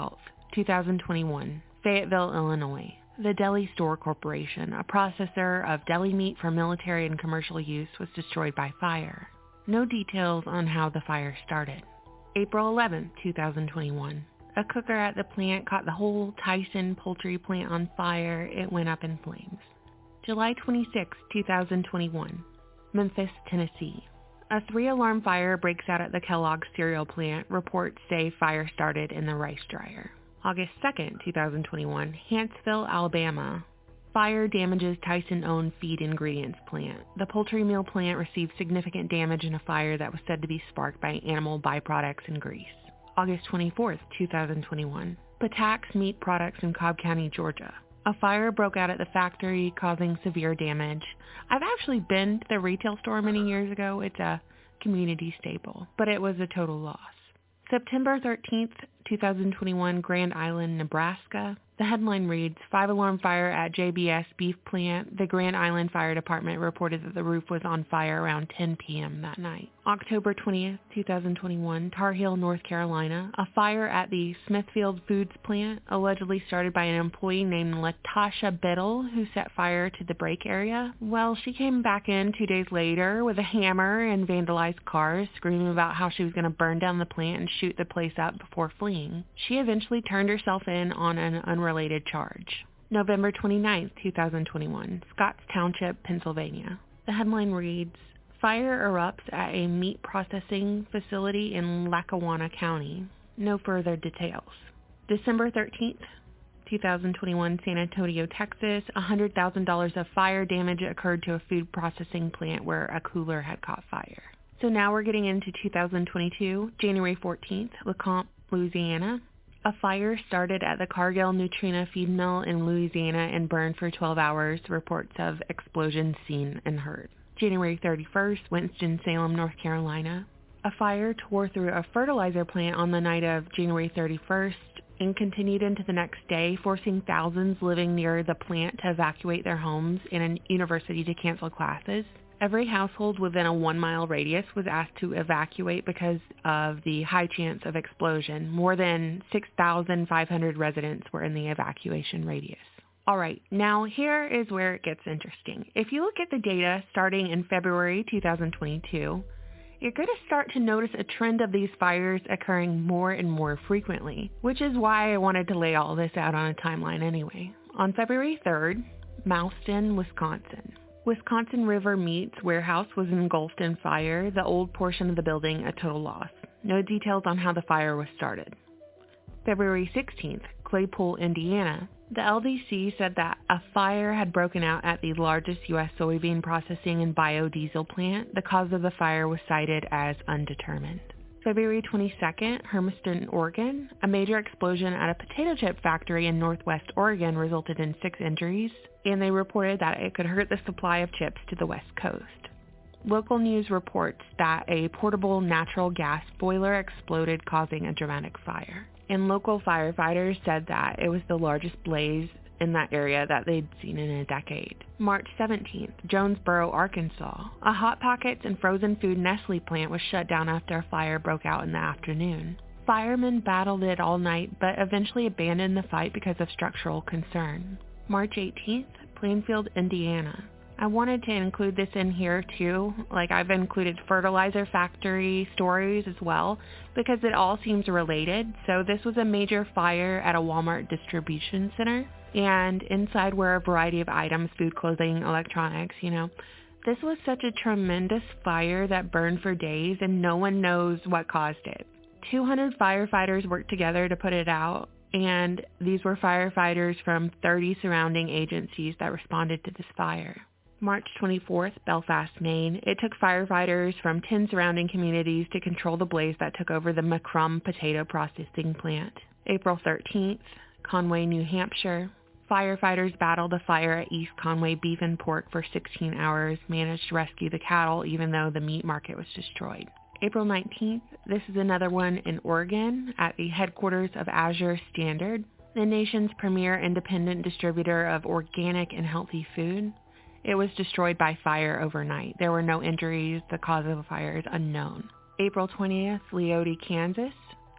twenty twenty-one, Fayetteville, Illinois. The Deli Store Corporation, a processor of deli meat for military and commercial use, was destroyed by fire. No details on how the fire started. April eleventh, twenty twenty-one. A cooker at the plant caught the whole Tyson poultry plant on fire. It went up in flames. July twenty-sixth, twenty twenty-one. Memphis, Tennessee. A three-alarm fire breaks out at the Kellogg's cereal plant. Reports say fire started in the rice dryer. August second, twenty twenty-one. Huntsville, Alabama. Fire damages Tyson-owned feed ingredients plant. The poultry meal plant received significant damage in a fire that was said to be sparked by animal byproducts and grease. August twenty-fourth, twenty twenty-one. Patax Meat Products in Cobb County, Georgia. A fire broke out at the factory, causing severe damage. I've actually been to the retail store many years ago. It's a community staple, but it was a total loss. September thirteenth, twenty twenty-one, Grand Island, Nebraska. The headline reads, Five-alarm fire at J B S beef plant. The Grand Island Fire Department reported that the roof was on fire around ten p.m. that night. October twentieth, twenty twenty-one, Tar Heel, North Carolina. A fire at the Smithfield Foods plant, allegedly started by an employee named Latasha Biddle, who set fire to the brake area. Well, she came back in two days later with a hammer and vandalized cars, screaming about how she was going to burn down the plant and shoot the place up before fleeing. She eventually turned herself in on an unrelated charge. November twenty-ninth, twenty twenty-one, Scotts Township, Pennsylvania. The headline reads, Fire erupts at a meat processing facility in Lackawanna County. No further details. December thirteenth, twenty twenty-one, San Antonio, Texas. one hundred thousand dollars of fire damage occurred to a food processing plant where a cooler had caught fire. So now we're getting into two thousand twenty-two, January fourteenth, LeCompte, Louisiana. A fire started at the Cargill Nutrena feed mill in Louisiana and burned for twelve hours. Reports of explosions seen and heard. January thirty-first, Winston-Salem, North Carolina. A fire tore through a fertilizer plant on the night of January thirty-first and continued into the next day, forcing thousands living near the plant to evacuate their homes and a university to cancel classes. Every household within a one-mile radius was asked to evacuate because of the high chance of explosion. More than six thousand five hundred residents were in the evacuation radius. All right, now here is where it gets interesting. If you look at the data starting in February two thousand twenty-two, you're going to start to notice a trend of these fires occurring more and more frequently, which is why I wanted to lay all this out on a timeline anyway. On February third, Mouston, Wisconsin. Wisconsin River Meats warehouse was engulfed in fire, the old portion of the building a total loss. No details on how the fire was started. February sixteenth, Claypool, Indiana. The L D C said that a fire had broken out at the largest U S soybean processing and biodiesel plant. The cause of the fire was cited as undetermined. February twenty-second, Hermiston, Oregon. A major explosion at a potato chip factory in northwest Oregon resulted in six injuries, and they reported that it could hurt the supply of chips to the west coast. Local news reports that a portable natural gas boiler exploded, causing a dramatic fire. And local firefighters said that it was the largest blaze in that area that they'd seen in a decade. March seventeenth, Jonesboro, Arkansas. A Hot Pockets and frozen food Nestle plant was shut down after a fire broke out in the afternoon. Firemen battled it all night, but eventually abandoned the fight because of structural concern. March eighteenth, Plainfield, Indiana. I wanted to include this in here too, like I've included fertilizer factory stories as well, because it all seems related. So this was a major fire at a Walmart distribution center, and inside were a variety of items, food, clothing, electronics, you know. This was such a tremendous fire that burned for days, and no one knows what caused it. two hundred firefighters worked together to put it out, and these were firefighters from thirty surrounding agencies that responded to this fire. March twenty-fourth, Belfast, Maine. It took firefighters from ten surrounding communities to control the blaze that took over the McCrum potato processing plant. April thirteenth, Conway, New Hampshire. Firefighters battled a fire at East Conway Beef and Pork for sixteen hours, managed to rescue the cattle even though the meat market was destroyed. April nineteenth, this is another one in Oregon at the headquarters of Azure Standard, the nation's premier independent distributor of organic and healthy food. It was destroyed by fire overnight. There were no injuries. The cause of the fire is unknown. April twentieth, Leoti, Kansas.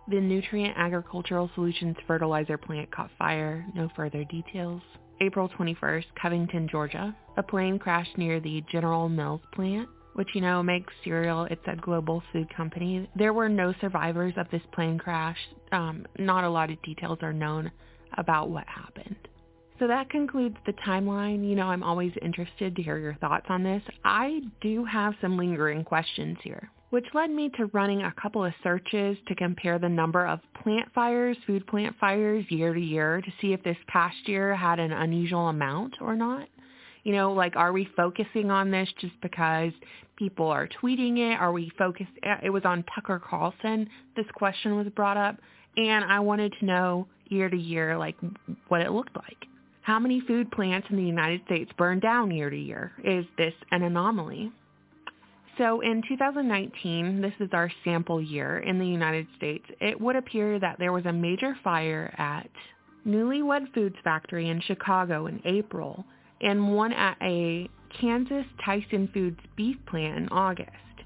The Nutrient Agricultural Solutions fertilizer plant caught fire. No further details. April twenty-first, Covington, Georgia. A plane crashed near the General Mills plant, which, you know, makes cereal. It's a global food company. There were no survivors of this plane crash. Um, not a lot of details are known about what happened. So that concludes the timeline. You know, I'm always interested to hear your thoughts on this. I do have some lingering questions here, which led me to running a couple of searches to compare the number of plant fires, food plant fires, year to year to see if this past year had an unusual amount or not. You know, like, are we focusing on this just because people are tweeting it? Are we focused? It was on Tucker Carlson. This question was brought up, and I wanted to know year to year, like, what it looked like. How many food plants in the United States burned down year to year? Is this an anomaly? So in two thousand nineteen, this is our sample year in the United States, it would appear that there was a major fire at Newlywed Foods Factory in Chicago in April, and one at a Kansas Tyson Foods beef plant in August.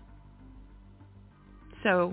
So,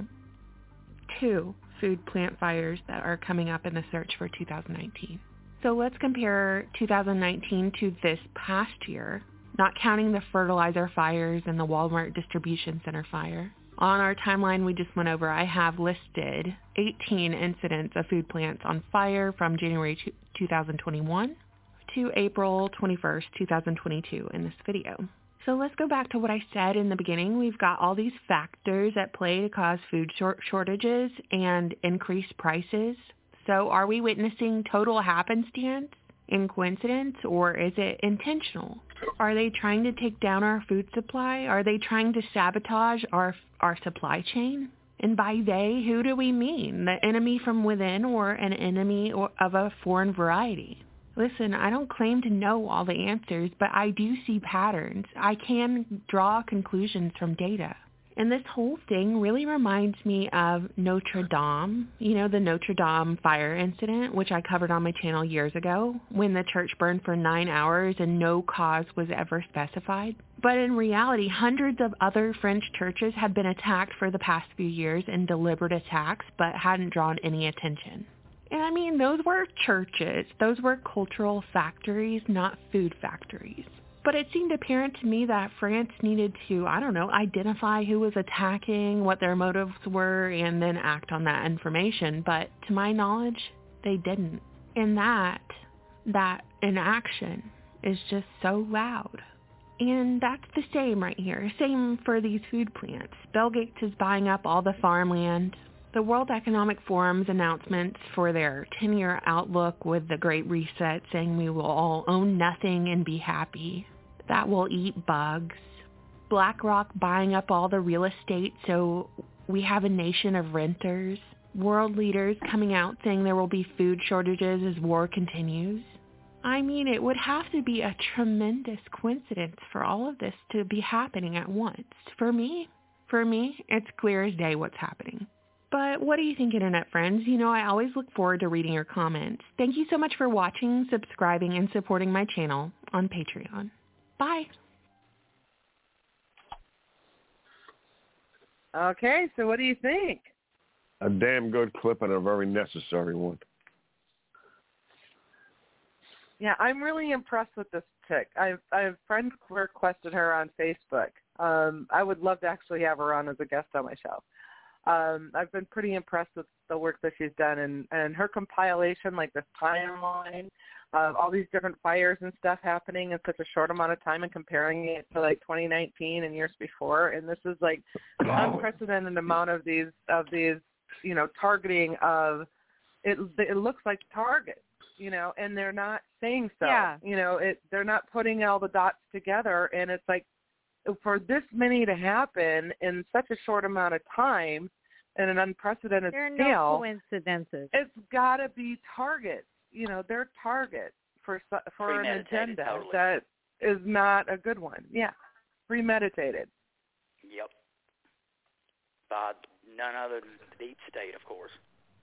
two food plant fires that are coming up in the search for two thousand nineteen. So let's compare two thousand nineteen to this past year, not counting the fertilizer fires and the Walmart distribution center fire. On our timeline we just went over, I have listed eighteen incidents of food plants on fire from January two thousand twenty-one to April twenty-first, two thousand twenty-two in this video. So let's go back to what I said in the beginning. We've got all these factors at play to cause food short shortages and increased prices. So are we witnessing total happenstance and coincidence, or is it intentional? Are they trying to take down our food supply? Are they trying to sabotage our our supply chain? And by they, who do we mean? The enemy from within or an enemy or of a foreign variety? Listen, I don't claim to know all the answers, but I do see patterns. I can draw conclusions from data. And this whole thing really reminds me of Notre Dame, you know, the Notre Dame fire incident, which I covered on my channel years ago, when the church burned for nine hours and no cause was ever specified. But in reality, hundreds of other French churches had been attacked for the past few years in deliberate attacks, but hadn't drawn any attention. And I mean, those were churches. Those were cultural factories, not food factories. But it seemed apparent to me that France needed to, I don't know, identify who was attacking, what their motives were, and then act on that information. But to my knowledge, they didn't. And that, that inaction is just so loud. And that's the same right here. Same for these food plants. Bill Gates is buying up all the farmland. The World Economic Forum's announcements for their ten-year outlook with the Great Reset saying we will all own nothing and be happy. That will eat bugs. BlackRock buying up all the real estate so we have a nation of renters. World leaders coming out saying there will be food shortages as war continues. I mean, it would have to be a tremendous coincidence for all of this to be happening at once. For me, for me, it's clear as day what's happening. But what do you think, Internet friends? You know, I always look forward to reading your comments. Thank you so much for watching, subscribing, and supporting my channel on Patreon. Bye. Okay, so what do you think? A damn good clip and a very necessary one. Yeah, I'm really impressed with this chick. I've, I've friend requested her on Facebook. Um, I would love to actually have her on as a guest on my show. Um, I've been pretty impressed with the work that she's done, and, and her compilation, like this timeline of all these different fires and stuff happening in such a short amount of time and comparing it to like twenty nineteen and years before. And this is like an unprecedented amount of these, of these, you know, targeting of, it, it looks like targets, you know, and they're not saying so. Yeah. You know, it, they're not putting all the dots together, and it's like, for this many to happen in such a short amount of time and an unprecedented there are scale, no coincidences. It's got to be targets. You know, they're targets for for an agenda totally. that is not a good one. Yeah, premeditated. Yep. By none other than the deep state, of course.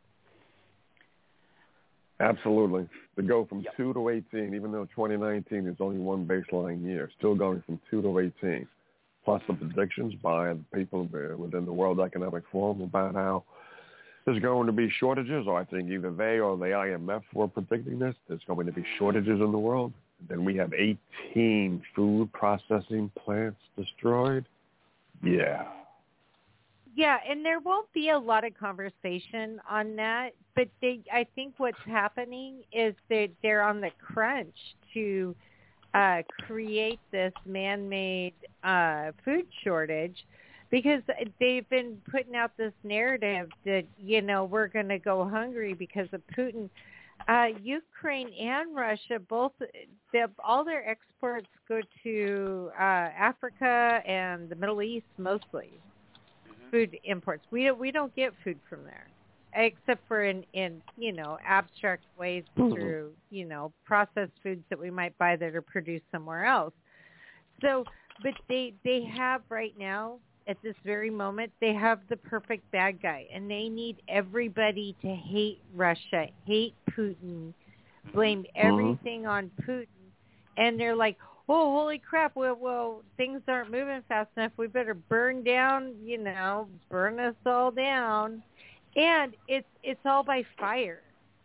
Absolutely. To go from yep. two to eighteen, even though twenty nineteen is only one baseline year, still going from two to eighteen, plus the predictions by the people within the World Economic Forum about how there's going to be shortages, or I think either they or the I M F were predicting this. There's going to be shortages in the world. Then we have eighteen food processing plants destroyed. Yeah. Yeah, and there won't be a lot of conversation on that, but they, I think what's happening is that they're on the crunch to uh, create this man-made uh, food shortage, because they've been putting out this narrative that, you know, we're going to go hungry because of Putin. Uh, Ukraine and Russia, both, all their exports go to uh, Africa and the Middle East mostly. Mm-hmm. Food imports. We don't we don't get food from there, except for in, in you know abstract ways mm-hmm. through you know processed foods that we might buy that are produced somewhere else. So, but they they have right now. At this very moment, they have the perfect bad guy, and they need everybody to hate Russia, hate Putin, blame everything mm-hmm. on Putin, and they're like, oh, holy crap, well, well, things aren't moving fast enough. We better burn down, you know, burn us all down, and it's it's all by fire.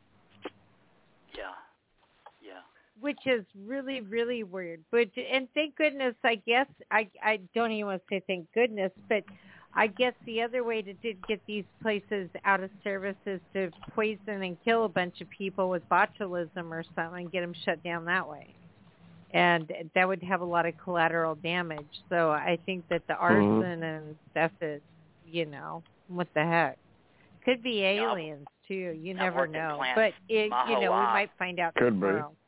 Yeah. Yeah. Which is really, really weird. But and thank goodness, I guess, I, I don't even want to say thank goodness, but I guess the other way to did get these places out of service is to poison and kill a bunch of people with botulism or something and get them shut down that way. And that would have a lot of collateral damage. So I think that the arson mm-hmm. and stuff is, you know, what the heck. Could be aliens, too. You never know. But, it, you know, we might find out Could tomorrow. Be.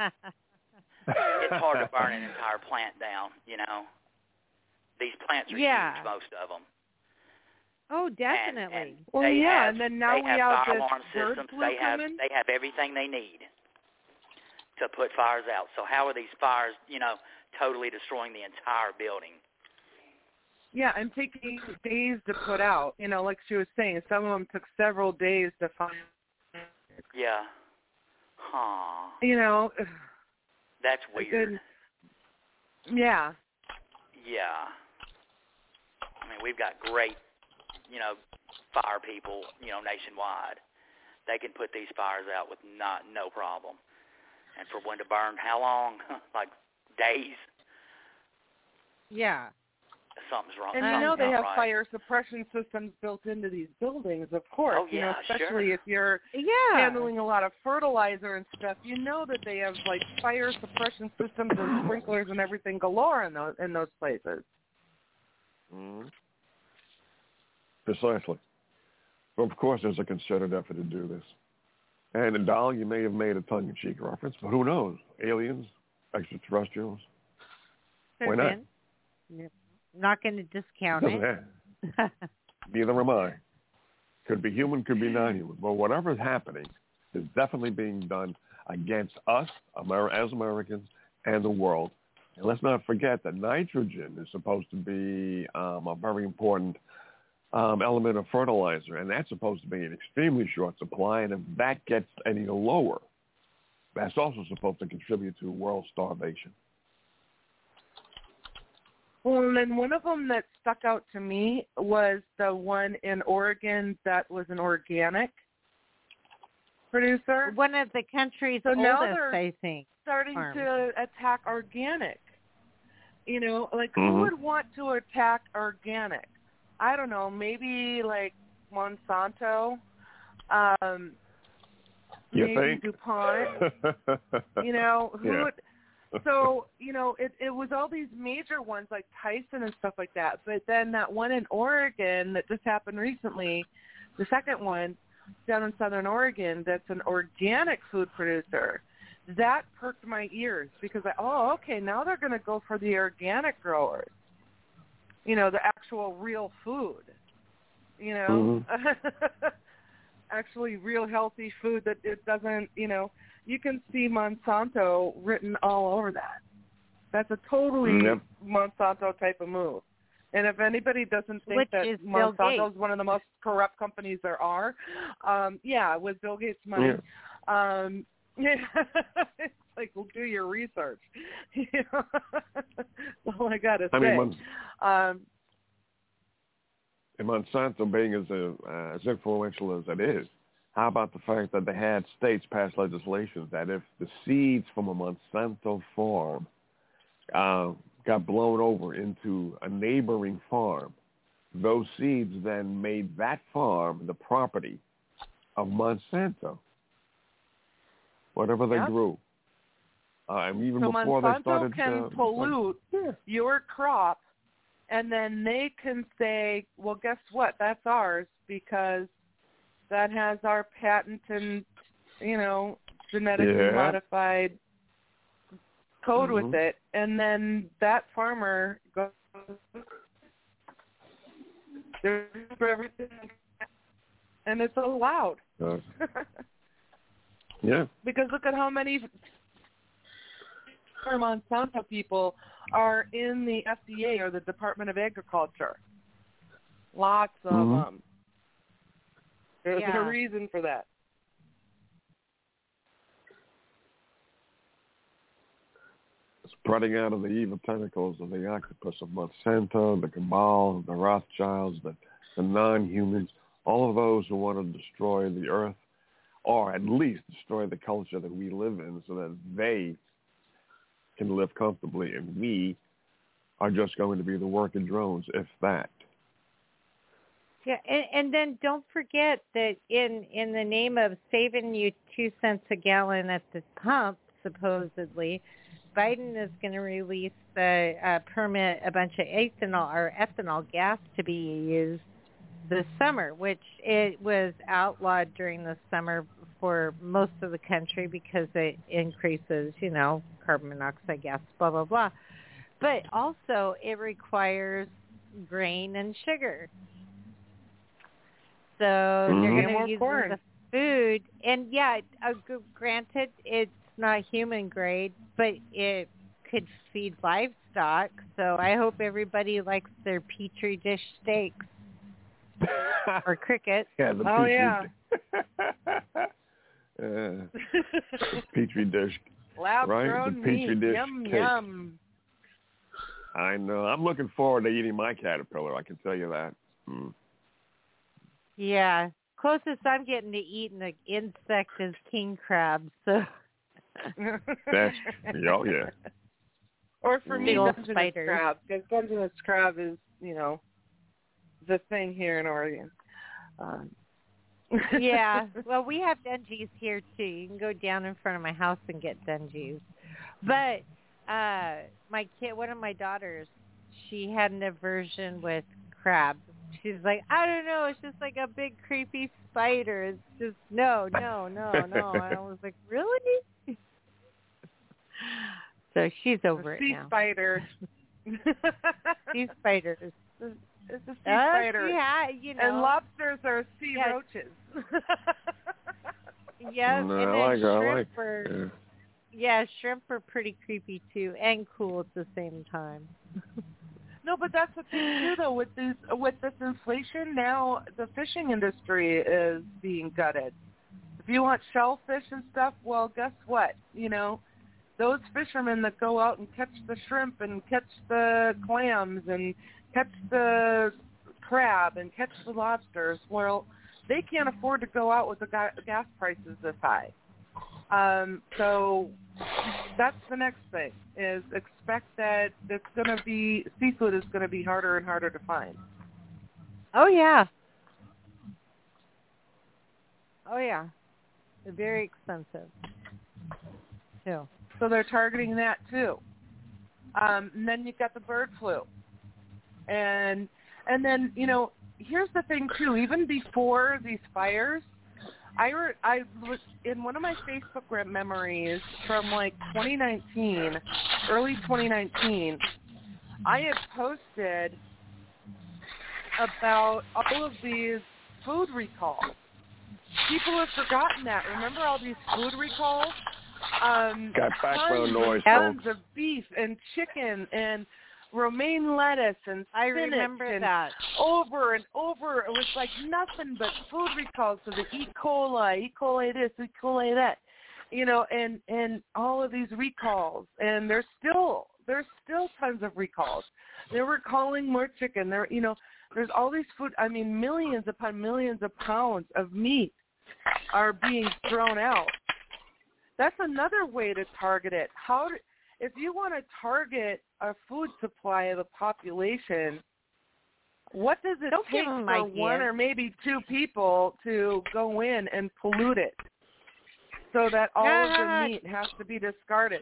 It's hard to burn an entire plant down, you know. These plants are yeah. huge, most of them. Oh, definitely. And, and well, yeah, have, and then now they we have have fire this alarm systems. flu They have coming. they have everything they need to put fires out. So how are these fires, you know, totally destroying the entire building? Yeah, and taking days to put out. You know, like she was saying, some of them took several days to find. Yeah. Huh. You know. That's weird. Yeah. Yeah. I mean, we've got great, you know, fire people, you know, nationwide. They can put these fires out with not no problem. And for one to burn, how long? Like days? Yeah. Something's wrong. And Something's you know they have right. fire suppression systems built into these buildings, of course. Oh, yeah, you know, especially sure. if you're yeah. handling a lot of fertilizer and stuff. You know that they have like fire suppression systems and sprinklers and everything galore in those in those places. Mm-hmm. Precisely. Well, of course, there's a concerted effort to do this. And in Doll, you may have made a tongue-in-cheek reference, but who knows? Aliens, extraterrestrials. There's Why not? Yep. Not going to discount it. Neither am I. Could be human, could be non-human. But whatever is happening is definitely being done against us Amer- as Americans and the world. And let's not forget that nitrogen is supposed to be um, a very important um, element of fertilizer, and that's supposed to be in extremely short supply. And if that gets any lower, that's also supposed to contribute to world starvation. Well, and then one of them that stuck out to me was the one in Oregon that was an organic producer. One of the country's so oldest, now they're I think, starting farms. to attack organic. You know, like mm-hmm. who would want to attack organic? I don't know, maybe like Monsanto, um, you maybe think? DuPont. You know, who yeah. would... So, you know, it, it was all these major ones like Tyson and stuff like that. But then that one in Oregon that just happened recently, the second one down in Southern Oregon, that's an organic food producer, that perked my ears because, I, oh, okay, now they're going to go for the organic growers, you know, the actual real food, you know, mm-hmm. actually real healthy food that it doesn't, you know, you can see Monsanto written all over that. That's a totally yep. Monsanto type of move. And if anybody doesn't think Which that is Monsanto is one of the most corrupt companies there are, um, yeah, with Bill Gates' money, yeah. um, yeah, it's like, well, do your research. You know? That's all I got to say. I mean, um, And Monsanto being as, a, uh, as influential as it is, how about the fact that they had states pass legislation that if the seeds from a Monsanto farm uh, got blown over into a neighboring farm, those seeds then made that farm the property of Monsanto, whatever they yep. grew. Uh, and even so before Monsanto they started, can uh, pollute yeah. your crop, and then they can say, well, guess what? That's ours because that has our patent and, you know, genetically yeah. modified code mm-hmm. with it. And then that farmer goes for everything, and it's allowed. Uh, yeah. Because look at how many Monsanto people are in the F D A or the Department of Agriculture. Lots of mm-hmm. them. There's yeah. a reason for that. Spreading out of the evil tentacles of the octopus of Monsanto, the cabal, the Rothschilds, the, the non-humans, all of those who want to destroy the earth, or at least destroy the culture that we live in so that they can live comfortably, and we are just going to be the working drones, if that. Yeah, and, and then don't forget that in, in the name of saving you two cents a gallon at the pump, supposedly, Biden is going to release the uh, permit a bunch of ethanol or ethanol gas to be used this summer, which it was outlawed during the summer for most of the country because it increases, you know, carbon monoxide gas, blah, blah, blah. But also it requires grain and sugar. So mm-hmm. they're Yeah, going more to use corn. the food. And, yeah, uh, granted, it's not human grade, but it could feed livestock. So I hope everybody likes their Petri dish steaks or crickets. Yeah, the oh, Petri yeah. uh, Petri dish. Lab right? grown The Petri meat. dish Yum, cake. yum. I know. I'm looking forward to eating my caterpillar. I can tell you that. Mm. Yeah. Closest I'm getting to eating an insect is king crab. So. That's, oh, yeah. Or for me, Big old Dungeness spiders. crab, because Dungeness crab is, you know, the thing here in Oregon. Um. Yeah. Well, we have Dungies here, too. You can go down in front of my house and get Dungies. But uh, my kid, one of my daughters, she had an aversion with crab. She's like, I don't know, it's just like a big creepy spider. It's just, no, no, no, no. And I was like, really? So she's over it sea now. Spider. Sea spiders. It's a sea uh, spider. Yeah, you know. And lobsters are sea yes. roaches. Yeah, no, and then I like, shrimp I like, are, yeah. yeah, shrimp are pretty creepy too, and cool at the same time. No, but that's the thing too, though. With this, with this inflation, now the fishing industry is being gutted. If you want shellfish and stuff, well, guess what? You know, those fishermen that go out and catch the shrimp and catch the clams and catch the crab and catch the lobsters, well, they can't afford to go out with the ga- gas prices this high. Um, so that's the next thing, is expect that it's going to be, seafood is going to be harder and harder to find. Oh, yeah. Oh, yeah. They're very expensive, too. So they're targeting that, too. Um, and then you've got the bird flu. And and then, you know, here's the thing, too. Even before these fires, I, re- I was in one of my Facebook memories from, like, twenty nineteen, early twenty nineteen, I had posted about all of these food recalls. People have forgotten that. Remember all these food recalls? Um, Got background noise, tons folks. of beef and chicken and romaine lettuce and I spinach remember and that. over and over. It was like nothing but food recalls. So the E. coli, E. coli this, E. coli that, you know, and and all of these recalls. And there's still there's still tons of recalls. They're recalling more chicken. They're, you know, There's all these food. I mean, millions upon millions of pounds of meat are being thrown out. That's another way to target it. How, do, if you want to target a food supply of the population, what does it Don't take give 'em for ideas. one or maybe two people to go in and pollute it so that all of Ah. the meat has to be discarded?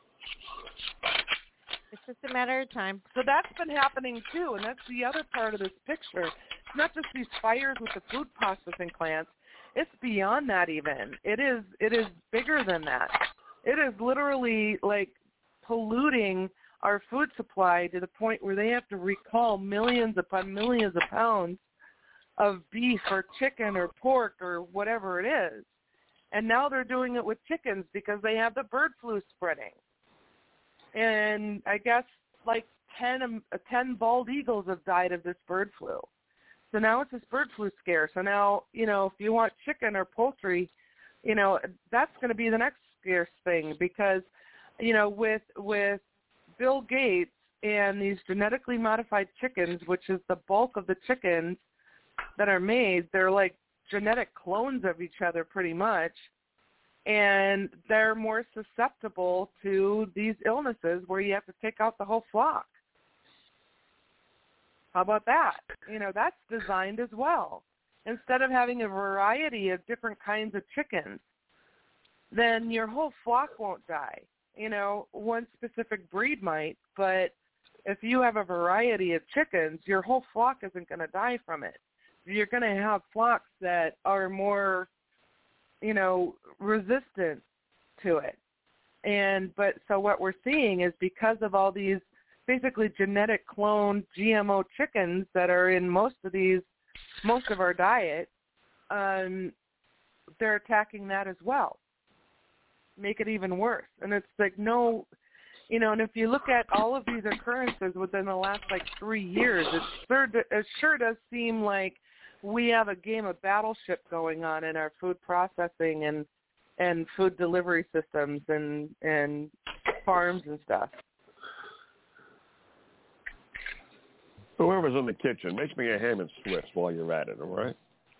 It's just a matter of time. So that's been happening too, and that's the other part of this picture. It's not just these fires with the food processing plants. It's beyond that even. It is it is bigger than that. It is literally like polluting our food supply to the point where they have to recall millions upon millions of pounds of beef or chicken or pork or whatever it is. And now they're doing it with chickens because they have the bird flu spreading. And I guess like ten, um, ten bald eagles have died of this bird flu. So now it's this bird flu scare. So now, you know, if you want chicken or poultry, you know, that's going to be the next scarce thing because, you know, with with Bill Gates and these genetically modified chickens, which is the bulk of the chickens that are made, they're like genetic clones of each other pretty much. And they're more susceptible to these illnesses where you have to take out the whole flock. How about that? You know, that's designed as well. Instead of having a variety of different kinds of chickens, then your whole flock won't die. You know, one specific breed might, but if you have a variety of chickens, your whole flock isn't going to die from it. You're going to have flocks that are more, you know, resistant to it. And but so what we're seeing is because of all these basically genetic cloned G M O chickens that are in most of these, most of our diet, um, they're attacking that as well. Make it even worse. And it's like, no, you know, and if you look at all of these occurrences within the last like three years, it sure, it sure does seem like we have a game of Battleship going on in our food processing and and food delivery systems and and farms and stuff. Whoever's in the kitchen, make me a ham and Swiss while you're at it, all right?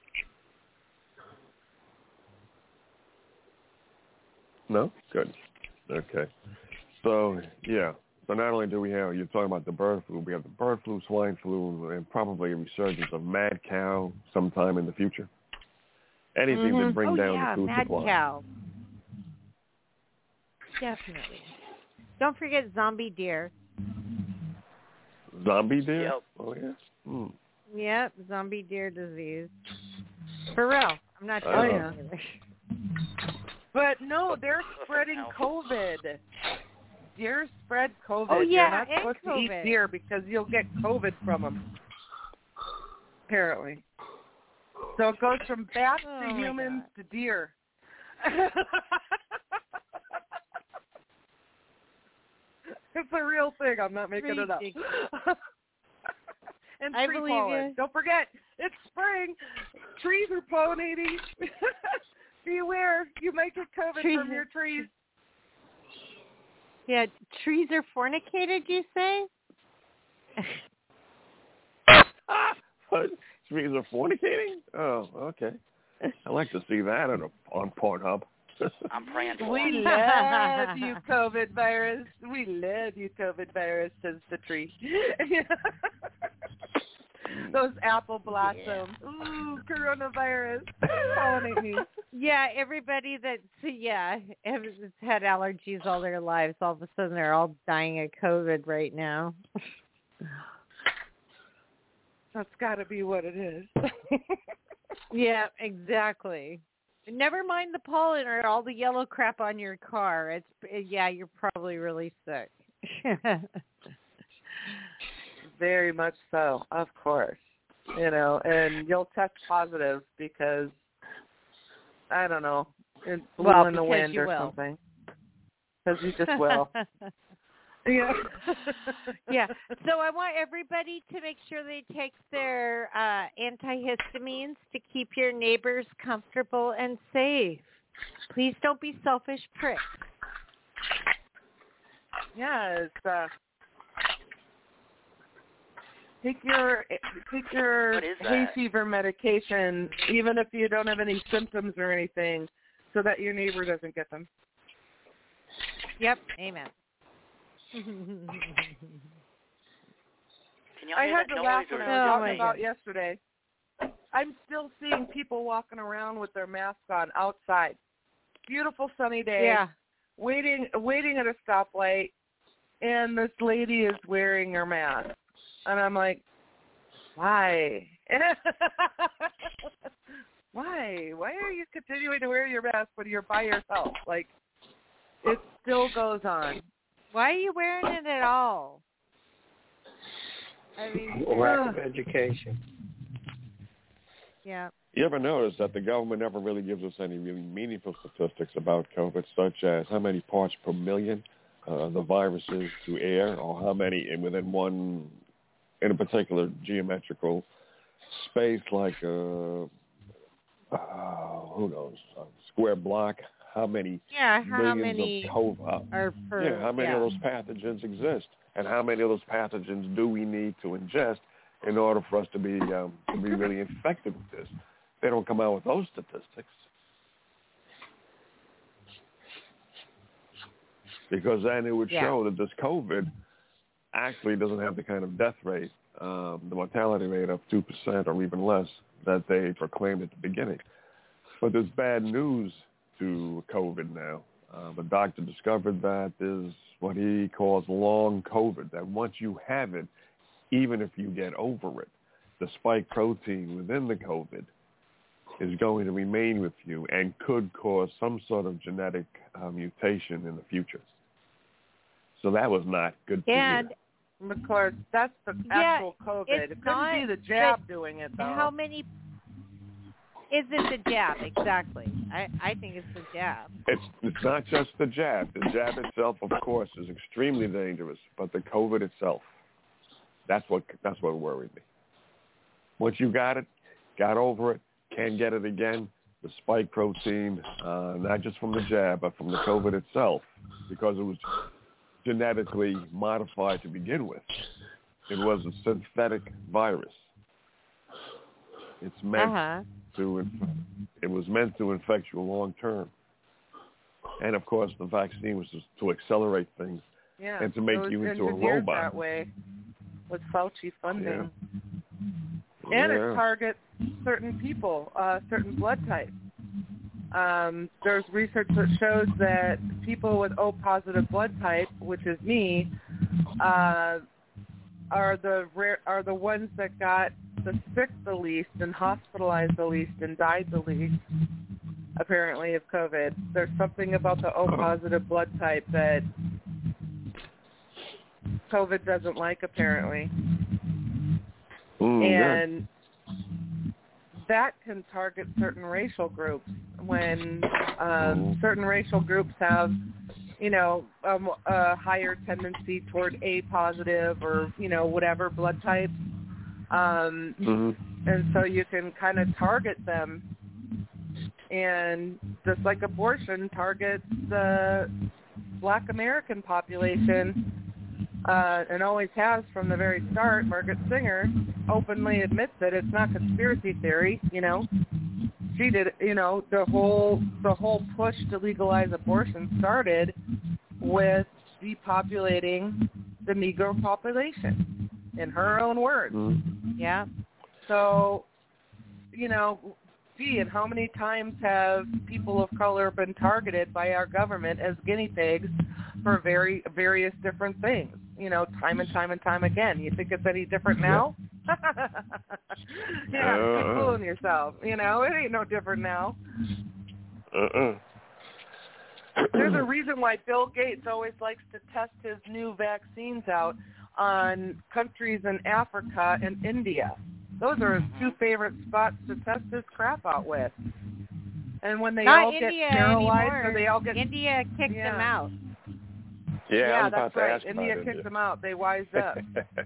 No? Good. Okay. So, yeah. So not only do we have, you're talking about the bird flu, we have the bird flu, swine flu, and probably a resurgence of mad cow sometime in the future. Anything mm-hmm. to bring oh, down yeah, the food mad supply. Cow. Definitely. Don't forget zombie deer. Zombie deer? Yep. Oh, yeah. Hmm. Yep, zombie deer disease. For real. I'm not Oh, joking. yeah. But no, they're spreading COVID. Deer spread COVID. Oh, yeah, You're not and supposed COVID. to eat deer because you'll get COVID from them, apparently. So it goes from bats oh to humans God. to deer. It's a real thing. I'm not making Ridiculous. it up. And I tree believe pollen. you. Don't forget, it's spring. Trees are pollinating. Beware, you might get COVID Trees from your trees. Yeah, trees are fornicated, you say? What? Trees are fornicating? Oh, okay. I like to see that on, a, on Pornhub. I'm praying for We it. love you, COVID virus. We love you, COVID virus, says the tree. Those apple blossoms. Yeah. Ooh, coronavirus. Pollinate me. Yeah, everybody that's, yeah, has had allergies all their lives, all of a sudden they're all dying of COVID right now. That's got to be what it is. Yeah, exactly. Never mind the pollen or all the yellow crap on your car. It's yeah, you're probably really sick. Very much so, of course. You know, and you'll test positive because I don't know, it blew well, in the wind you or will. something. Because you just will. Yeah. Yeah. So I want everybody to make sure they take their uh, antihistamines to keep your neighbors comfortable and safe. Please don't be selfish pricks. Yeah, it's uh, take your take your What is hay that? fever medication, even if you don't have any symptoms or anything, so that your neighbor doesn't get them. Yep. Amen. Can y'all I hear had that to noise laugh or when is I was Oh, talking my about God. yesterday. I'm still seeing people walking around with their masks on outside. Beautiful sunny day. Yeah. Waiting, waiting at a stoplight, and this lady is wearing her mask, and I'm like, why? Why? Why are you continuing to wear your mask when you're by yourself? Like, it still goes on. Why are you wearing it at all? I mean, Lack of education. Yeah. You ever notice that the government never really gives us any really meaningful statistics about COVID, such as how many parts per million uh, the virus is to air, or how many in, within one, in a particular geometrical space, like a, uh, who knows, a square block, how many Yeah, how millions many of COVID, are per, yeah, how many yeah. of those pathogens exist, and how many of those pathogens do we need to ingest in order for us to be um, to be really infected with this? They don't come out with those statistics, because then it would Yeah. show that this COVID actually doesn't have the kind of death rate, um, the mortality rate of two percent or even less that they proclaimed at the beginning. But there's bad news to COVID now. Uh, the doctor discovered that there's what he calls long COVID, that once you have it, even if you get over it, the spike protein within the COVID is going to remain with you and could cause some sort of genetic uh, mutation in the future. So that was not good to And hear. Of course, that's the Yeah, actual COVID. it's It couldn't not, be the jab but doing it, though. how many is it the jab? Exactly. I, I think it's the jab. It's it's not just the jab. The jab itself, of course, is extremely dangerous, but the COVID itself, that's what that's what worried me. Once you got it, got over it, can't get it again, the spike protein, uh, not just from the jab, but from the COVID itself, because it was genetically modified to begin with. It was a synthetic virus. It's meant Uh-huh. to, inf- it was meant to infect you long term. And of course, the vaccine was just to accelerate things Yeah, and to make it was you into a engineered robot. that way with Fauci funding. Yeah. And Yeah. it targets certain people, uh, certain blood types. Um, there's research that shows that people with O positive blood type, which is me, uh, are the rare, are the ones that got the sick the least and hospitalized the least and died the least, apparently, of COVID. There's something about the O positive blood type that COVID doesn't like, apparently. Mm, and that can target certain racial groups when um, certain racial groups have, you know, um, a higher tendency toward A positive or, you know, whatever blood type. Um, mm-hmm. And so you can kind of target them. And just like abortion targets the Black American population, Uh, and always has from the very start. Margaret Singer openly admits it. It's not conspiracy theory, you know. She did, you know, the whole the whole push to legalize abortion started with depopulating the Negro population, in her own words. Mm-hmm. Yeah. So, you know, gee, and how many times have people of color been targeted by our government as guinea pigs for very various different things? You know, time and time and time again. You think it's any different now? Yeah, Uh-uh. keep fooling yourself. You know, it ain't no different now. Uh-uh. There's a reason why Bill Gates always likes to test his new vaccines out on countries in Africa and India. Those are his two favorite spots to test his crap out with. And when they Not all India get paralyzed anymore. or they all get... India kicked Yeah. them out. Yeah, Yeah, I was about that's to right. ask about India India. kicked them out. They wised up.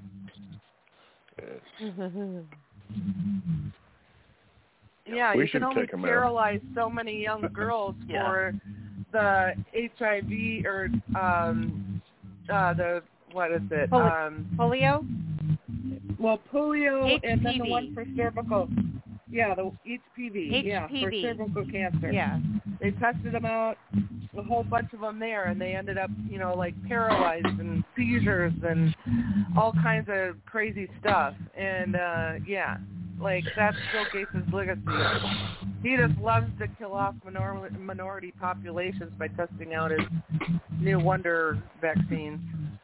Yeah, We you should can only kick 'em out. paralyze so many young girls Yeah. for the H I V or um, uh, the what is it? Poli- um, Polio? well, polio, H P V. and then the one for cervical. Yeah, the H P V. H P V. Yeah, for cervical cancer. Yeah. They tested them out, a whole bunch of them there, and they ended up, you know, like paralyzed and seizures and all kinds of crazy stuff. And, uh, yeah, like that's Bill Gates' legacy. He just loves to kill off minor- minority populations by testing out his new wonder vaccines.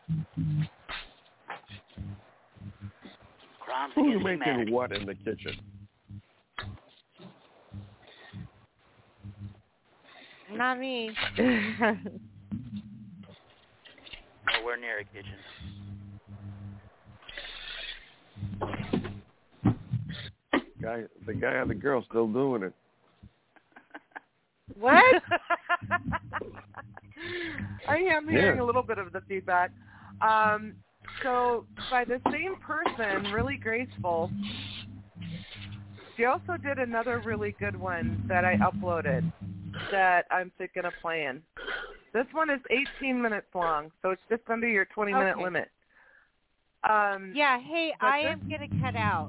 Crimes Who's against making humanity. what in the kitchen? Not me. Nowhere near a kitchen. Guy, the guy and the girl still doing it. What? I am hearing Yeah. a little bit of the feedback. Um, so by the same person, really graceful, she also did another really good one that I uploaded that I'm thinking of playing. This one is eighteen minutes long, so it's just under your twenty-minute Okay. limit. Um, Yeah, hey, but I this- am going to cut out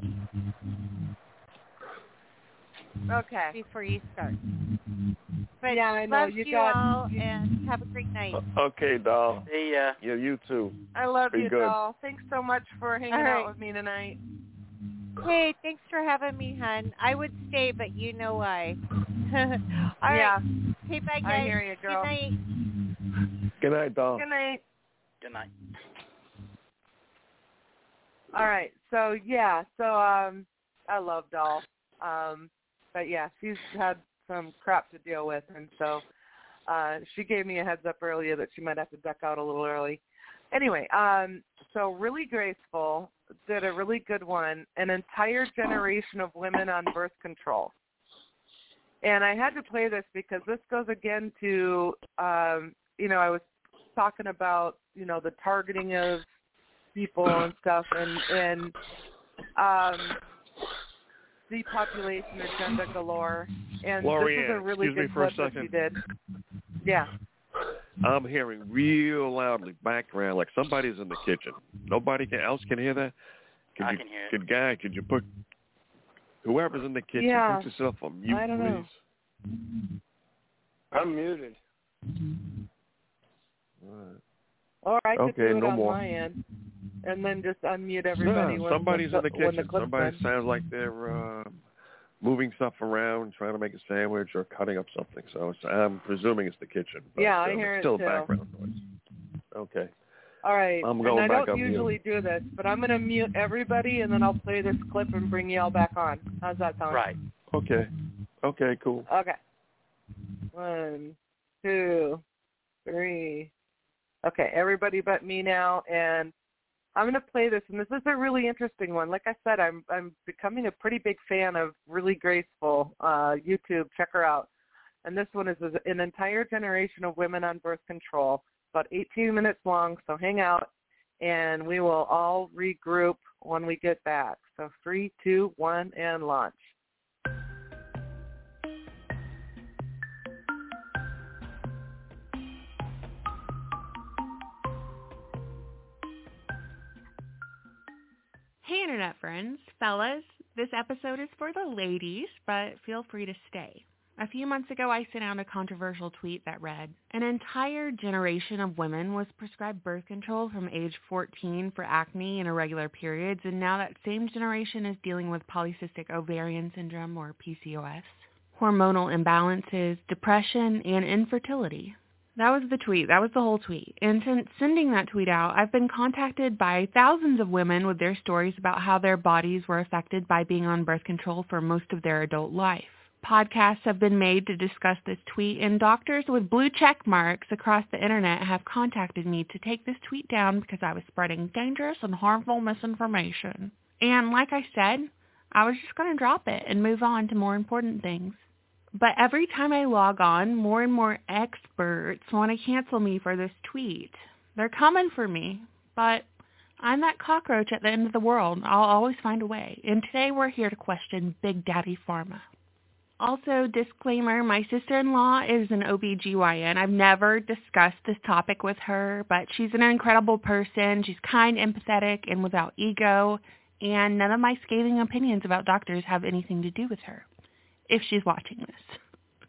Okay. before you start. But Yeah, I know. love You you, got- all, and have a great night. Okay, doll. See ya. Yeah, you too. I love Be you, good. doll. Thanks so much for hanging All right. out with me tonight. Hey, thanks for having me, hon. I would stay, but you know why. All Yeah. right. Hey, bye, guys. I hear you, girl. Good night. Good night, doll. Good night. Good night. All right. So yeah. So um, I love Doll. Um, but yeah, she's had some crap to deal with, and so uh, she gave me a heads up earlier that she might have to duck out a little early. Anyway, um, so really graceful, did a really good one, an entire generation of women on birth control. And I had to play this because this goes again to, um, you know, I was talking about, you know, the targeting of people and stuff, and, and um, depopulation agenda galore. And Lori this is a Ann, really excuse me good for a clip that second. she did. Yeah. I'm hearing real loudly background, like somebody's in the kitchen. Nobody can, else can hear that? Could I you, can hear it. Good guy, could you put, whoever's in the kitchen, Yeah. put yourself on mute, I don't know. please. I'm muted. Or I could Okay, do it no on more. my end, and then just unmute everybody Yeah, when, somebody's when in the when kitchen. clip's Somebody done. sounds like they're uh, moving stuff around, trying to make a sandwich or cutting up something. So it's, I'm presuming it's the kitchen. But, Yeah, I um, hear it's it still too. background noise. Okay. All right. I'm and going I back don't up mute. usually do this, but I'm going to mute everybody, and then I'll play this clip and bring you all back on. How's that sound? Right. Okay. Okay, cool. Okay. One, two, three. Okay, everybody but me now, and I'm going to play this, and this is a really interesting one. Like I said, I'm I'm becoming a pretty big fan of Really Graceful uh, YouTube. Check her out. And this one is an entire generation of women on birth control, about eighteen minutes long, so hang out, and we will all regroup when we get back. So three, two, one, and launch. Hey, Internet friends, fellas. This episode is for the ladies, but feel free to stay. A few months ago, I sent out a controversial tweet that read, an entire generation of women was prescribed birth control from age fourteen for acne and irregular periods, and now that same generation is dealing with polycystic ovarian syndrome, or P C O S, hormonal imbalances, depression, and infertility. That was the tweet. That was the whole tweet. And since sending that tweet out, I've been contacted by thousands of women with their stories about how their bodies were affected by being on birth control for most of their adult life. Podcasts have been made to discuss this tweet, and doctors with blue check marks across the internet have contacted me to take this tweet down because I was spreading dangerous and harmful misinformation. And like I said, I was just going to drop it and move on to more important things. But every time I log on, more and more experts want to cancel me for this tweet. They're coming for me, but I'm that cockroach at the end of the world. I'll always find a way. And today we're here to question Big Daddy Pharma. Also, disclaimer, my sister-in-law is an O B G Y N. I've never discussed this topic with her, but she's an incredible person. She's kind, empathetic, and without ego. and none of my scathing opinions about doctors have anything to do with her, if she's watching this.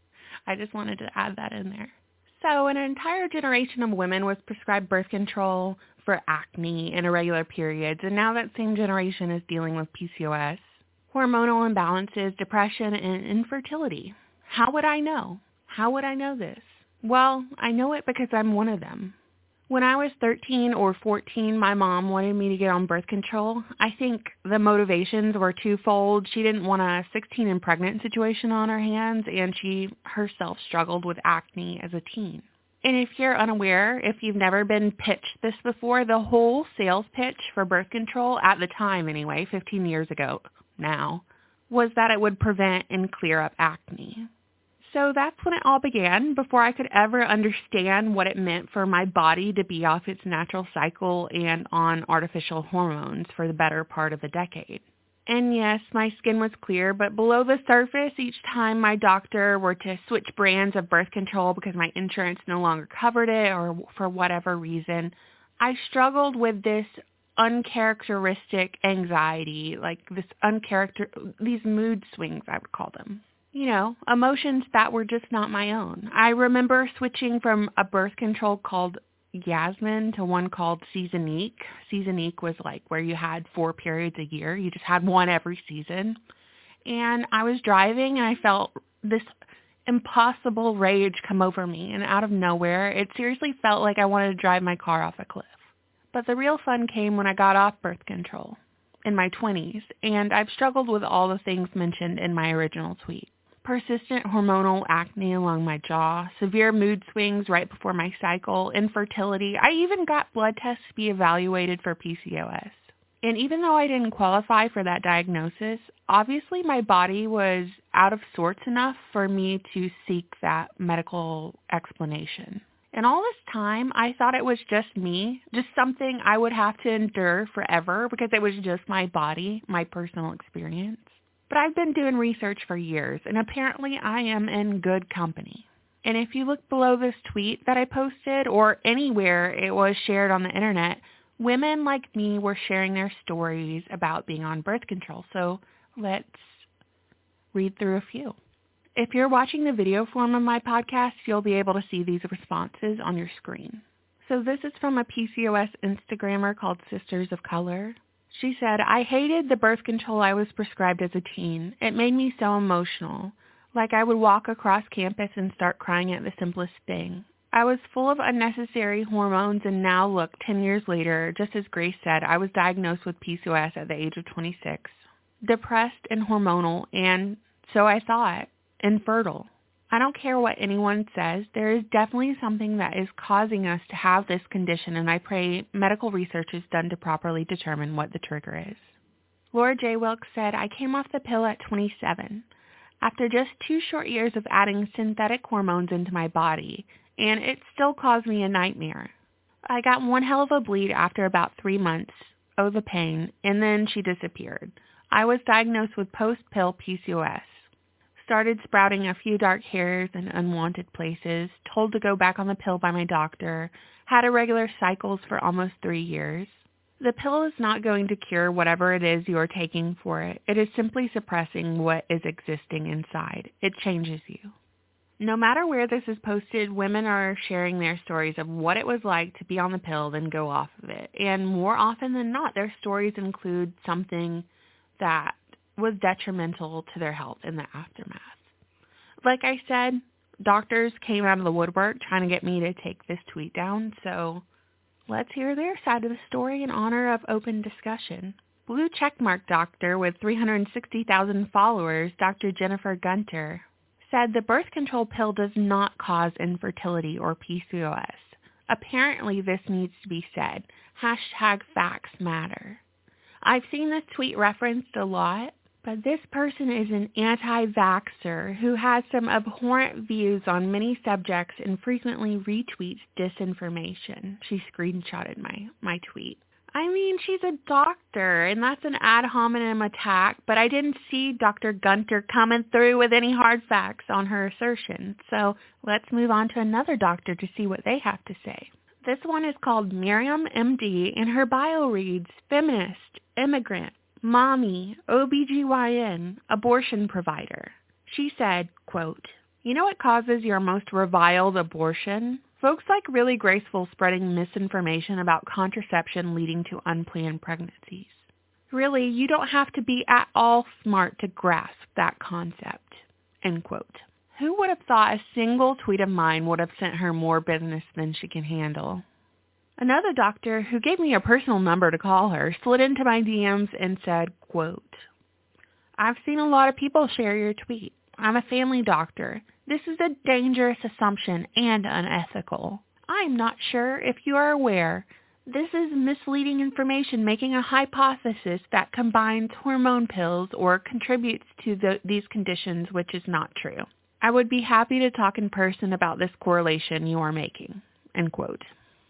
I just wanted to add that in there. So an entire generation of women was prescribed birth control for acne and irregular periods, and now that same generation is dealing with P C O S, hormonal imbalances, depression, and infertility. How would I know? How would I know this? Well, I know it because I'm one of them. When I was thirteen or fourteen, my mom wanted me to get on birth control. I think the motivations were twofold. She didn't want a sixteen and pregnant situation on her hands, and she herself struggled with acne as a teen. And if you're unaware, if you've never been pitched this before, the whole sales pitch for birth control, at the time anyway, fifteen years ago now, was that it would prevent and clear up acne. So that's when it all began, before I could ever understand what it meant for my body to be off its natural cycle and on artificial hormones for the better part of a decade. And yes, my skin was clear, but below the surface, each time my doctor were to switch brands of birth control because my insurance no longer covered it or for whatever reason, I struggled with this uncharacteristic anxiety, like this uncharacter, these mood swings, I would call them. You know, emotions that were just not my own. I remember switching from a birth control called Yasmin to one called Seasonique. Seasonique was like where you had four periods a year. You just had one every season. And I was driving and I felt this impossible rage come over me. And out of nowhere, it seriously felt like I wanted to drive my car off a cliff. But the real fun came when I got off birth control in my twenties. And I've struggled with all the things mentioned in my original tweet. Persistent hormonal acne along my jaw, severe mood swings right before my cycle, infertility. I even got blood tests to be evaluated for P C O S. And even though I didn't qualify for that diagnosis, obviously my body was out of sorts enough for me to seek that medical explanation. And all this time, I thought it was just me, just something I would have to endure forever because it was just my body, my personal experience. But I've been doing research for years, and apparently I am in good company. And if you look below this tweet that I posted, or anywhere it was shared on the internet, women like me were sharing their stories about being on birth control. So let's read through a few. If you're watching the video form of my podcast, you'll be able to see these responses on your screen. So this is from a P C O S Instagrammer called Sisters of Color. She said, I hated the birth control I was prescribed as a teen. It made me so emotional. Like I would walk across campus and start crying at the simplest thing. I was full of unnecessary hormones, and now look, ten years later, just as Grace said, I was diagnosed with P C O S at the age of twenty-six. Depressed and hormonal, and so I thought, infertile. I don't care what anyone says. There is definitely something that is causing us to have this condition, and I pray medical research is done to properly determine what the trigger is. Laura J. Wilkes said, I came off the pill at twenty-seven. After just two short years of adding synthetic hormones into my body, and it still caused me a nightmare. I got one hell of a bleed after about three months. Oh, the pain. And then she disappeared. I was diagnosed with post-pill P C O S. Started sprouting a few dark hairs in unwanted places, told to go back on the pill by my doctor, had irregular cycles for almost three years. The pill is not going to cure whatever it is you are taking for it. It is simply suppressing what is existing inside. It changes you. No matter where this is posted, women are sharing their stories of what it was like to be on the pill then go off of it. And more often than not, their stories include something that was detrimental to their health in the aftermath. Like I said, doctors came out of the woodwork trying to get me to take this tweet down, so let's hear their side of the story in honor of open discussion. Blue checkmark doctor with three hundred sixty thousand followers, Doctor Jennifer Gunter, said the birth control pill does not cause infertility or P C O S. Apparently this needs to be said. Hashtag facts matter. I've seen this tweet referenced a lot, but this person is an anti-vaxxer who has some abhorrent views on many subjects and frequently retweets disinformation. She screenshotted my, my tweet. I mean, she's a doctor, and that's an ad hominem attack, but I didn't see Doctor Gunter coming through with any hard facts on her assertion. So let's move on to another doctor to see what they have to say. This one is called Miriam, M D, and her bio reads, feminist, immigrant, Mommy, O B G Y N, abortion provider. She said, quote, "You know what causes your most reviled abortion? Folks like really graceful spreading misinformation about contraception leading to unplanned pregnancies. Really, you don't have to be at all smart to grasp that concept." End quote. Who would have thought a single tweet of mine would have sent her more business than she can handle? Another doctor, who gave me a personal number to call her, slid into my D Ms and said, quote, "I've seen a lot of people share your tweet. I'm a family doctor. This is a dangerous assumption and unethical. I'm not sure if you are aware. This is misleading information making a hypothesis that combines hormone pills or contributes to the, these conditions, which is not true. I would be happy to talk in person about this correlation you are making." End quote.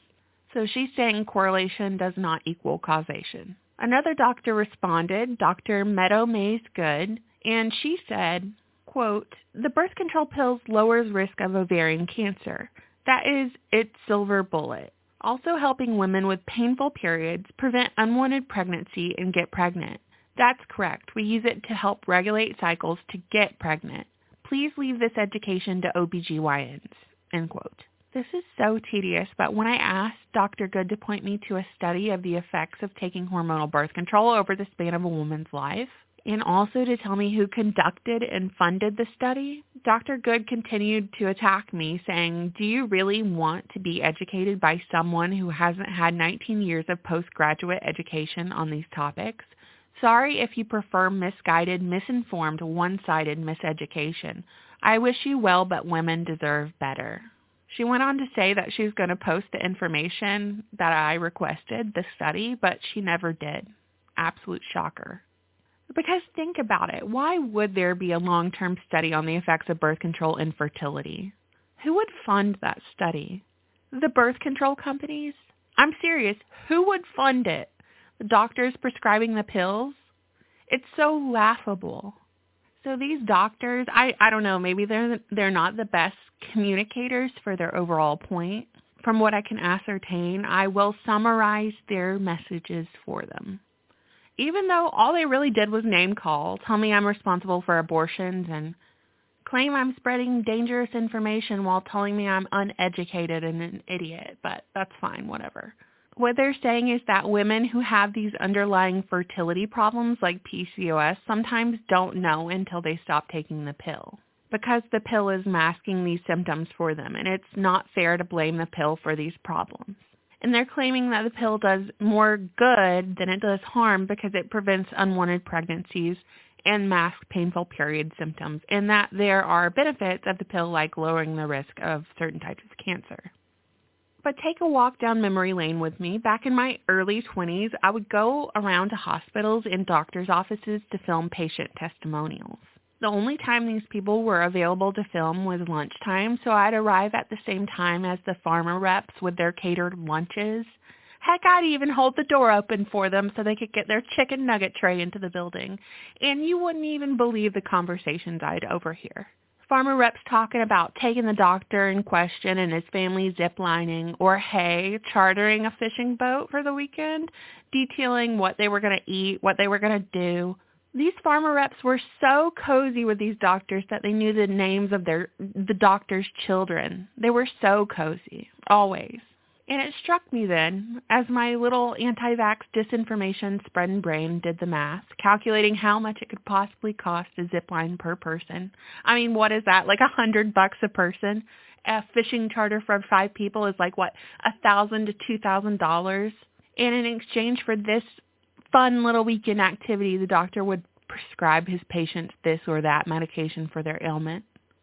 So she's saying correlation does not equal causation. Another doctor responded, Doctor Meadow Mays Good, and she said, quote, "The birth control pills lowers risk of ovarian cancer. That is its silver bullet. Also helping women with painful periods prevent unwanted pregnancy and get pregnant. That's correct. We use it to help regulate cycles to get pregnant. Please leave this education to O B G Y Ns. End quote. This is so tedious, but when I asked Doctor Good to point me to a study of the effects of taking hormonal birth control over the span of a woman's life, and also to tell me who conducted and funded the study, Doctor Good continued to attack me, saying, "Do you really want to be educated by someone who hasn't had nineteen years of postgraduate education on these topics? Sorry if you prefer misguided, misinformed, one-sided miseducation. I wish you well, but women deserve better." She went on to say that she was going to post the information that I requested, the study, but she never did. Absolute shocker. Because think about it. Why would there be a long-term study on the effects of birth control and fertility? Who would fund that study? The birth control companies? I'm serious. Who would fund it? The doctors prescribing the pills? It's so laughable. So these doctors, I, I don't know, maybe they're they're not the best communicators for their overall point. From what I can ascertain, I will summarize their messages for them. Even though all they really did was name call, tell me I'm responsible for abortions, and claim I'm spreading dangerous information while telling me I'm uneducated and an idiot, but that's fine, whatever. What they're saying is that women who have these underlying fertility problems like P C O S sometimes don't know until they stop taking the pill, because the pill is masking these symptoms for them, and it's not fair to blame the pill for these problems. And they're claiming that the pill does more good than it does harm because it prevents unwanted pregnancies and masks painful period symptoms, and that there are benefits of the pill like lowering the risk of certain types of cancer. But take a walk down memory lane with me. Back in my early twenties, I would go around to hospitals and doctors' offices to film patient testimonials. The only time these people were available to film was lunchtime, so I'd arrive at the same time as the pharma reps with their catered lunches. Heck, I'd even hold the door open for them so they could get their chicken nugget tray into the building. And you wouldn't even believe the conversations I'd overhear. Pharma reps talking about taking the doctor in question and his family ziplining, or hey, chartering a fishing boat for the weekend, detailing what they were going to eat, what they were going to do. These pharma reps were so cozy with these doctors that they knew the names of their the doctors' children. They were so cozy, always. And it struck me then, as my little anti-vax disinformation spreading brain did the math, calculating how much it could possibly cost to zipline per person. I mean, what is that, like a hundred bucks a person? A fishing charter for five people is like, what, a thousand to two thousand dollars? And in exchange for this fun little weekend activity, the doctor would prescribe his patients this or that medication for their ailment.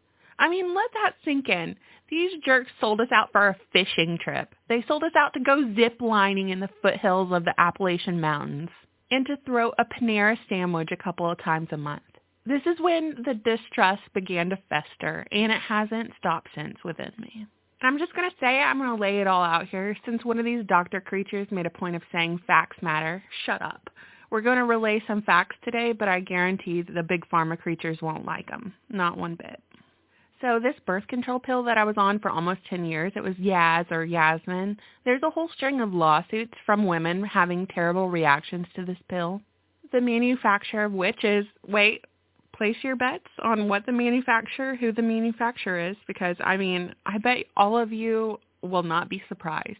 I mean, let that sink in. These jerks sold us out for a fishing trip. They sold us out to go zip lining in the foothills of the Appalachian Mountains and to throw a Panera sandwich a couple of times a month. This is when the distrust began to fester, and it hasn't stopped since within me. I'm just going to say, I'm going to lay it all out here. Since one of these doctor creatures made a point of saying facts matter, shut up. We're going to relay some facts today, but I guarantee the big pharma creatures won't like them. Not one bit. So this birth control pill that I was on for almost ten years, it was Yaz or Yasmin. There's a whole string of lawsuits from women having terrible reactions to this pill. the manufacturer of which is, wait, place your bets on what the manufacturer, who the manufacturer is, because, I mean, I bet all of you will not be surprised.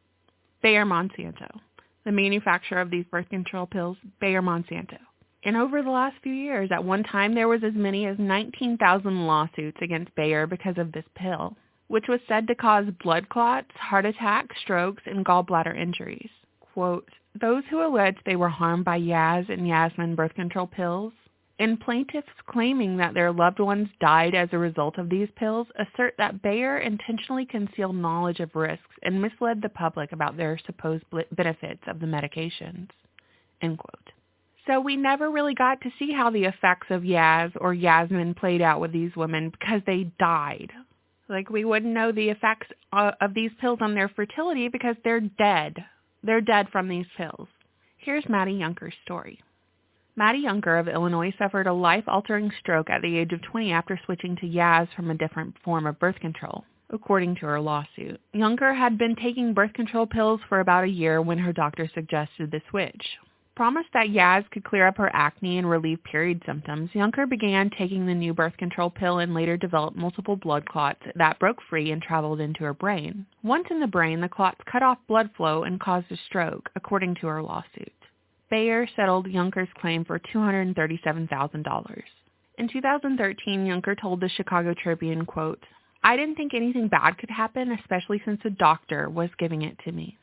Bayer Monsanto, the manufacturer of these birth control pills, Bayer Monsanto. And over the last few years, at one time, there was as many as nineteen thousand lawsuits against Bayer because of this pill, which was said to cause blood clots, heart attacks, strokes, and gallbladder injuries. Quote, those who alleged they were harmed by Yaz and Yasmin birth control pills, and plaintiffs claiming that their loved ones died as a result of these pills, assert that Bayer intentionally concealed knowledge of risks and misled the public about their supposed benefits of the medications. End quote. So we never really got to see how the effects of Yaz or Yasmin played out with these women because they died. Like, we wouldn't know the effects uh, of these pills on their fertility because they're dead. They're dead from these pills. Here's Maddie Junker's story. Maddie Junker of Illinois suffered a life-altering stroke at the age of twenty after switching to Yaz from a different form of birth control, according to her lawsuit. Junker had been taking birth control pills for about a year when her doctor suggested the switch. Promised that Yaz could clear up her acne and relieve period symptoms, Junker began taking the new birth control pill and later developed multiple blood clots that broke free and traveled into her brain. Once in the brain, the clots cut off blood flow and caused a stroke, according to her lawsuit. Bayer settled Junker's claim for two hundred thirty-seven thousand dollars. In two thousand thirteen, Junker told the Chicago Tribune, quote, I didn't think anything bad could happen, especially since a doctor was giving it to me.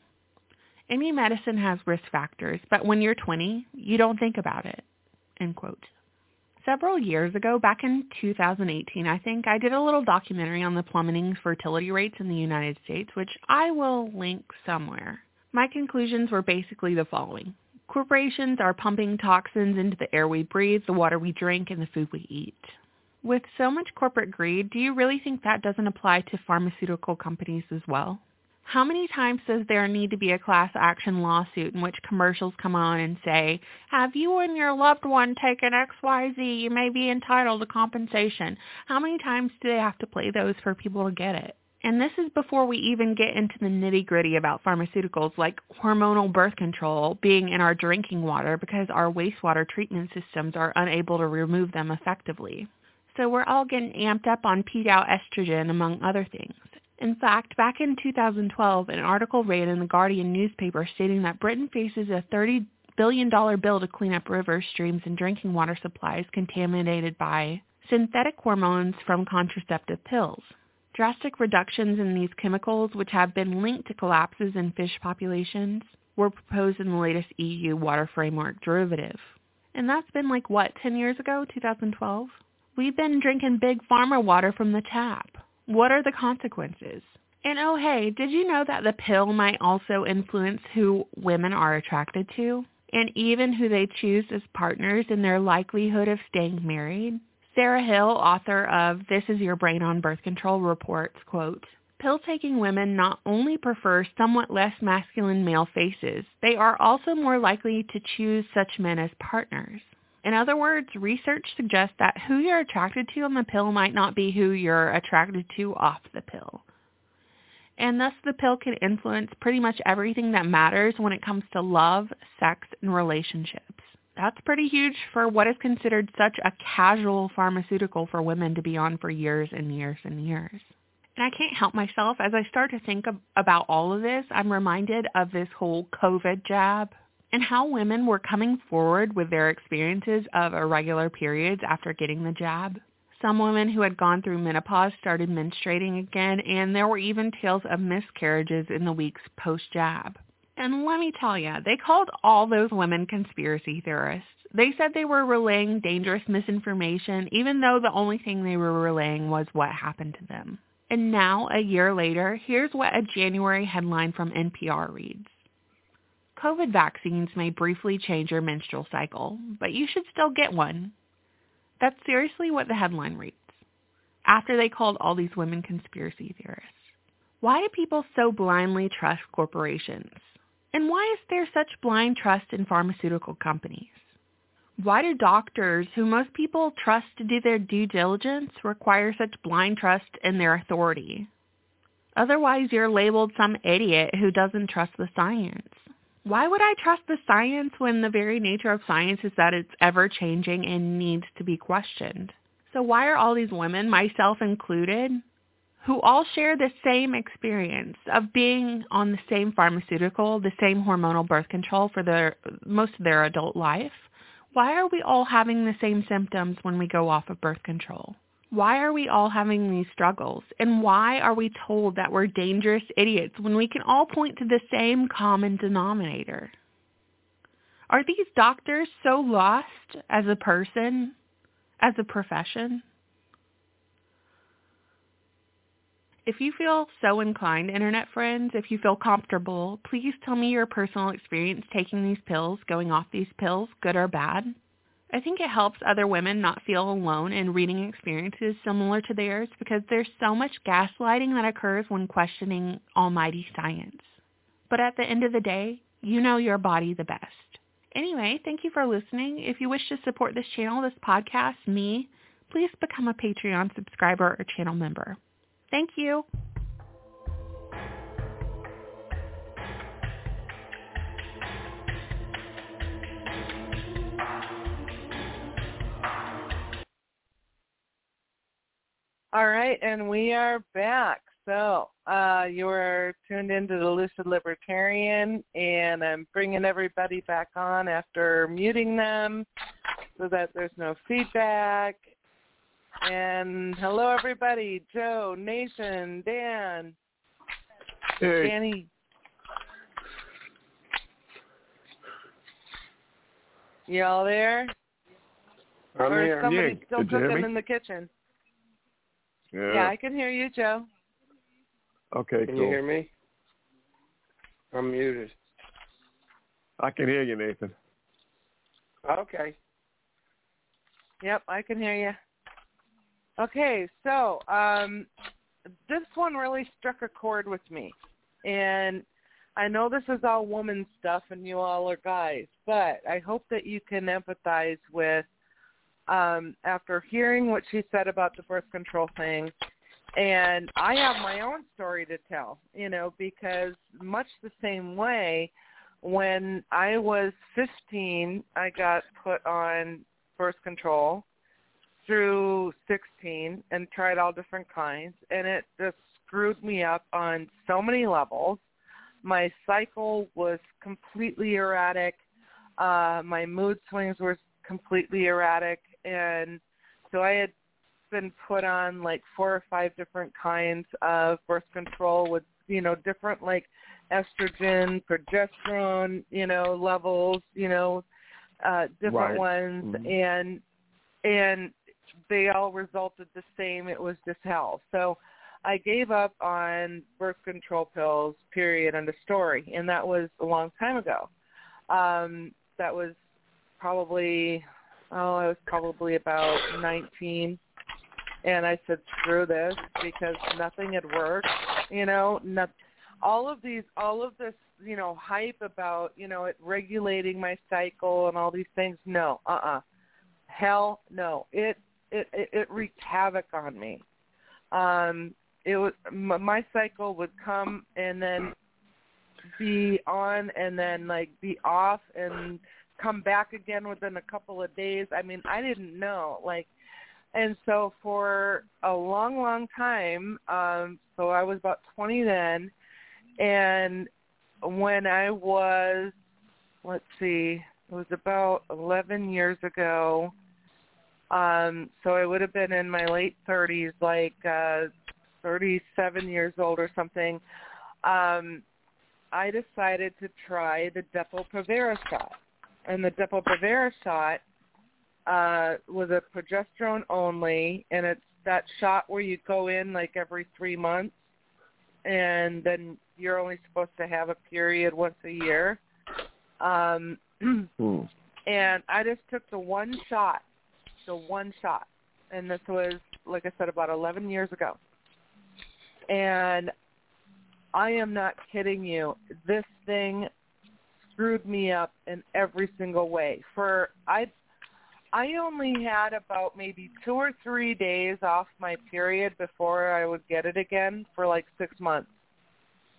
Any medicine has risk factors, but when you're twenty, you don't think about it, end quote. Several years ago, back in two thousand eighteen, I think, I did a little documentary on the plummeting fertility rates in the United States, which I will link somewhere. My conclusions were basically the following. Corporations are pumping toxins into the air we breathe, the water we drink, and the food we eat. With so much corporate greed, do you really think that doesn't apply to pharmaceutical companies as well? How many times does there need to be a class action lawsuit in which commercials come on and say, have you and your loved one taken X Y Z, you may be entitled to compensation? How many times do they have to play those for people to get it? And this is before we even get into the nitty-gritty about pharmaceuticals like hormonal birth control being in our drinking water because our wastewater treatment systems are unable to remove them effectively. So we're all getting amped up on peed-out estrogen, among other things. In fact, back in two thousand twelve, an article ran in the Guardian newspaper stating that Britain faces a thirty billion dollars bill to clean up rivers, streams, and drinking water supplies contaminated by synthetic hormones from contraceptive pills. Drastic reductions in these chemicals, which have been linked to collapses in fish populations, were proposed in the latest E U Water Framework derivative. And that's been like, what, ten years ago, two thousand twelve? We've been drinking big pharma water from the tap. What are the consequences? And oh hey, did you know that the pill might also influence who women are attracted to? And even who they choose as partners and their likelihood of staying married? Sarah Hill, author of This Is Your Brain on Birth Control, reports, quote, pill-taking women not only prefer somewhat less masculine male faces, they are also more likely to choose such men as partners. In other words, research suggests that who you're attracted to on the pill might not be who you're attracted to off the pill. And thus the pill can influence pretty much everything that matters when it comes to love, sex, and relationships. That's pretty huge for what is considered such a casual pharmaceutical for women to be on for years and years and years. And I can't help myself. As I start to think of, about all of this, I'm reminded of this whole COVID jab and how women were coming forward with their experiences of irregular periods after getting the jab. Some women who had gone through menopause started menstruating again, and there were even tales of miscarriages in the weeks post-jab. And let me tell you, they called all those women conspiracy theorists. They said they were relaying dangerous misinformation, even though the only thing they were relaying was what happened to them. And now, a year later, here's what a January headline from N P R reads. COVID vaccines may briefly change your menstrual cycle, but you should still get one. That's seriously what the headline reads, after they called all these women conspiracy theorists. Why do people so blindly trust corporations? And why is there such blind trust in pharmaceutical companies? Why do doctors, who most people trust to do their due diligence, require such blind trust in their authority? Otherwise, you're labeled some idiot who doesn't trust the science. Why would I trust the science when the very nature of science is that it's ever-changing and needs to be questioned? So why are all these women, myself included, who all share the same experience of being on the same pharmaceutical, the same hormonal birth control for their most of their adult life, why are we all having the same symptoms when we go off of birth control? Why are we all having these struggles? And why are we told that we're dangerous idiots when we can all point to the same common denominator? Are these doctors so lost as a person, as a profession? If you feel so inclined, internet friends, if you feel comfortable, please tell me your personal experience taking these pills, going off these pills, good or bad. I think it helps other women not feel alone in reading experiences similar to theirs because there's so much gaslighting that occurs when questioning almighty science. But at the end of the day, you know your body the best. Anyway, thank you for listening. If you wish to support this channel, this podcast, me, please become a Patreon subscriber or channel member. Thank you. All right, and we are back. So uh, you are tuned into the Lucid Libertarian, and I'm bringing everybody back on after muting them so that there's no feedback. And hello, everybody. Joe, Nathan, Dan, hey. Danny. You all there? I'm or here. is somebody Yeah. still Did you hear cooking me? in the kitchen? Yeah. Yeah, I can hear you, Joe. Okay, Can cool. you hear me? I'm muted. I can hear you, Nathan. Okay. Yep, I can hear you. Okay, so um, this one really struck a chord with me. And I know this is all woman stuff and you all are guys, but I hope that you can empathize with, um, after hearing what she said about the birth control thing. And I have my own story to tell, you know, because much the same way, when I was fifteen, I got put on birth control through sixteen and tried all different kinds, and it just screwed me up on so many levels. My cycle was completely erratic. Uh, my mood swings were completely erratic, and so I had been put on like four or five different kinds of birth control with, you know, different like estrogen, progesterone, you know, levels, you know, uh, different Right. ones, Mm-hmm. and and they all resulted the same. It was just hell. So I gave up on birth control pills, period, end of story, and that was a long time ago. Um, that was probably, oh, I was probably about nineteen. And I said, screw this, because nothing had worked, you know, not, all of these, all of this, you know, hype about, you know, it regulating my cycle and all these things. No, uh-uh. Hell no. It, it, it, it wreaked havoc on me. Um, it was, my cycle would come and then be on and then like be off and come back again within a couple of days. I mean, I didn't know, like, and so for a long, long time, um, so I was about twenty then, and when I was, let's see, it was about eleven years ago, um, so I would have been in my late thirties, like uh, thirty-seven years old or something, um, I decided to try the Depo-Provera shot. And the Depo-Provera shot Uh, was a progesterone only, and it's that shot where you go in like every three months, and then you're only supposed to have a period once a year. Um, hmm. And I just took the one shot, the one shot, and this was, like I said, about eleven years ago. And I am not kidding you. This thing screwed me up in every single way. For I. I only had about maybe two or three days off my period before I would get it again for like six months.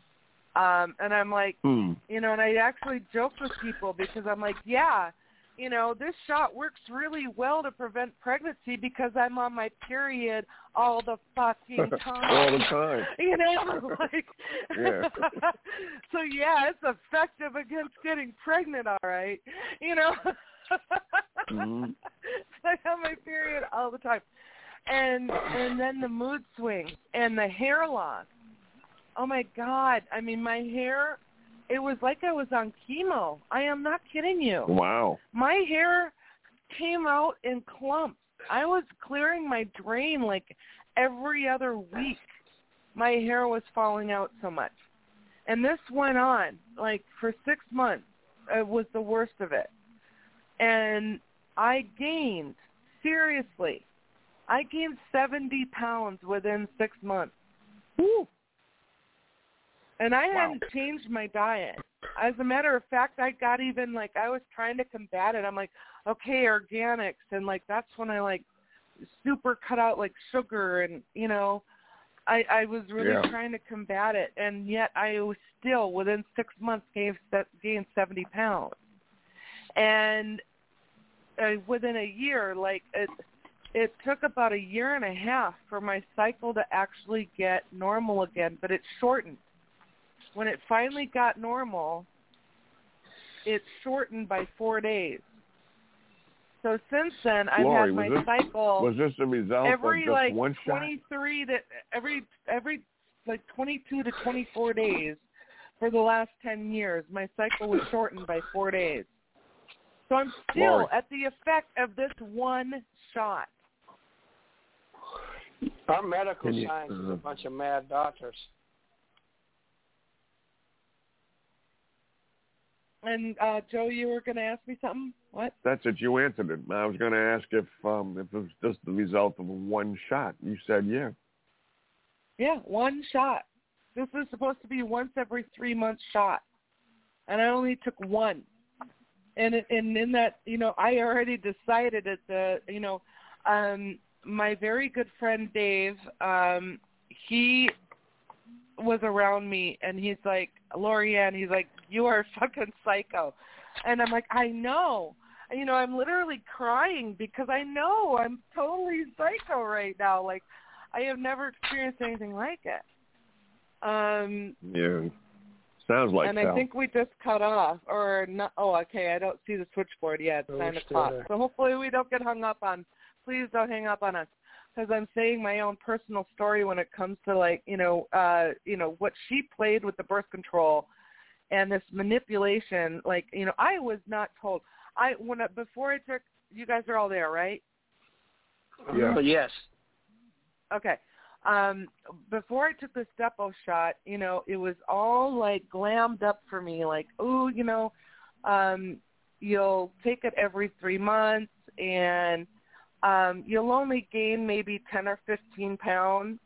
Um, and I'm like, hmm. you know, and I actually joke with people because I'm like, yeah, you know, this shot works really well to prevent pregnancy because I'm on my period all the fucking time. all the time. You know, like, yeah. So yeah, it's effective against getting pregnant, all right. You know, mm-hmm. I have my period all the time, and and then the mood swings and the hair loss. Oh my God! I mean, my hair. It was like I was on chemo. I am not kidding you. Wow. My hair came out in clumps. I was clearing my drain like every other week. My hair was falling out so much. And this went on like for six months. It was the worst of it. And I gained, seriously, I gained seventy pounds within six months. Woo. And I wow. hadn't changed my diet. As a matter of fact, I got even, like, I was trying to combat it. I'm like, okay, organics. And, like, that's when I, like, super cut out, like, sugar. And, you know, I, I was really yeah. trying to combat it. And yet I was still, within six months, gained, gained seventy pounds. And uh, within a year, like, it, it took about a year and a half for my cycle to actually get normal again, but it shortened. When it finally got normal, it shortened by four days. So since then, I've Lori, had my was this, cycle. Was this the result every of just like one shot? twenty-three to every every like twenty-two to twenty-four days for the last ten years? My cycle was shortened by four days. So I'm still Lori. at the effect of this one shot. Our medical you, science uh, is a bunch of mad doctors. And uh, Joe, you were going to ask me something? What? That's it. You answered it. I was going to ask if um, if it was just the result of one shot. You said yeah. Yeah, one shot. This is supposed to be once every three months shot, and I only took one. And it, and in that, you know, I already decided at the, you know, um, my very good friend Dave, um, he was around me, and he's like, Lorianne, he's like, you are fucking psycho. And I'm like, I know. You know, I'm literally crying because I know I'm totally psycho right now. Like, I have never experienced anything like it. Um, yeah. Sounds like And hell. I think we just cut off. Or not. Oh, okay, I don't see the switchboard yet. It's Oh, nine we're o'clock. still there. So hopefully we don't get hung up on. Please don't hang up on us. Because I'm saying my own personal story when it comes to, like, you know, uh, you know, what she played with the birth control and this manipulation. Like, you know, I was not told. I when I, before I took, you guys are all there, right? Yeah. Uh, yes. Okay. Um, before I took the Depo shot, you know, it was all, like, glammed up for me. Like, oh, you know, um, you'll take it every three months, and um, you'll only gain maybe ten or fifteen pounds.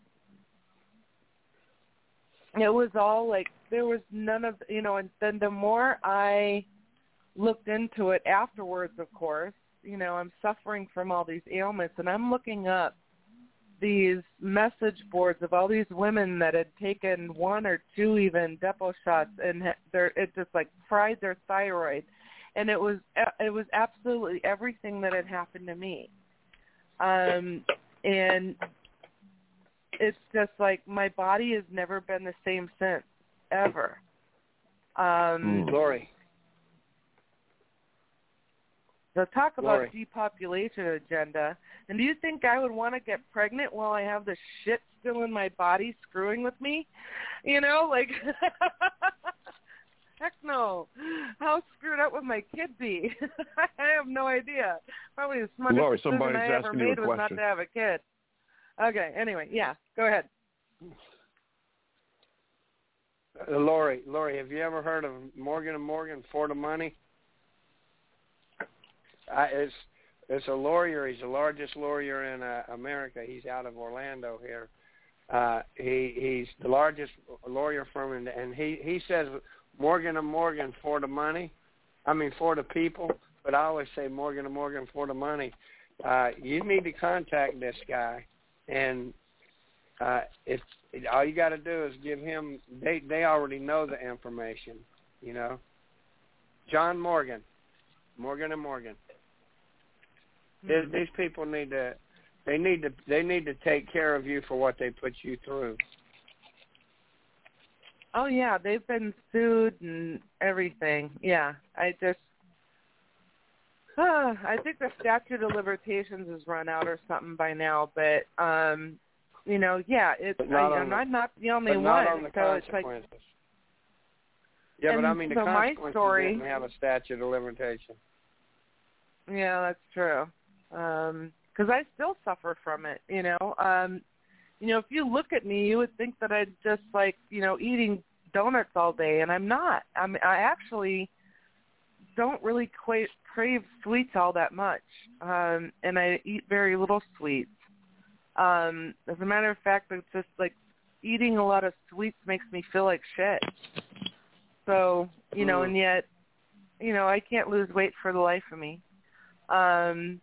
It was all, like, there was none of, you know, and then the more I looked into it afterwards, of course, you know, I'm suffering from all these ailments, and I'm looking up these message boards of all these women that had taken one or two even Depo shots, and they're, it just like fried their thyroid, and it was it was absolutely everything that had happened to me, um, and it's just like my body has never been the same since ever. Um, Lori. So talk about Lori. depopulation agenda. And do you think I would want to get pregnant while I have the shit still in my body screwing with me? You know, like, heck no. How screwed up would my kid be? I have no idea. Probably the smartest Lori, decision somebody's I ever asking you a made was not question. to have a kid. Okay, anyway, yeah, go ahead. Uh, Lori, Lori, have you ever heard of Morgan and Morgan for the money? I, it's it's a lawyer. He's the largest lawyer in uh, America. He's out of Orlando here. Uh, he he's the largest lawyer firm, and, and he he says Morgan and Morgan for the money. I mean for the people, but I always say Morgan and Morgan for the money. Uh, you need to contact this guy, and uh, if all you got to do is give him, they they already know the information, you know. John Morgan, Morgan and Morgan. Mm-hmm. These, these people need to, they need to, they need to take care of you for what they put you through. Oh yeah, they've been sued and everything. Yeah, I just, uh, I think the statute of limitations has run out or something by now. But um, you know, yeah, it's I, I'm the, not the only but one. Not on the so consequences. It's like, yeah, but I mean the so consequences my story, didn't have a statute of limitation. Yeah, that's true. Um, because I still suffer from it. You know, um, you know, if you look at me, you would think that I'd just like you know eating donuts all day, and I'm not. I'm I actually don't really quite crave sweets all that much, um, and I eat very little sweets. Um, as a matter of fact, it's just like eating a lot of sweets makes me feel like shit. So, you know, mm. and yet, you know, I can't lose weight for the life of me. Um,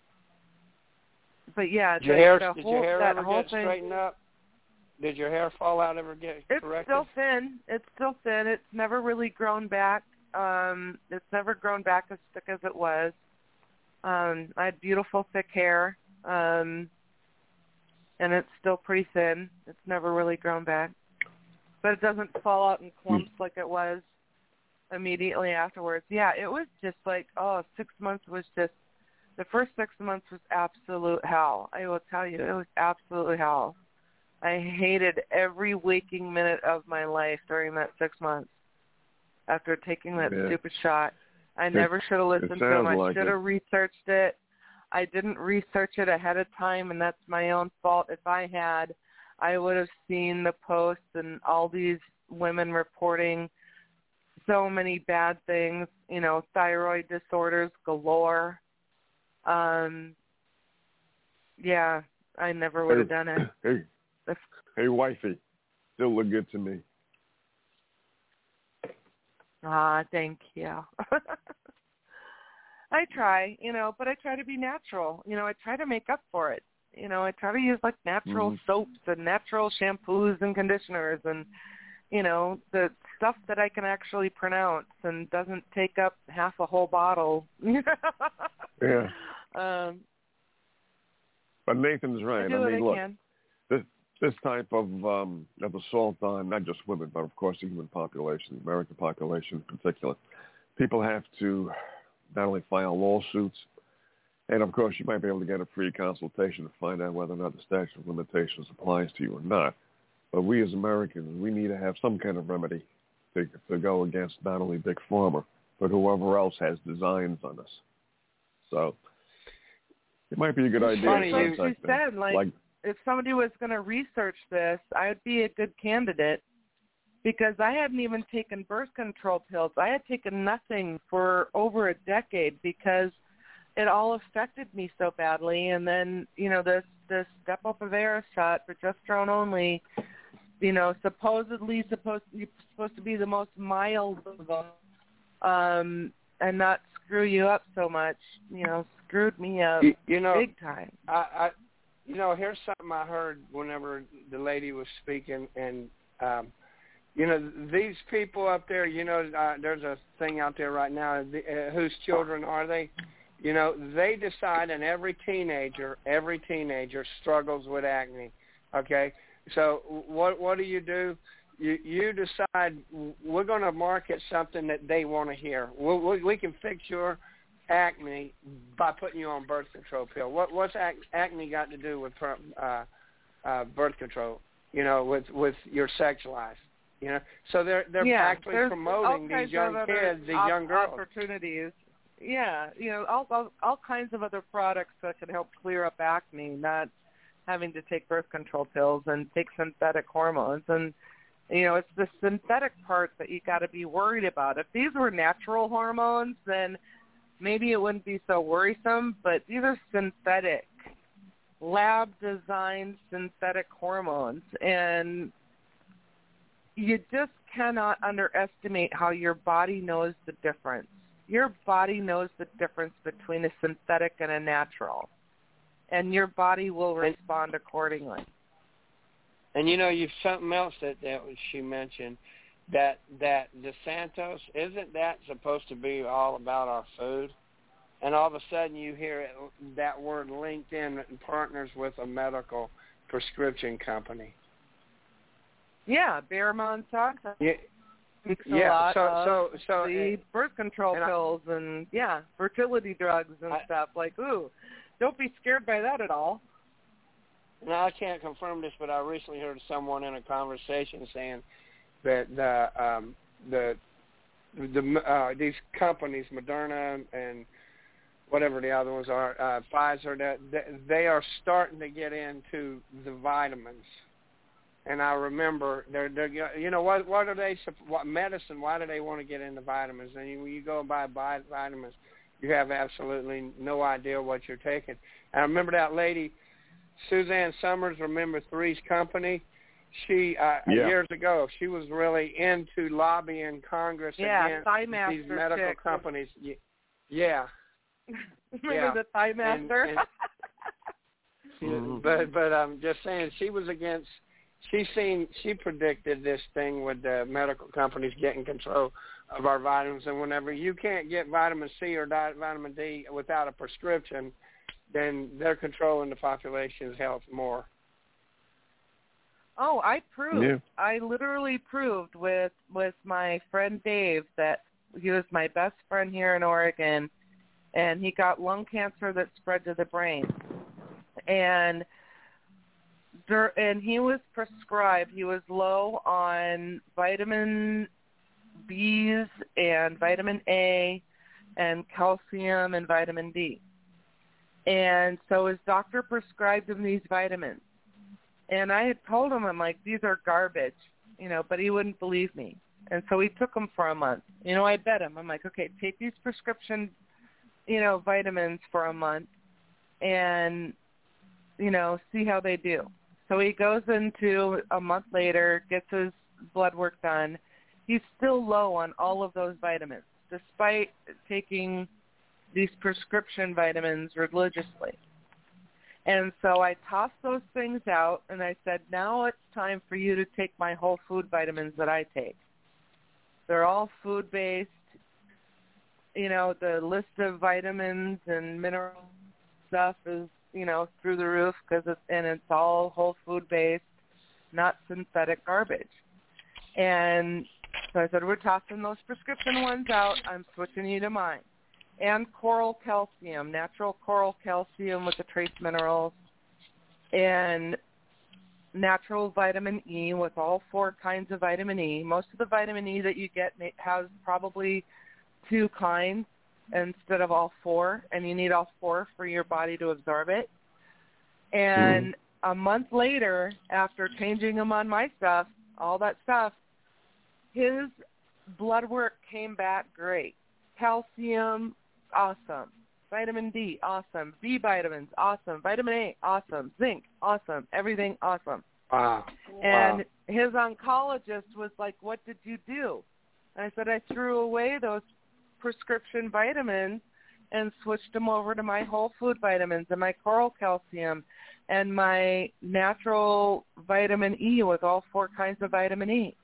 but yeah, did your the, hair, the did whole, your hair that ever whole get thing, straightened up? Did your hair fall out ever get it's corrected? It's still thin. It's still thin. It's never really grown back. Um, it's never grown back as thick as it was. Um, I had beautiful thick hair. Um, and it's still pretty thin. It's never really grown back. But it doesn't fall out in clumps like it was immediately afterwards. Yeah, it was just like, oh, six months was just, the first six months was absolute hell. I will tell you, it was absolutely hell. I hated every waking minute of my life during that six months after taking that yeah. stupid shot. I it, never should have listened to him. I like should have researched it. I didn't research it ahead of time, and that's my own fault. If I had, I would have seen the posts and all these women reporting so many bad things, you know, thyroid disorders galore. Um, yeah, I never would have hey, done it. Hey, if, hey, wifey, still look good to me. Ah, thank you. I try, you know, but I try to be natural. You know, I try to make up for it. You know, I try to use like natural mm-hmm. soaps and natural shampoos and conditioners and, you know, the stuff that I can actually pronounce and doesn't take up half a whole bottle. yeah. Um, but Nathan's right. I do I what mean, I look, can. this this type of um, of assault on not just women, but of course the human population, the American population in particular, people have to not only file lawsuits, and of course you might be able to get a free consultation to find out whether or not the statute of limitations applies to you or not. But we as Americans, we need to have some kind of remedy to, to go against not only Big Pharma, but whoever else has designs on us. So it might be a good it's idea. Funny, to you, you them. said, like, like, if somebody was going to research this, I would be a good candidate because I hadn't even taken birth control pills. I had taken nothing for over a decade because it all affected me so badly. And then, you know, this, this Depo-Provera shot, progesterone only, you know, supposedly supposed supposed to be the most mild of them, um, and not screw you up so much, you know, screwed me up you, you know, big time. I, I, you know, here's something I heard whenever the lady was speaking, and, um, you know, these people up there, you know, uh, there's a thing out there right now, the, uh, whose children are they? You know, they decide, and every teenager, every teenager struggles with acne, okay? So what what do you do? You you decide we're going to market something that they want to hear. We, we, we can fix your acne by putting you on birth control pill. What what's ac- acne got to do with uh, uh, birth control? You know, with with your sex life. You know, so they're they're yeah, actually promoting these young kids, these op- young girls. Opportunities. Yeah, you know, all, all all kinds of other products that can help clear up acne, not having to take birth control pills and take synthetic hormones. And, you know, it's the synthetic part that you got to be worried about. If these were natural hormones, then maybe it wouldn't be so worrisome, but these are synthetic, lab-designed synthetic hormones. And you just cannot underestimate how your body knows the difference. Your body knows the difference between a synthetic and a natural, and your body will respond accordingly. And you know, you've something else that, that she mentioned, that that DeSantis, isn't that supposed to be all about our food? And all of a sudden you hear it, that word linked in and partners with a medical prescription company. Yeah, Bayer Monsanto. Yeah. Speaks yeah, a lot so, of so, so, the and, birth control and pills I, and, yeah, fertility drugs and I, stuff. Like, ooh, don't be scared by that at all. Now, I can't confirm this, but I recently heard someone in a conversation saying that the um, the the uh, these companies, Moderna and whatever the other ones are, uh, Pfizer, that they are starting to get into the vitamins. And I remember, they're, they're you know, what what are they, what medicine, why do they want to get into vitamins? And you, when you go and buy vitamins, you have absolutely no idea what you're taking. And I remember that lady, Suzanne Summers, remember Three's Company? She, uh, yeah. years ago, she was really into lobbying Congress yeah, against Thighmaster these medical chick. companies. Yeah. Remember yeah. the Thighmaster? And, and, but, but I'm just saying, she was against, she seen, she predicted this thing with the medical companies getting control of our vitamins. And whenever you can't get vitamin C or vitamin D without a prescription, then they're controlling the population's health more. Oh, I proved. Yeah. I literally proved with with my friend Dave that he was my best friend here in Oregon, and he got lung cancer that spread to the brain. And and he was prescribed, he was low on vitamin B's and vitamin A and calcium and vitamin D. And so his doctor prescribed him these vitamins. And I had told him, I'm like, these are garbage, you know, but he wouldn't believe me. And so he took them for a month. You know, I bet him. I'm like, okay, take these prescription, you know, vitamins for a month and, you know, see how they do. So he goes into a month later, gets his blood work done. He's still low on all of those vitamins, despite taking these prescription vitamins religiously. And so I tossed those things out, and I said, now it's time for you to take my whole food vitamins that I take. They're all food-based. You know, the list of vitamins and mineral stuff is, you know, through the roof, because it's, and it's all whole food-based, not synthetic garbage. And so I said, we're tossing those prescription ones out. I'm switching you to mine. And coral calcium, natural coral calcium with the trace minerals, and natural vitamin E with all four kinds of vitamin E. Most of the vitamin E that you get has probably two kinds instead of all four, and you need all four for your body to absorb it. And mm-hmm. a month later, after changing him on my stuff, all that stuff, his blood work came back great. Calcium, awesome. Vitamin D, awesome. B vitamins, awesome. Vitamin A, awesome. Zinc, awesome. Everything, awesome. Wow. And wow. his oncologist was like, what did you do? And I said, I threw away those prescription vitamins and switched them over to my whole food vitamins and my coral calcium and my natural vitamin E with all four kinds of vitamin E.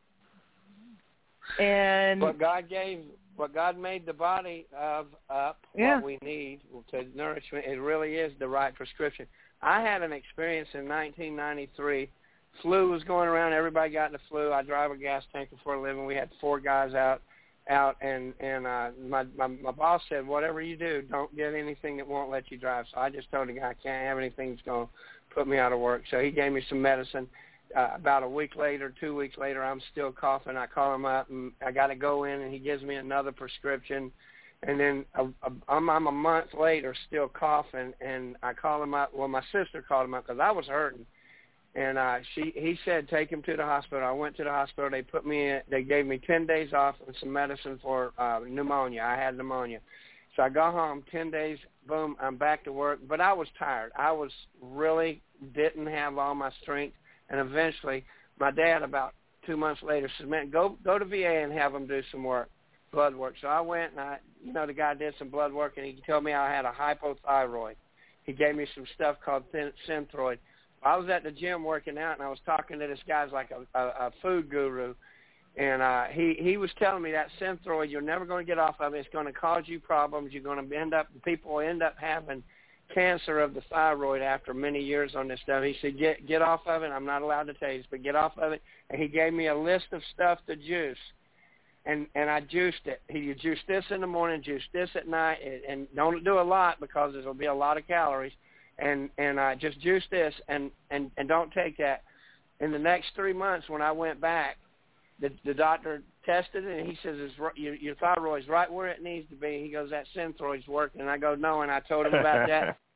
And what God gave, what God made the body of up, yeah. what we need to nourishment, it really is the right prescription. I had an experience in nineteen ninety-three. Flu was going around. Everybody got the flu. I drive a gas tanker for a living. We had four guys out, out, and and uh, my, my my boss said, whatever you do, don't get anything that won't let you drive. So I just told the guy I can't have anything that's going to put me out of work. So he gave me some medicine. Uh, about a week later, two weeks later, I'm still coughing. I call him up, and I got to go in, and he gives me another prescription. And then a, a, I'm, I'm a month later still coughing, and I call him up. Well, my sister called him up because I was hurting. And uh, she, he said, take him to the hospital. I went to the hospital. They put me in. They gave me ten days off and some medicine for uh, pneumonia. I had pneumonia. So I got home, ten days, boom, I'm back to work. But I was tired. I was really didn't have all my strength. And eventually, my dad, about two months later, said, man, go go to V A and have them do some work, blood work. So I went, and I, you know, the guy did some blood work, and he told me I had a hypothyroid. He gave me some stuff called Synthroid. I was at the gym working out, and I was talking to this guy's like a, a, a food guru, and uh, he he was telling me that Synthroid, you're never going to get off of it. It's going to cause you problems. You're going to end up, people will end up having cancer of the thyroid after many years on this stuff. He said, get get off of it. I'm not allowed to tell you this, but get off of it. And he gave me a list of stuff to juice, and and I juiced it. He you juice this in the morning, juice this at night, and, and don't do a lot because there'll be a lot of calories. And and uh, just juice this, and, and, and don't take that. In the next three months, when I went back, the the doctor tested it, and he says it's, your, your thyroid's right where it needs to be. He goes, that Synthroid's working. And I go, no, and I told him about that.